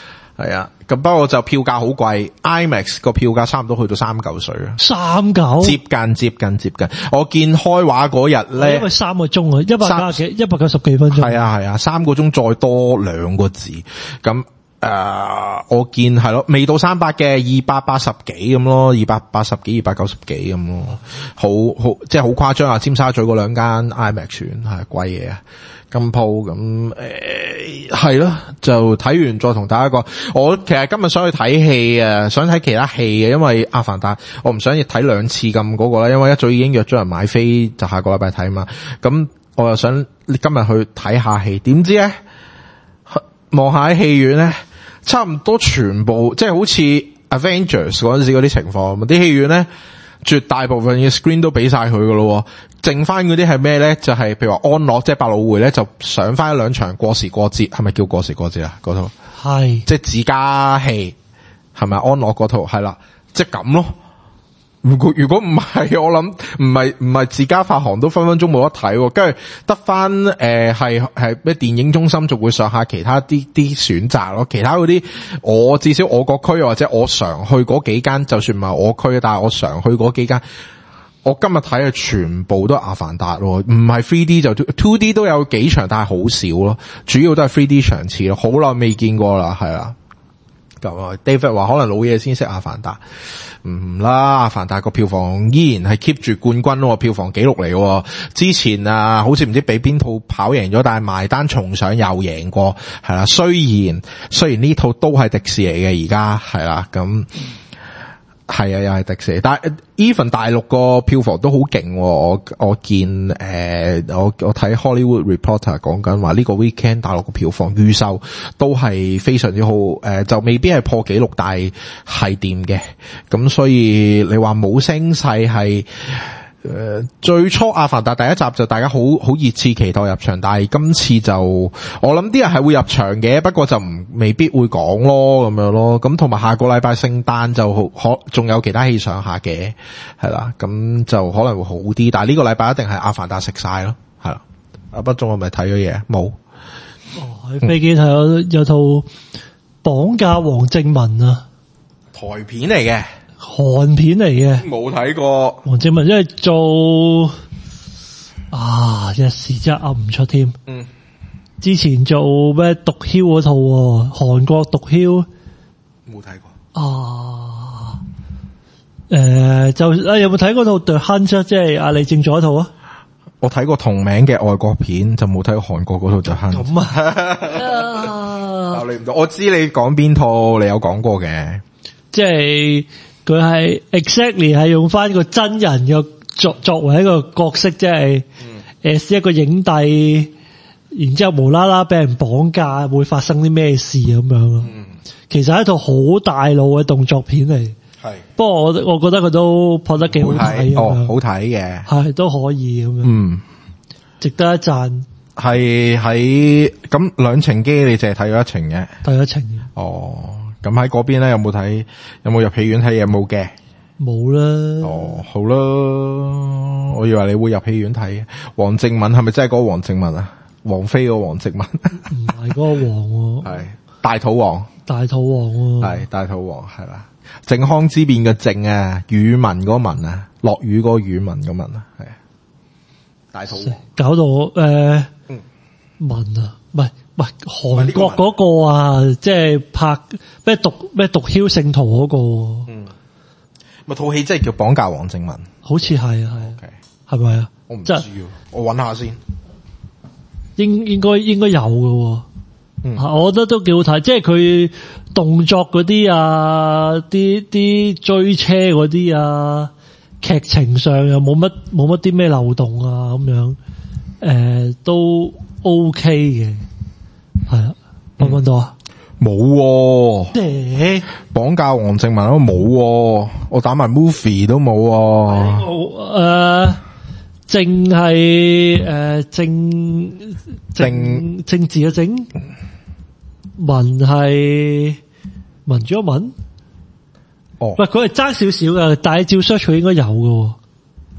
B: 係啊，咁不過就票價好貴 ，IMAX 個票價差唔多去到三嚿水啊，
A: 三九
B: 接近接近接近。我見開畫嗰日咧，
A: 因為三個鐘啊，一百加幾，一百九十幾分鐘。
B: 係啊係啊，三個鐘再多兩個字，咁誒、呃，我見係咯，未到三百嘅，二百八十幾咁咯，二百八十幾，二百九十幾咁咯，好好即係好誇張啊！尖沙咀嗰兩間 IMAX 全係貴嘢啊！金鋪咁誒係咯，就睇完再同大家講。我其實今日想去睇戲啊，想睇其他戲嘅，因為阿凡達我唔想要睇兩次咁嗰個啦，因為一早已經約咗人買飛，就下個禮拜睇嘛。咁我又想今日去睇下戲，點知咧望下喺戲院咧，差唔多全部即係好似 Avengers 嗰陣時嗰啲情況，啲戲院咧絕大部分嘅 screen 都俾晒佢噶咯。剩翻嗰啲係咩咧？就係、是、譬如話安樂，即係百老匯咧，就上翻一兩場過時過節，係咪叫過時過節啊？嗰套
A: 係
B: 即係自家戲，係咪安樂嗰套？係啦，即係咁咯。如果如果唔係，我諗唔係唔係自家發行都分分鐘冇得睇，跟住得翻誒係係咩電影中心就會上下其他啲啲選擇咯。其他嗰啲我至少我個區或者我常去嗰幾間，就算唔係我區，但係我常去嗰幾間。我今日睇嘅全部都係阿凡達咯，唔係 three D 就 two D 都有幾場，但係好少咯，主要都係 three D 場次咯，好耐未見過啦，係啦。咁啊 ，David 話可能老嘢先識阿凡達，唔啦，阿凡達個票房依然係 keep 住冠軍咯，票房紀錄嚟。之前啊，好似唔知俾邊套跑贏咗，但係埋單重上又贏過，係啦。雖然雖然呢套都係迪士尼嘅，而家係啦咁。係啊，又係迪士尼，但係 even 大陸個票房都好勁。我我見誒、呃，我我睇 Hollywood Reporter 講緊話呢個 weekend 大陸個票房預售都係非常之好。誒、呃，就未必係破紀錄，但係係掂嘅。咁所以你話冇聲勢係。誒、呃，最初阿凡達第一集就大家好好熱切期待入場，但係今次就我諗啲人係會入場嘅，不過就唔未必會講咯咁樣咯。咁同埋下個禮拜聖誕就好可仲有其他戲上下嘅，係啦，咁就可能會好啲。但係呢個禮拜一定係阿凡達食晒咯，係啦。阿不中係咪睇咗嘢？冇。
A: 哦，喺飛機睇有有套綁架王靖雯啊，
B: 台片嚟嘅。
A: 韓片嚟嘅，
B: 冇睇過。
A: 王靖雯因為做啊一時真係噏唔出添。
B: 嗯，
A: 之前做咩毒梟嗰套，韓國毒梟
B: 冇睇過。
A: 啊，誒、呃、就啊有冇睇過套 The Hunt 即係阿李正做一套啊？
B: 我睇過同名嘅外國片，就冇睇過韓國嗰套 The Hunt。咁啊，啊你唔到，我知你講邊套，你有講過嘅，
A: 即係。佢係 exactly 係用翻個真人嘅作作為一個角色，即係誒一個影帝，然之後無啦啦俾人綁架，會發生啲咩事咁樣咯。嗯、其實係一套好大路嘅動作片嚟，係。不過我我覺得佢都拍得幾好睇，
B: 哦，好睇嘅，係
A: 都可以咁樣，
B: 嗯，值
A: 得一讚。
B: 係喺咁兩程機，你淨係睇咗一程嘅，
A: 睇一程嘅，
B: 哦。咁喺嗰邊咧有冇睇？有冇入戲院睇？有冇嘅？
A: 冇啦。
B: 哦，好啦，我以為你會入戲院睇。王靖雯係咪真係嗰個王靖雯啊？王菲個王靖雯？
A: 唔係嗰個王，係
B: 大肚王。
A: 大肚王
B: 係大肚王係啦。靖康之變嘅靖啊，宇文嗰個文啊，落雨嗰個宇文嘅文啊，係大肚王。搞到誒，呃嗯、文啊，唔係。喂，韓國嗰個啊，即係拍咩毒咩毒梟聖徒嗰個，嗯，咪套戲真係叫綁架王靖雯，好似係啊係，係咪啊？我唔知，我搵下先，應應該應該有嘅，嗯，我覺得都幾好睇，即係佢動作嗰啲啊，啲啲追車嗰啲啊，劇情上又冇乜冇乜啲咩漏洞啊，咁樣，誒、呃，都 OK 嘅。係啊，搵唔搵到啊？冇，誒，綁架王靖雯都冇，我打埋 movie 都冇。誒，正係誒正正政治嘅政，文係民主嘅文。哦，喂，佢係爭少少嘅，但係照 search 佢應該有嘅。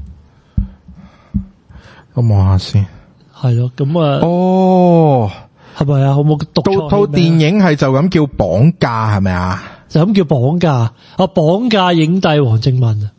B: 我望下先。係咯，咁啊。哦。
A: 係咪啊？好冇讀錯
B: 套套電影係就咁叫綁架係咪啊？
A: 就咁叫綁架啊！綁架影帝黃正民啊！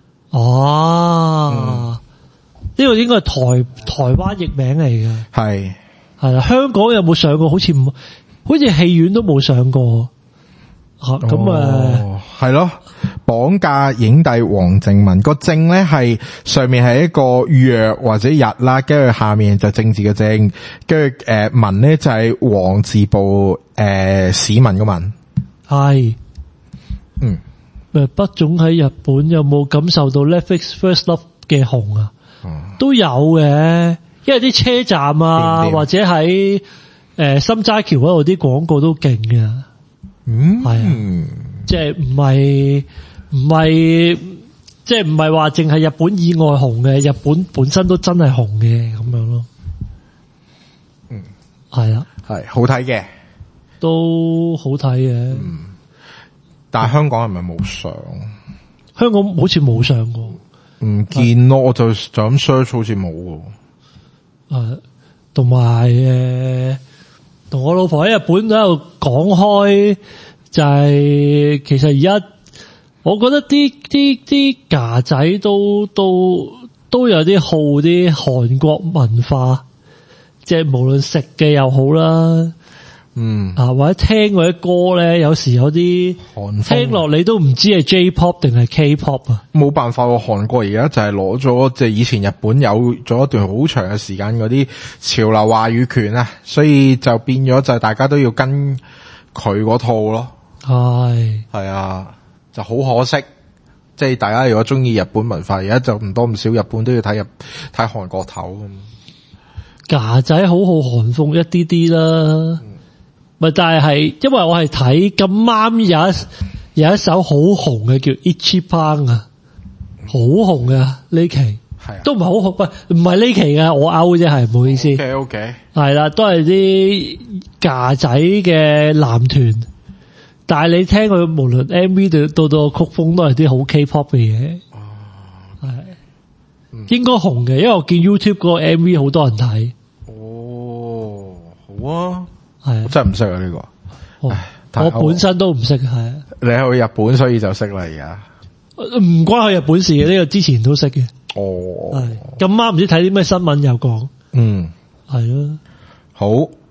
A: 哦，呢個應該係台台灣譯名嚟嘅，
B: 係
A: 係啦。香港有冇上過？好似唔，好似戲院都冇上過。吓咁誒，
B: 係咯，綁架影帝黃正民個正咧係上面係一個若或者日啦，跟住下面就政治嘅政，跟住誒民咧就係黃字部誒、呃、市民嘅民。
A: 係，
B: 嗯，
A: 誒，畢總喺日本有冇感受到 Netflix First Love 嘅紅啊？
B: 嗯、
A: 都有嘅，因為啲車站啊，
B: 掂唔掂
A: 或者喺誒心齋橋嗰度啲廣告都勁嘅。
B: 嗯，
A: 係啊，即係唔係唔係，即係唔係話淨係日本以外紅嘅，日本本身都真係紅嘅咁樣咯。
B: 嗯，
A: 係啊，
B: 係好睇嘅，
A: 都好睇嘅。
B: 嗯，但係香港係咪冇上？
A: 香港好似冇上過，
B: 唔見咯，我就就咁 search 好似冇喎。
A: 誒，同埋誒，同我老婆喺日本喺度講開，就係其實而家我覺得啲啲啲架仔都都都有啲好啲韓國文化，即係無論食嘅又好啦，
B: 嗯
A: 啊或者聽嗰啲歌咧，有時有啲
B: 韓風
A: 聽落你都唔知係 J-pop 定係 K-pop 啊。
B: 冇辦法喎，韓國而家就係攞咗即係以前日本有咗一段好長嘅時間嗰啲潮流話語權啊，所以就變咗就係大家都要跟佢嗰套咯。
A: 係
B: 係啊，就好可惜。即係大家如果中意日本文化，而家就唔多唔少日本都要睇日睇韓國頭咁。
A: 架仔好好韓風一啲啲啦，咪、嗯、但係係因為我係睇咁啱有一有一首好紅嘅叫 Ichiban 啊，好紅啊呢期，
B: 係啊，
A: 都唔係好紅，喂唔係呢期嘅，我 out 啫，係唔好意思。
B: OK OK，
A: 係啦，都係啲架仔嘅男團，但係你聽佢無論 M V 到到到曲風都係啲好 K-pop 嘅嘢，係、嗯、應該紅嘅，因為我見 YouTube 嗰個 M V 好多人睇。
B: 哦，好啊，
A: 係啊，
B: 真係唔識啊呢個。
A: 哦、
B: 唉
A: 我本身都唔識，係
B: 你去日本所以就識啦而家。
A: 唔關佢日本事嘅，呢、這個之前都識嘅。
B: 哦，
A: 係咁啱唔知睇啲咩新聞有講。
B: 嗯，
A: 係咯。
B: 好，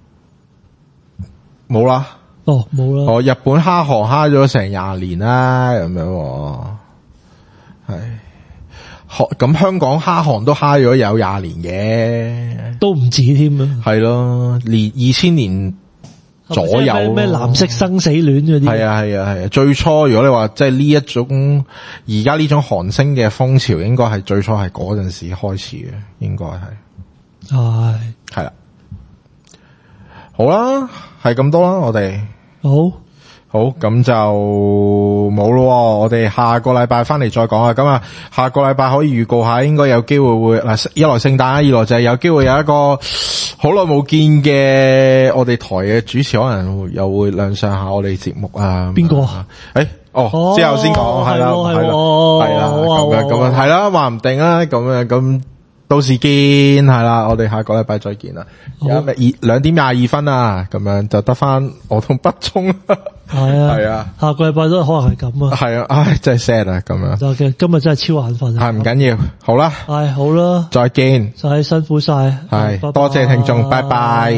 B: 冇啦。
A: 哦，冇啦。
B: 哦，日本蝦航蝦咗成廿年啦，咁樣。係。咁香港蝦航都蝦咗有廿年嘅，
A: 都唔止添啊。
B: 係咯，年二千年左右。
A: 咩咩藍色生死戀嗰啲。
B: 係啊係啊係啊，最初如果你話即係呢一種而家呢種韓星嘅風潮，應該係最初係嗰陣時開始嘅，應該係。
A: 係。
B: 係啦。好啦，係咁多啦，我哋。
A: 好。
B: 好，咁就冇咯。我哋下個禮拜翻嚟再講啊。咁啊，下個禮拜可以預告下，應該有機會會嗱，一來聖誕，二來就係有機會有一個好耐冇見嘅我哋台嘅主持，可能又會亮相下我哋節目啊。邊個啊？誒，哦，之後先講，係啦，係啦，係啦，咁樣咁樣係啦，話唔定啊，咁樣咁。到時見，係啦，我哋下個禮拜再見啦。而家咪二兩點廿二分啊，咁樣就得翻我同北聰。
A: 係啊，
B: 係啊，
A: 下個禮拜都可能係咁啊。
B: 係啊，唉，真係 sad 啊，咁樣。
A: 就嘅，今日真係超眼瞓。
B: 係唔緊要，好啦。
A: 係好啦，
B: 再見。
A: 就係辛苦晒。
B: 係，
A: 拜拜
B: 多謝聽眾，拜拜。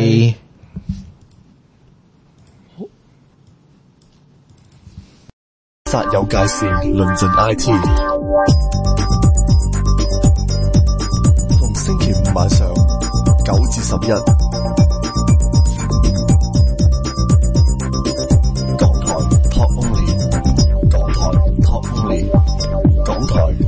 D: 煞有介事，論盡 I T。星期五晚上九至十一。